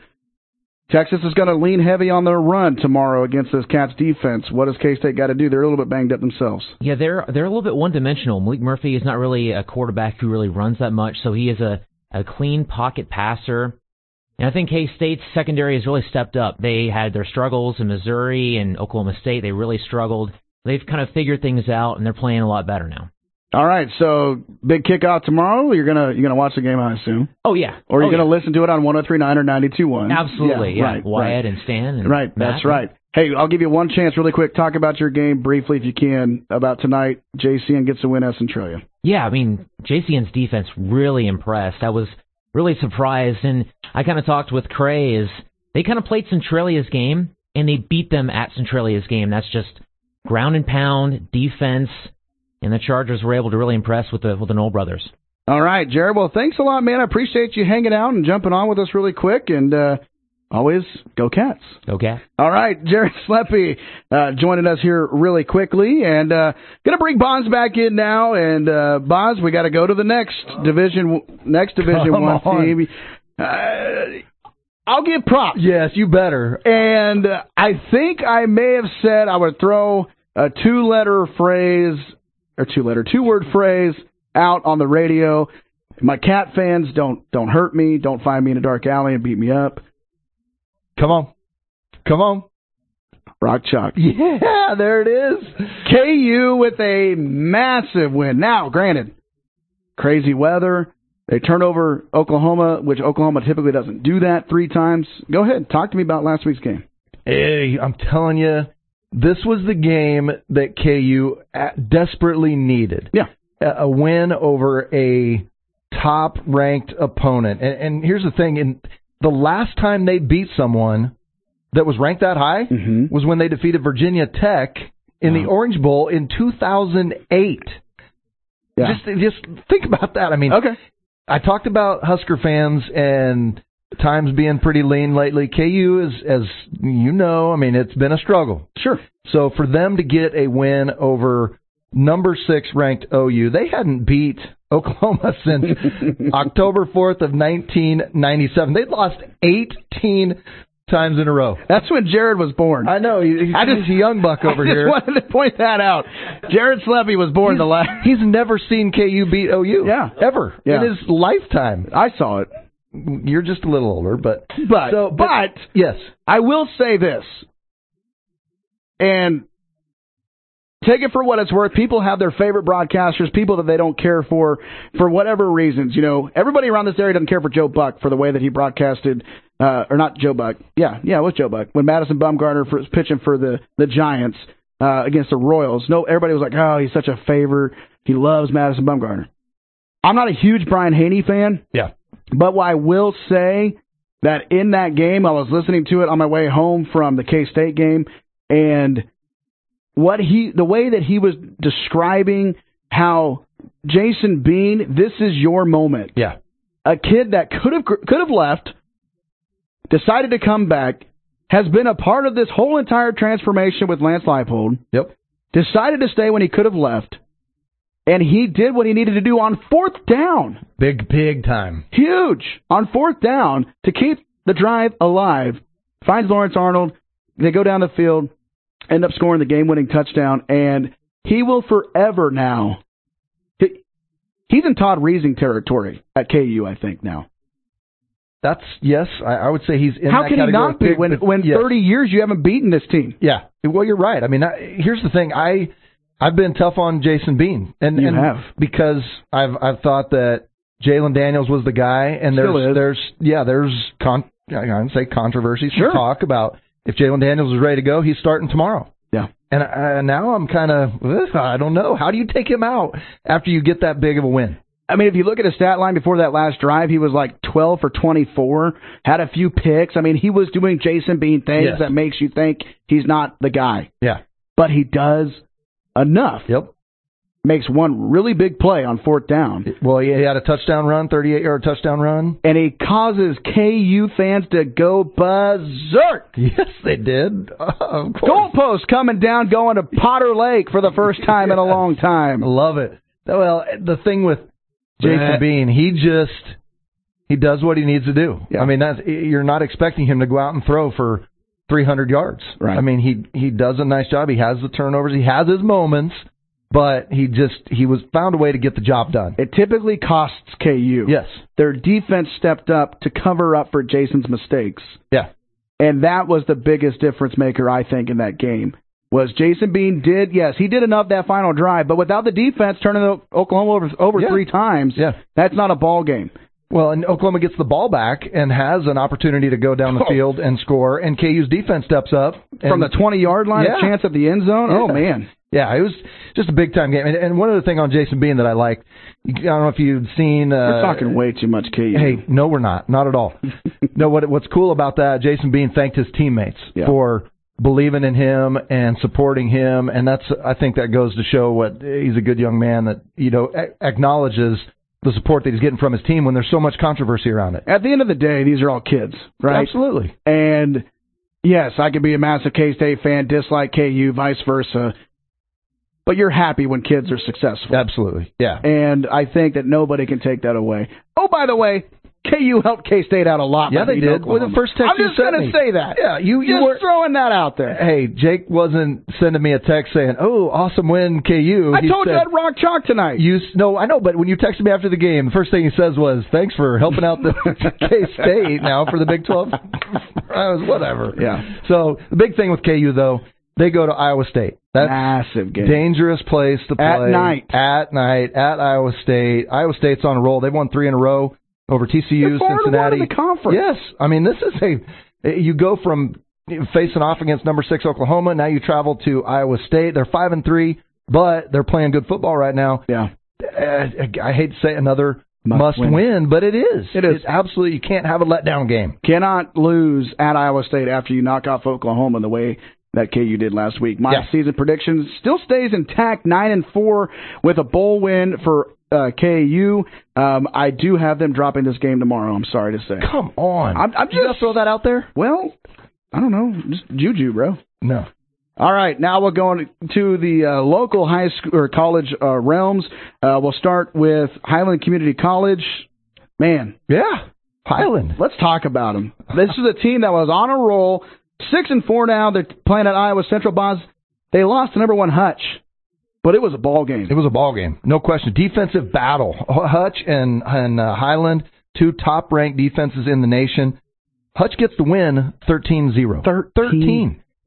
Texas is going to lean heavy on their run tomorrow against this Cats defense. What does K-State got to do? They're a little bit banged up themselves. Yeah, they're a little bit one-dimensional. Malik Murphy is not really a quarterback who really runs that much, so he is a clean pocket passer. And I think K-State's secondary has really stepped up. They had their struggles in Missouri and Oklahoma State. They really struggled. They've kind of figured things out, and they're playing a lot better now. All right, so big kickoff tomorrow. You're gonna watch the game, I assume. Oh yeah. Or you're gonna listen to it on 103.9 or 92.1. Absolutely, yeah. Right, Wyatt and Stan. And right, Matt. That's right. Hey, I'll give you one chance really quick. Talk about your game briefly, if you can, about tonight. JCN gets a win at Centralia. Yeah, I mean, JCN's defense really impressed. I was really surprised, and I kind of talked with Cray, is they kind of played Centralia's game, and they beat them at Centralia's game. That's just ground and pound, defense, and the Chargers were able to really impress with the Knoll brothers. All right, Jared, well, thanks a lot, man. I appreciate you hanging out and jumping on with us really quick, and always go Cats. Go Cats. All right, Jared Sleppy joining us here really quickly, and going to bring Boz back in now. And Boz, we got to go to the next Division One team. I'll give props. Yes, you better. And I think I may have said I would throw a two-word phrase out on the radio. My Cat fans, don't hurt me. Don't find me in a dark alley and beat me up. Come on. Rock Chalk. Yeah, there it is. KU with a massive win. Now, granted, crazy weather. They turn over Oklahoma, which Oklahoma typically doesn't do that 3 times. Go ahead. Talk to me about last week's game. Hey, I'm telling you, this was the game that KU desperately needed. Yeah. A win over a top-ranked opponent. And here's the thing. The last time they beat someone that was ranked that high was when they defeated Virginia Tech in the Orange Bowl in 2008. Yeah. Just think about that. I mean, I talked about Husker fans and times being pretty lean lately. KU is, as you know, I mean, it's been a struggle. Sure. So for them to get a win over number 6 ranked OU, they hadn't beat Oklahoma since October 4th of 1997. They'd lost 18 times in a row. That's when Jared was born. I know. He's a young buck over here. I just wanted to point that out. Jared Sleppy was born the last. He's never seen KU beat OU. Yeah. Ever. Yeah. In his lifetime. I saw it. You're just a little older, but yes. I will say this. And take it for what it's worth. People have their favorite broadcasters, people that they don't care for whatever reasons. You know, everybody around this area doesn't care for Joe Buck for the way that he broadcasted, or not Joe Buck. Yeah, it was Joe Buck. When Madison Bumgarner was pitching for the Giants against the Royals. No, everybody was like, oh, he's such a favorite. He loves Madison Bumgarner. I'm not a huge Brian Haney fan. Yeah. But I will say that in that game, I was listening to it on my way home from the K-State game, and the way that he was describing how Jason Bean, this is your moment. Yeah. A kid that could have left, decided to come back, has been a part of this whole entire transformation with Lance Leipold. Yep. Decided to stay when he could have left, and he did what he needed to do on fourth down. Big time. Huge. On fourth down to keep the drive alive. Finds Lawrence Arnold. They go down the field, end up scoring the game-winning touchdown, and he will forever now. He's in Todd Reesing territory at KU, I think, now. That's, yes, I would say he's in How that can he category not be when yes. 30 years you haven't beaten this team? Yeah, well, you're right. I mean, here's the thing. I've been tough on Jason Bean. And have. Because I've thought that Jalen Daniels was the guy, and there's I would say controversy, sure. talk about if Jalen Daniels is ready to go, he's starting tomorrow. Yeah. And now I'm kind of, I don't know. How do you take him out after you get that big of a win? I mean, if you look at his stat line before that last drive, he was like 12 for 24, had a few picks. I mean, he was doing Jason Bean things that makes you think he's not the guy. Yeah. But he does enough. Yep. Makes one really big play on fourth down. Well, he had a touchdown run, 38-yard touchdown run. And he causes KU fans to go berserk. Yes, they did. Goalpost coming down, going to Potter Lake for the first time in a long time. I love it. Well, the thing with Jason Bean, he does what he needs to do. Yeah. I mean, you're not expecting him to go out and throw for 300 yards. Right. I mean, he does a nice job. He has the turnovers. He has his moments, but he was found a way to get the job done. It typically costs KU. Yes. Their defense stepped up to cover up for Jason's mistakes. Yeah. And that was the biggest difference maker, I think, in that game. Was Jason Bean he did enough that final drive, but without the defense turning Oklahoma over 3 times, that's not a ball game. Well, and Oklahoma gets the ball back and has an opportunity to go down the field and score, and KU's defense steps up. From the 20-yard line, a chance at the end zone? Yeah. Oh, man. Yeah, it was just a big-time game. And one other thing on Jason Bean that I liked, I don't know if you've seen... we're talking way too much KU. Hey, no, we're not. Not at all. No, what's cool about that, Jason Bean thanked his teammates for believing in him and supporting him, and I think that goes to show what he's a good young man that acknowledges the support that he's getting from his team when there's so much controversy around it. At the end of the day, these are all kids, right? Absolutely. And yes, I could be a massive K-State fan, dislike KU, vice versa. But you're happy when kids are successful. Absolutely, yeah. And I think that nobody can take that away. Oh, by the way, KU helped K-State out a lot. Yeah, they did. Well, the first text I'm just going to say that. Yeah, you were throwing that out there. Hey, Jake wasn't sending me a text saying, "Oh, awesome win, KU." I told you I'd rock chalk tonight. No, I know, but when you texted me after the game, the first thing he says was, "Thanks for helping out the K-State now for the Big 12." Whatever. Yeah. So the big thing with KU though, they go to Iowa State. That's massive game. Dangerous place to play at night at Iowa State. Iowa State's on a roll. They've won 3 in a row. Over TCU, Cincinnati. In the conference. Yes. I mean, this is you go from facing off against number 6 Oklahoma. Now you travel to Iowa State. They're 5-3, but they're playing good football right now. Yeah. I hate to say another must win, but it is. It is. It's absolutely, you can't have a letdown game. Cannot lose at Iowa State after you knock off Oklahoma the way that KU did last week. My season predictions still stays intact, 9-4 with a bowl win for KU. I do have them dropping this game tomorrow, I'm sorry to say. Come on. I'm just going to throw that out there? Well, I don't know. Just juju, bro. No. All right, now we're going to the local high school or college realms. We'll start with Highland Community College. Man. Yeah, Highland. Let's talk about them. This is a team that was on a roll. 6-4 now. They're playing at Iowa Central. Boz. They lost to number 1 Hutch. But it was a ball game. It was a ball game, no question. Defensive battle. Hutch and Highland, 2 top-ranked defenses in the nation. Hutch gets the win 13-0. 13.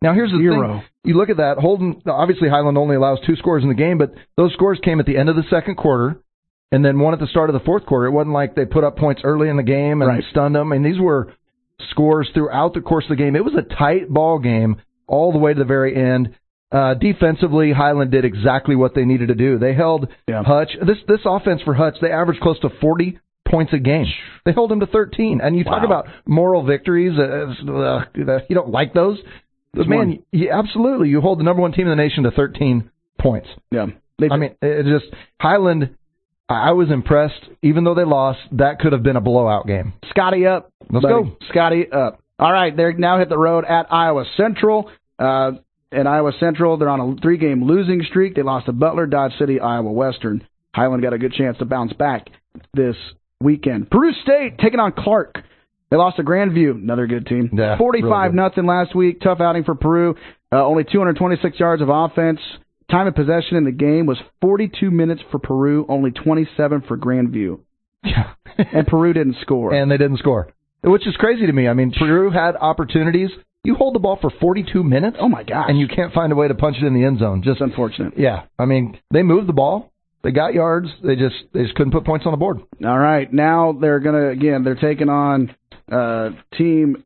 Now, here's the thing. You look at that. Holden, obviously, Highland only allows 2 scores in the game, but those scores came at the end of the second quarter and then one at the start of the fourth quarter. It wasn't like they put up points early in the game and stunned them. And these were scores throughout the course of the game. It was a tight ball game all the way to the very end. Defensively, Highland did exactly what they needed to do. They held Hutch. This offense for Hutch, they averaged close to 40 points a game. They held him to 13. And you talk about moral victories. You don't like those. But man, absolutely. You hold the number 1 team in the nation to 13 points. Yeah. I mean, it just, Highland, I was impressed. Even though they lost, that could have been a blowout game. Scotty up. Let's go. Scotty up. All right, they're now hit the road at Iowa Central. In Iowa Central, they're on a 3-game losing streak. They lost to Butler, Dodge City, Iowa Western. Highland got a good chance to bounce back this weekend. Peru State taking on Clark. They lost to Grandview, another good team. 45-0 last week. Tough outing for Peru. Only 226 yards of offense. Time of possession in the game was 42 minutes for Peru, only 27 for Grandview. Yeah. And Peru didn't score. And they didn't score, which is crazy to me. I mean, Peru had opportunities. You hold the ball for 42 minutes? Oh, my gosh. And you can't find a way to punch it in the end zone. Just unfortunate. Yeah. I mean, they moved the ball. They got yards. They just couldn't put points on the board. All right. Now they're they're taking on team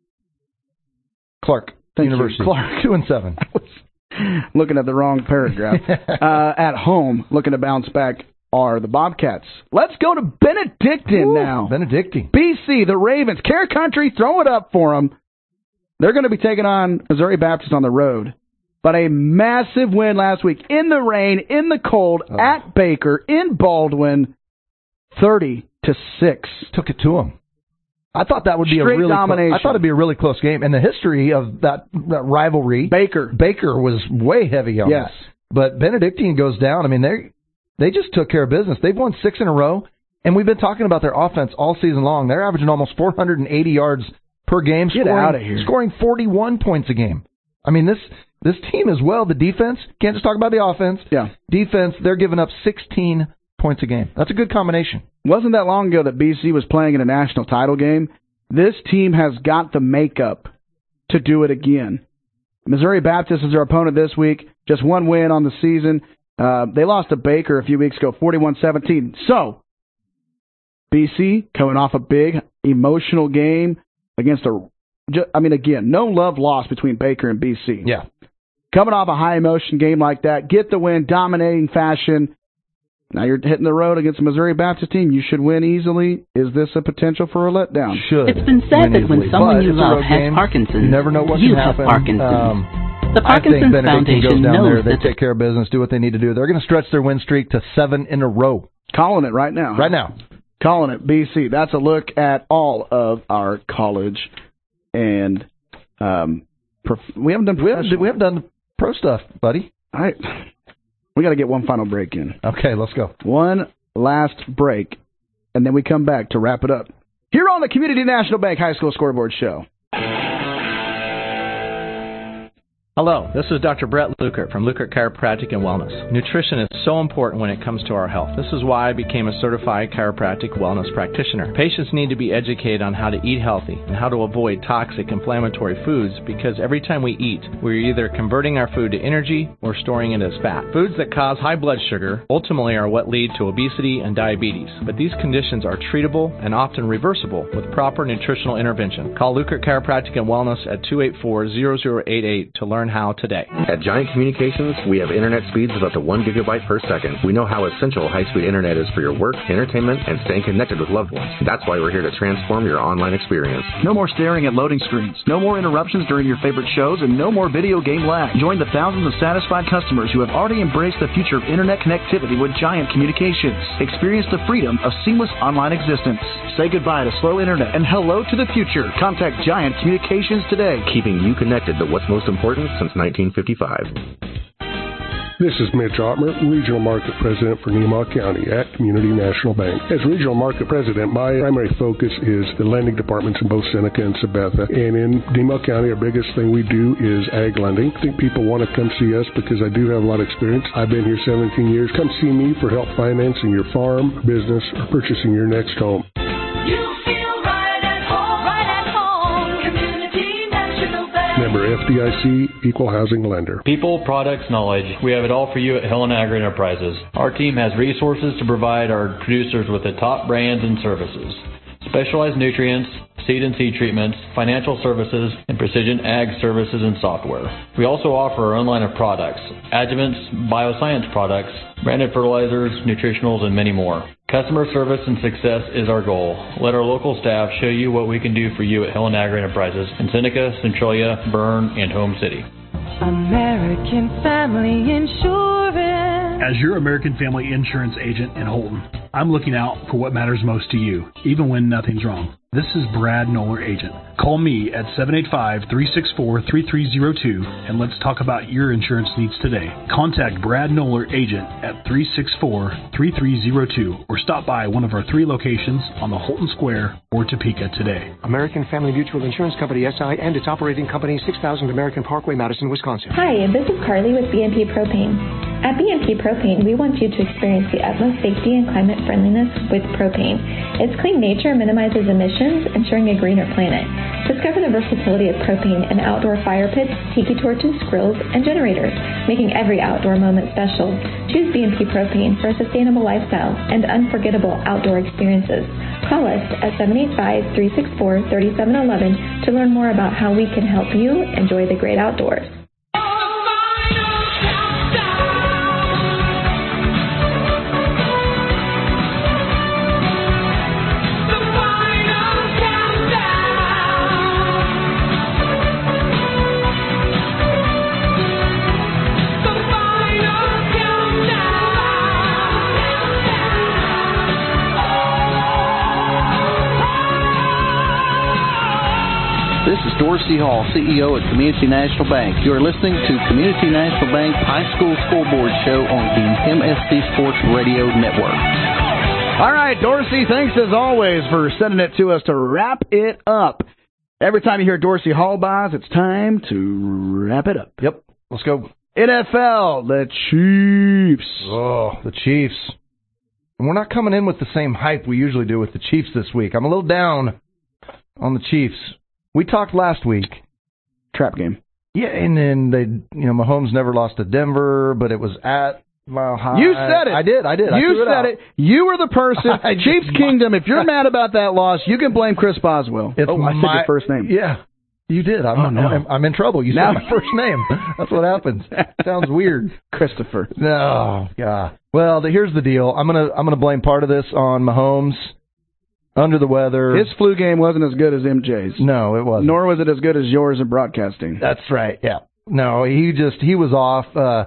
Clark University. Clark 2-7. I was looking at the wrong paragraph. At home, looking to bounce back are the Bobcats. Let's go to Benedictine now. Benedictine. BC, the Ravens. Care Country, throw it up for them. They're going to be taking on Missouri Baptist on the road. But a massive win last week in the rain, in the cold, at Baker, in Baldwin, 30-6. Took it to them. I thought that would be Straight domination. I thought it'd be a really close game. In the history of that rivalry, Baker was way heavy on that. But Benedictine goes down. I mean, they just took care of business. They've won 6 in a row, and we've been talking about their offense all season long. They're averaging almost 480 yards per game. Get out of here. Scoring 41 points a game. I mean, this team as well, the defense, can't just talk about the offense. Yeah. Defense, they're giving up 16 points a game. That's a good combination. Wasn't that long ago that BC was playing in a national title game? This team has got the makeup to do it again. Missouri Baptist is their opponent this week. Just 1 win on the season. They lost to Baker a few weeks ago, 41-17. So, BC coming off a big emotional game against again, no love lost between Baker and BC. Yeah. Coming off a high-emotion game like that, get the win, dominating fashion. Now you're hitting the road against a Missouri Baptist team. You should win easily. Is this a potential for a letdown? Should. It's been said that when someone you love has Parkinson's, you never know what you can have happen. Parkinson's. The Parkinson's Foundation knows they take care of business, do what they need to do. They're going to stretch their win streak to 7 in a row. Calling it right now. Right now. Calling it, BC. That's a look at all of our college and we haven't done the pro stuff, buddy. All right. We got to get one final break in. Okay, let's go. One last break, and then we come back to wrap it up here on the Community National Bank High School Scoreboard Show. Hello, this is Dr. Brett Lukert from Lukert Chiropractic and Wellness. Nutrition is so important when it comes to our health. This is why I became a certified chiropractic wellness practitioner. Patients need to be educated on how to eat healthy and how to avoid toxic inflammatory foods because every time we eat, we're either converting our food to energy or storing it as fat. Foods that cause high blood sugar ultimately are what lead to obesity and diabetes, but these conditions are treatable and often reversible with proper nutritional intervention. Call Lukert Chiropractic and Wellness at 284-0088 to learn how today. At Giant Communications, we have internet speeds of up to 1 gigabyte per second. We know how essential high-speed internet is for your work, entertainment, and staying connected with loved ones. That's why we're here to transform your online experience. No more staring at loading screens, no more interruptions during your favorite shows, and no more video game lag. Join the thousands of satisfied customers who have already embraced the future of internet connectivity with Giant Communications. Experience the freedom of seamless online existence. Say goodbye to slow internet and hello to the future. Contact Giant Communications today. Keeping you connected to what's most important since 1955. This is Mitch Ottmer, Regional Market President for Nemah County at Community National Bank. As Regional Market President, my primary focus is the lending departments in both Seneca and Sabetha. And in Nemah County, our biggest thing we do is ag lending. I think people want to come see us because I do have a lot of experience. I've been here 17 years. Come see me for help financing your farm, business, or purchasing your next home. You feel right at home. Right at home. Community National Bank. Member FDIC, Equal Housing Lender. People, products, knowledge. We have it all for you at Helena Agri Enterprises. Our team has resources to provide our producers with the top brands and services. Specialized nutrients, seed and seed treatments, financial services, and precision ag services and software. We also offer our own line of products, adjuvants, bioscience products, branded fertilizers, nutritionals, and many more. Customer service and success is our goal. Let our local staff show you what we can do for you at Helena Agri Enterprises in Seneca, Centralia, Bern, and Home City. American Family Insurance. As your American Family Insurance agent in Holton, I'm looking out for what matters most to you, even when nothing's wrong. This is Brad Noller, agent. Call me at 785-364-3302 and let's talk about your insurance needs today. Contact Brad Noller, agent at 364-3302 or stop by one of our 3 locations on the Holton Square or Topeka today. American Family Mutual Insurance Company, SI, and its operating company, 6000 American Parkway, Madison, Wisconsin. Hi, this is Carly with BNP Propane. At BNP Propane, we want you to experience the utmost safety and climate friendliness with propane. Its clean nature minimizes emissions, ensuring a greener planet. Discover the versatility of propane in outdoor fire pits, tiki torches, grills, and generators, making every outdoor moment special. Choose BNP Propane for a sustainable lifestyle and unforgettable outdoor experiences. Call us at 785-364-3711 to learn more about how we can help you enjoy the great outdoors. This is Dorsey Hall, CEO at Community National Bank. You are listening to Community National Bank High School Scoreboard Show on the MSC Sports Radio Network. All right, Dorsey, thanks as always for sending it to us to wrap it up. Every time you hear Dorsey Hall buys, it's time to wrap it up. Yep, let's go. NFL, the Chiefs. Oh, the Chiefs. And we're not coming in with the same hype we usually do with the Chiefs this week. I'm a little down on the Chiefs. We talked last week. Trap game. Yeah, and then Mahomes never lost to Denver, but it was at Mile High. You said it. I did. You said it. You were the person. Chiefs Kingdom, if you're mad about that loss, you can blame Chris Boswell. I said your first name. Yeah, you did. I'm in trouble. You said my first name. That's what happens. Sounds weird. Christopher. No, yeah. Well, here's the deal. I'm gonna blame part of this on Mahomes. Under the weather. His flu game wasn't as good as MJ's. No, it wasn't. Nor was it as good as yours in broadcasting. That's right, yeah. No, he was off.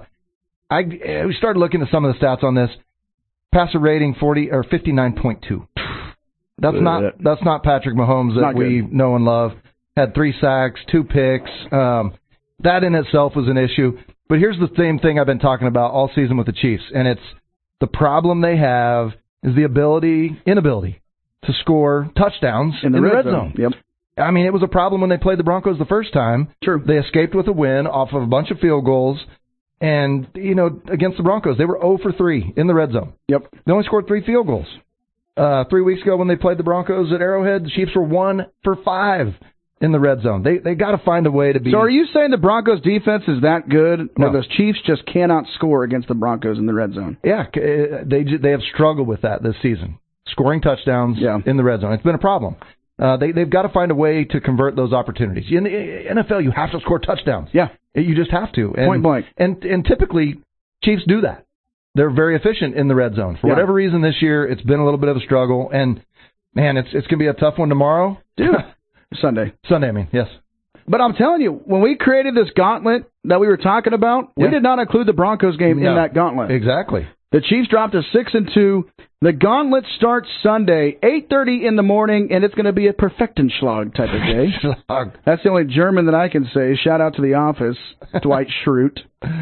We started looking at some of the stats on this. Passer rating 59.2. That's not Patrick Mahomes that we know and love. Had 3 sacks, 2 picks. That in itself was an issue. But here's the same thing I've been talking about all season with the Chiefs, and it's the problem they have is the inability to score touchdowns in the red zone. Yep. I mean, it was a problem when they played the Broncos the first time. True. They escaped with a win off of a bunch of field goals. And, against the Broncos, they were 0 for 3 in the red zone. Yep. They only scored 3 field goals. 3 weeks ago when they played the Broncos at Arrowhead, the Chiefs were 1 for 5 in the red zone. They got to find a way to be... So are you saying the Broncos defense is that good, No. or the Chiefs just cannot score against the Broncos in the red zone? Yeah, they have struggled with that this season. Scoring touchdowns in the red zone. It's been a problem. They've got to find a way to convert those opportunities. In the NFL, you have to score touchdowns. Yeah. You just have to. Point blank. And typically, Chiefs do that. They're very efficient in the red zone. For whatever reason this year, it's been a little bit of a struggle. And, man, it's going to be a tough one tomorrow. Sunday, I mean, yes. But I'm telling you, when we created this gauntlet that we were talking about, we did not include the Broncos game in that gauntlet. Exactly. The Chiefs dropped to 6-2. The gauntlet starts Sunday, 8:30 in the morning, and it's going to be a Perfektenschlag type of day. That's the only German that I can say. Shout out to The Office, Dwight Schrute.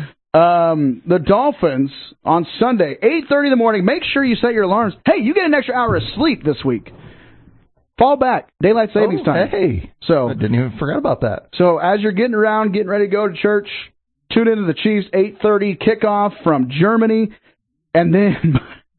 The Dolphins on Sunday, 8:30 in the morning. Make sure you set your alarms. Hey, you get an extra hour of sleep this week. Fall back, daylight savings time. Hey, so I didn't even forget about that. So as you're getting around, getting ready to go to church, tune into the Chiefs 8:30 kickoff from Germany, and then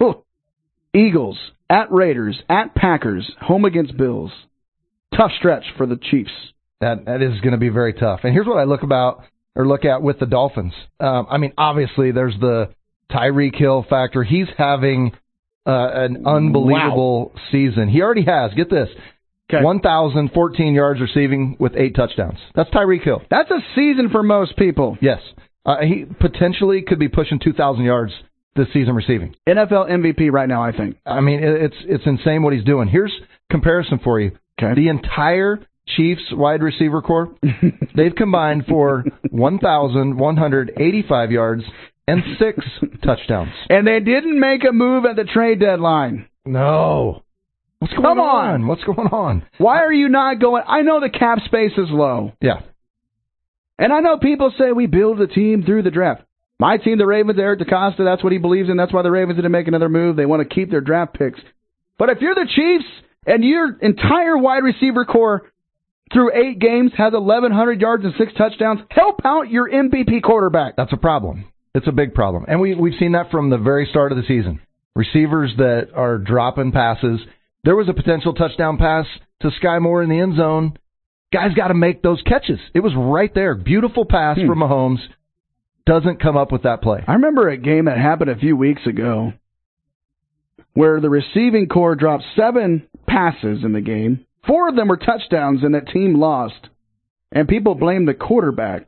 Eagles at Raiders at Packers, home against Bills. Tough stretch for the Chiefs. That is going to be very tough. And here's what I look at with the Dolphins. Obviously, there's the Tyreek Hill factor. He's having an unbelievable season. He already has. Get this. 1,014 yards receiving with 8 touchdowns. That's Tyreek Hill. That's a season for most people. Yes. He potentially could be pushing 2,000 yards this season receiving. NFL MVP right now, I think. It's insane what he's doing. Here's comparison for you. Okay. The entire Chiefs wide receiver corps, they've combined for 1,185 yards and 6 touchdowns. And they didn't make a move at the trade deadline. No. What's going on? What's going on? Why are you not going? I know the cap space is low. Yeah. And I know people say we build the team through the draft. My team, the Ravens, Eric DeCosta, that's what he believes in. That's why the Ravens didn't make another move. They want to keep their draft picks. But if you're the Chiefs and your entire wide receiver core through 8 games has 1,100 yards and 6 touchdowns, help out your MVP quarterback. That's a problem. It's a big problem. And we've seen that from the very start of the season. Receivers that are dropping passes. There was a potential touchdown pass to Sky Moore in the end zone. Guys got to make those catches. It was right there. Beautiful pass from Mahomes. Doesn't come up with that play. I remember a game that happened a few weeks ago where the receiving corps dropped 7 passes in the game. 4 of them were touchdowns, and that team lost. And people blamed the quarterback.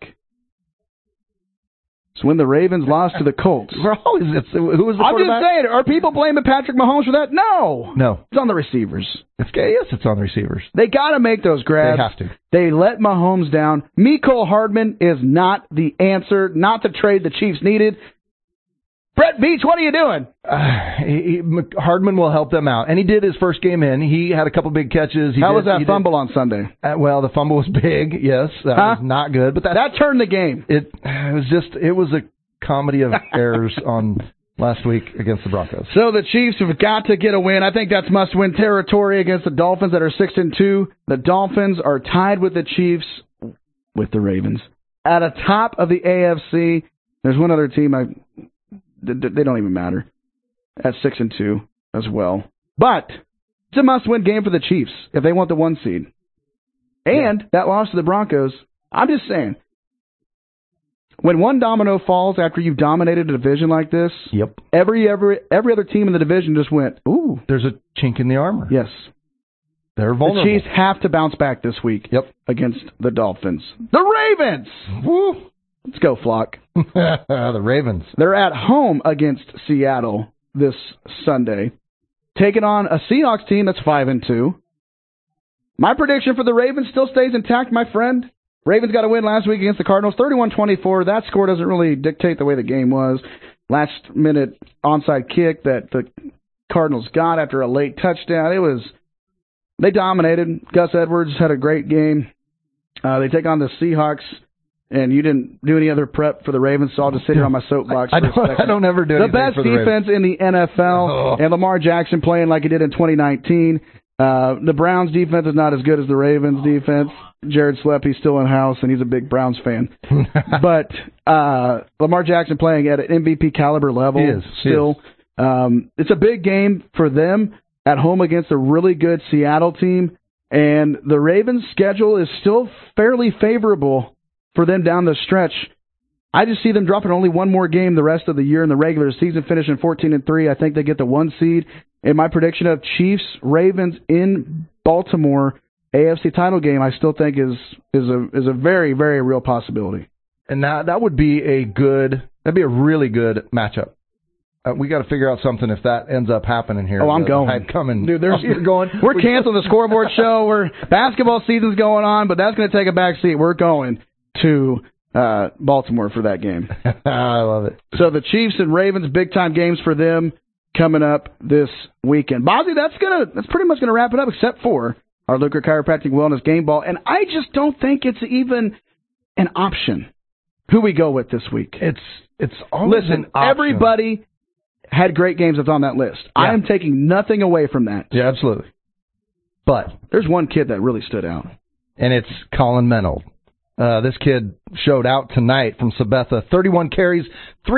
So when the Ravens lost to the Colts. Who was the quarterback? I'm just saying, are people blaming Patrick Mahomes for that? No. It's on the receivers. Yes, it's on the receivers. They got to make those grabs. They have to. They let Mahomes down. Mecole Hardman is not the answer, not the trade the Chiefs needed. Brett Beach, what are you doing? Hardman will help them out. And he did his first game in. He had a couple big catches. How was that fumble on Sunday? The fumble was big, yes. That was not good. But that turned the game. It was a comedy of errors on last week against the Broncos. So the Chiefs have got to get a win. I think that's must-win territory against the Dolphins that are 6-2. The Dolphins are tied with the Chiefs, with the Ravens. At the top of the AFC, there's one other team they don't even matter. At 6-2 as well. But it's a must-win game for the Chiefs if they want the 1 seed. And that loss to the Broncos, I'm just saying, when one domino falls after you've dominated a division like this, every other team in the division just went, ooh. There's a chink in the armor. Yes. They're vulnerable. The Chiefs have to bounce back this week against the Dolphins. The Ravens! Woo! Let's go, Flock. The Ravens. They're at home against Seattle this Sunday, taking on a Seahawks team that's 5-2. My prediction for the Ravens still stays intact, my friend. Ravens got a win last week against the Cardinals, 31-24. That score doesn't really dictate the way the game was. Last-minute onside kick that the Cardinals got after a late touchdown. They dominated. Gus Edwards had a great game. They take on the Seahawks. And you didn't do any other prep for the Ravens, so I'll just sit here on my soapbox for a second. I don't ever do anything for the Ravens. The best defense in the NFL, and Lamar Jackson playing like he did in 2019. The Browns' defense is not as good as the Ravens' defense. Jared Sleepy's still in-house, and he's a big Browns fan. But Lamar Jackson playing at an MVP caliber level still. It's a big game for them at home against a really good Seattle team. And the Ravens' schedule is still fairly favorable for them down the stretch. I just see them dropping only one more game the rest of the year in the regular season, finishing 14-3. I think they get the 1 seed. And my prediction of Chiefs-Ravens in Baltimore AFC title game, I still think is a very, very real possibility. And that would be that'd be a really good matchup. We got to figure out something if that ends up happening here. Oh, I'm going. Dude, you're going. We're canceling the scoreboard show. Basketball season's going on, but that's going to take a back seat. We're going to Baltimore for that game. I love it. So the Chiefs and Ravens, big-time games for them coming up this weekend. Bozzy, that's pretty much going to wrap it up, except for our Luker Chiropractic Wellness Game Ball. And I just don't think it's even an option who we go with this week. It's always an option. Everybody had great games that's on that list. Yeah. I am taking nothing away from that. Yeah, absolutely. But there's one kid that really stood out. And it's Colin Menold. This kid showed out tonight from Sabetha. 31 carries,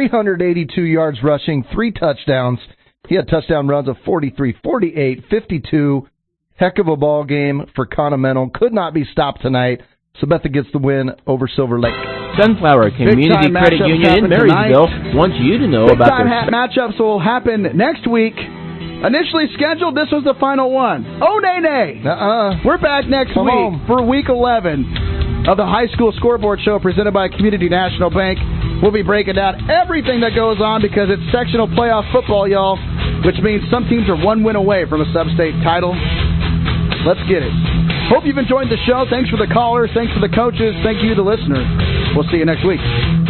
382 yards rushing, 3 touchdowns. He had touchdown runs of 43, 48, 52. Heck of a ball game for Colin Menold. Could not be stopped tonight. Sabetha gets the win over Silver Lake. Sunflower Community Credit Union in Marysville wants you to know about their matchups will happen next week. Initially scheduled, this was the final one. Oh, nay. We're back next week for Week 11 of the High School Scoreboard Show presented by Community National Bank. We'll be breaking down everything that goes on because it's sectional playoff football, y'all, which means some teams are one win away from a sub-state title. Let's get it. Hope you've enjoyed the show. Thanks for the callers. Thanks for the coaches. Thank you, the listener. We'll see you next week.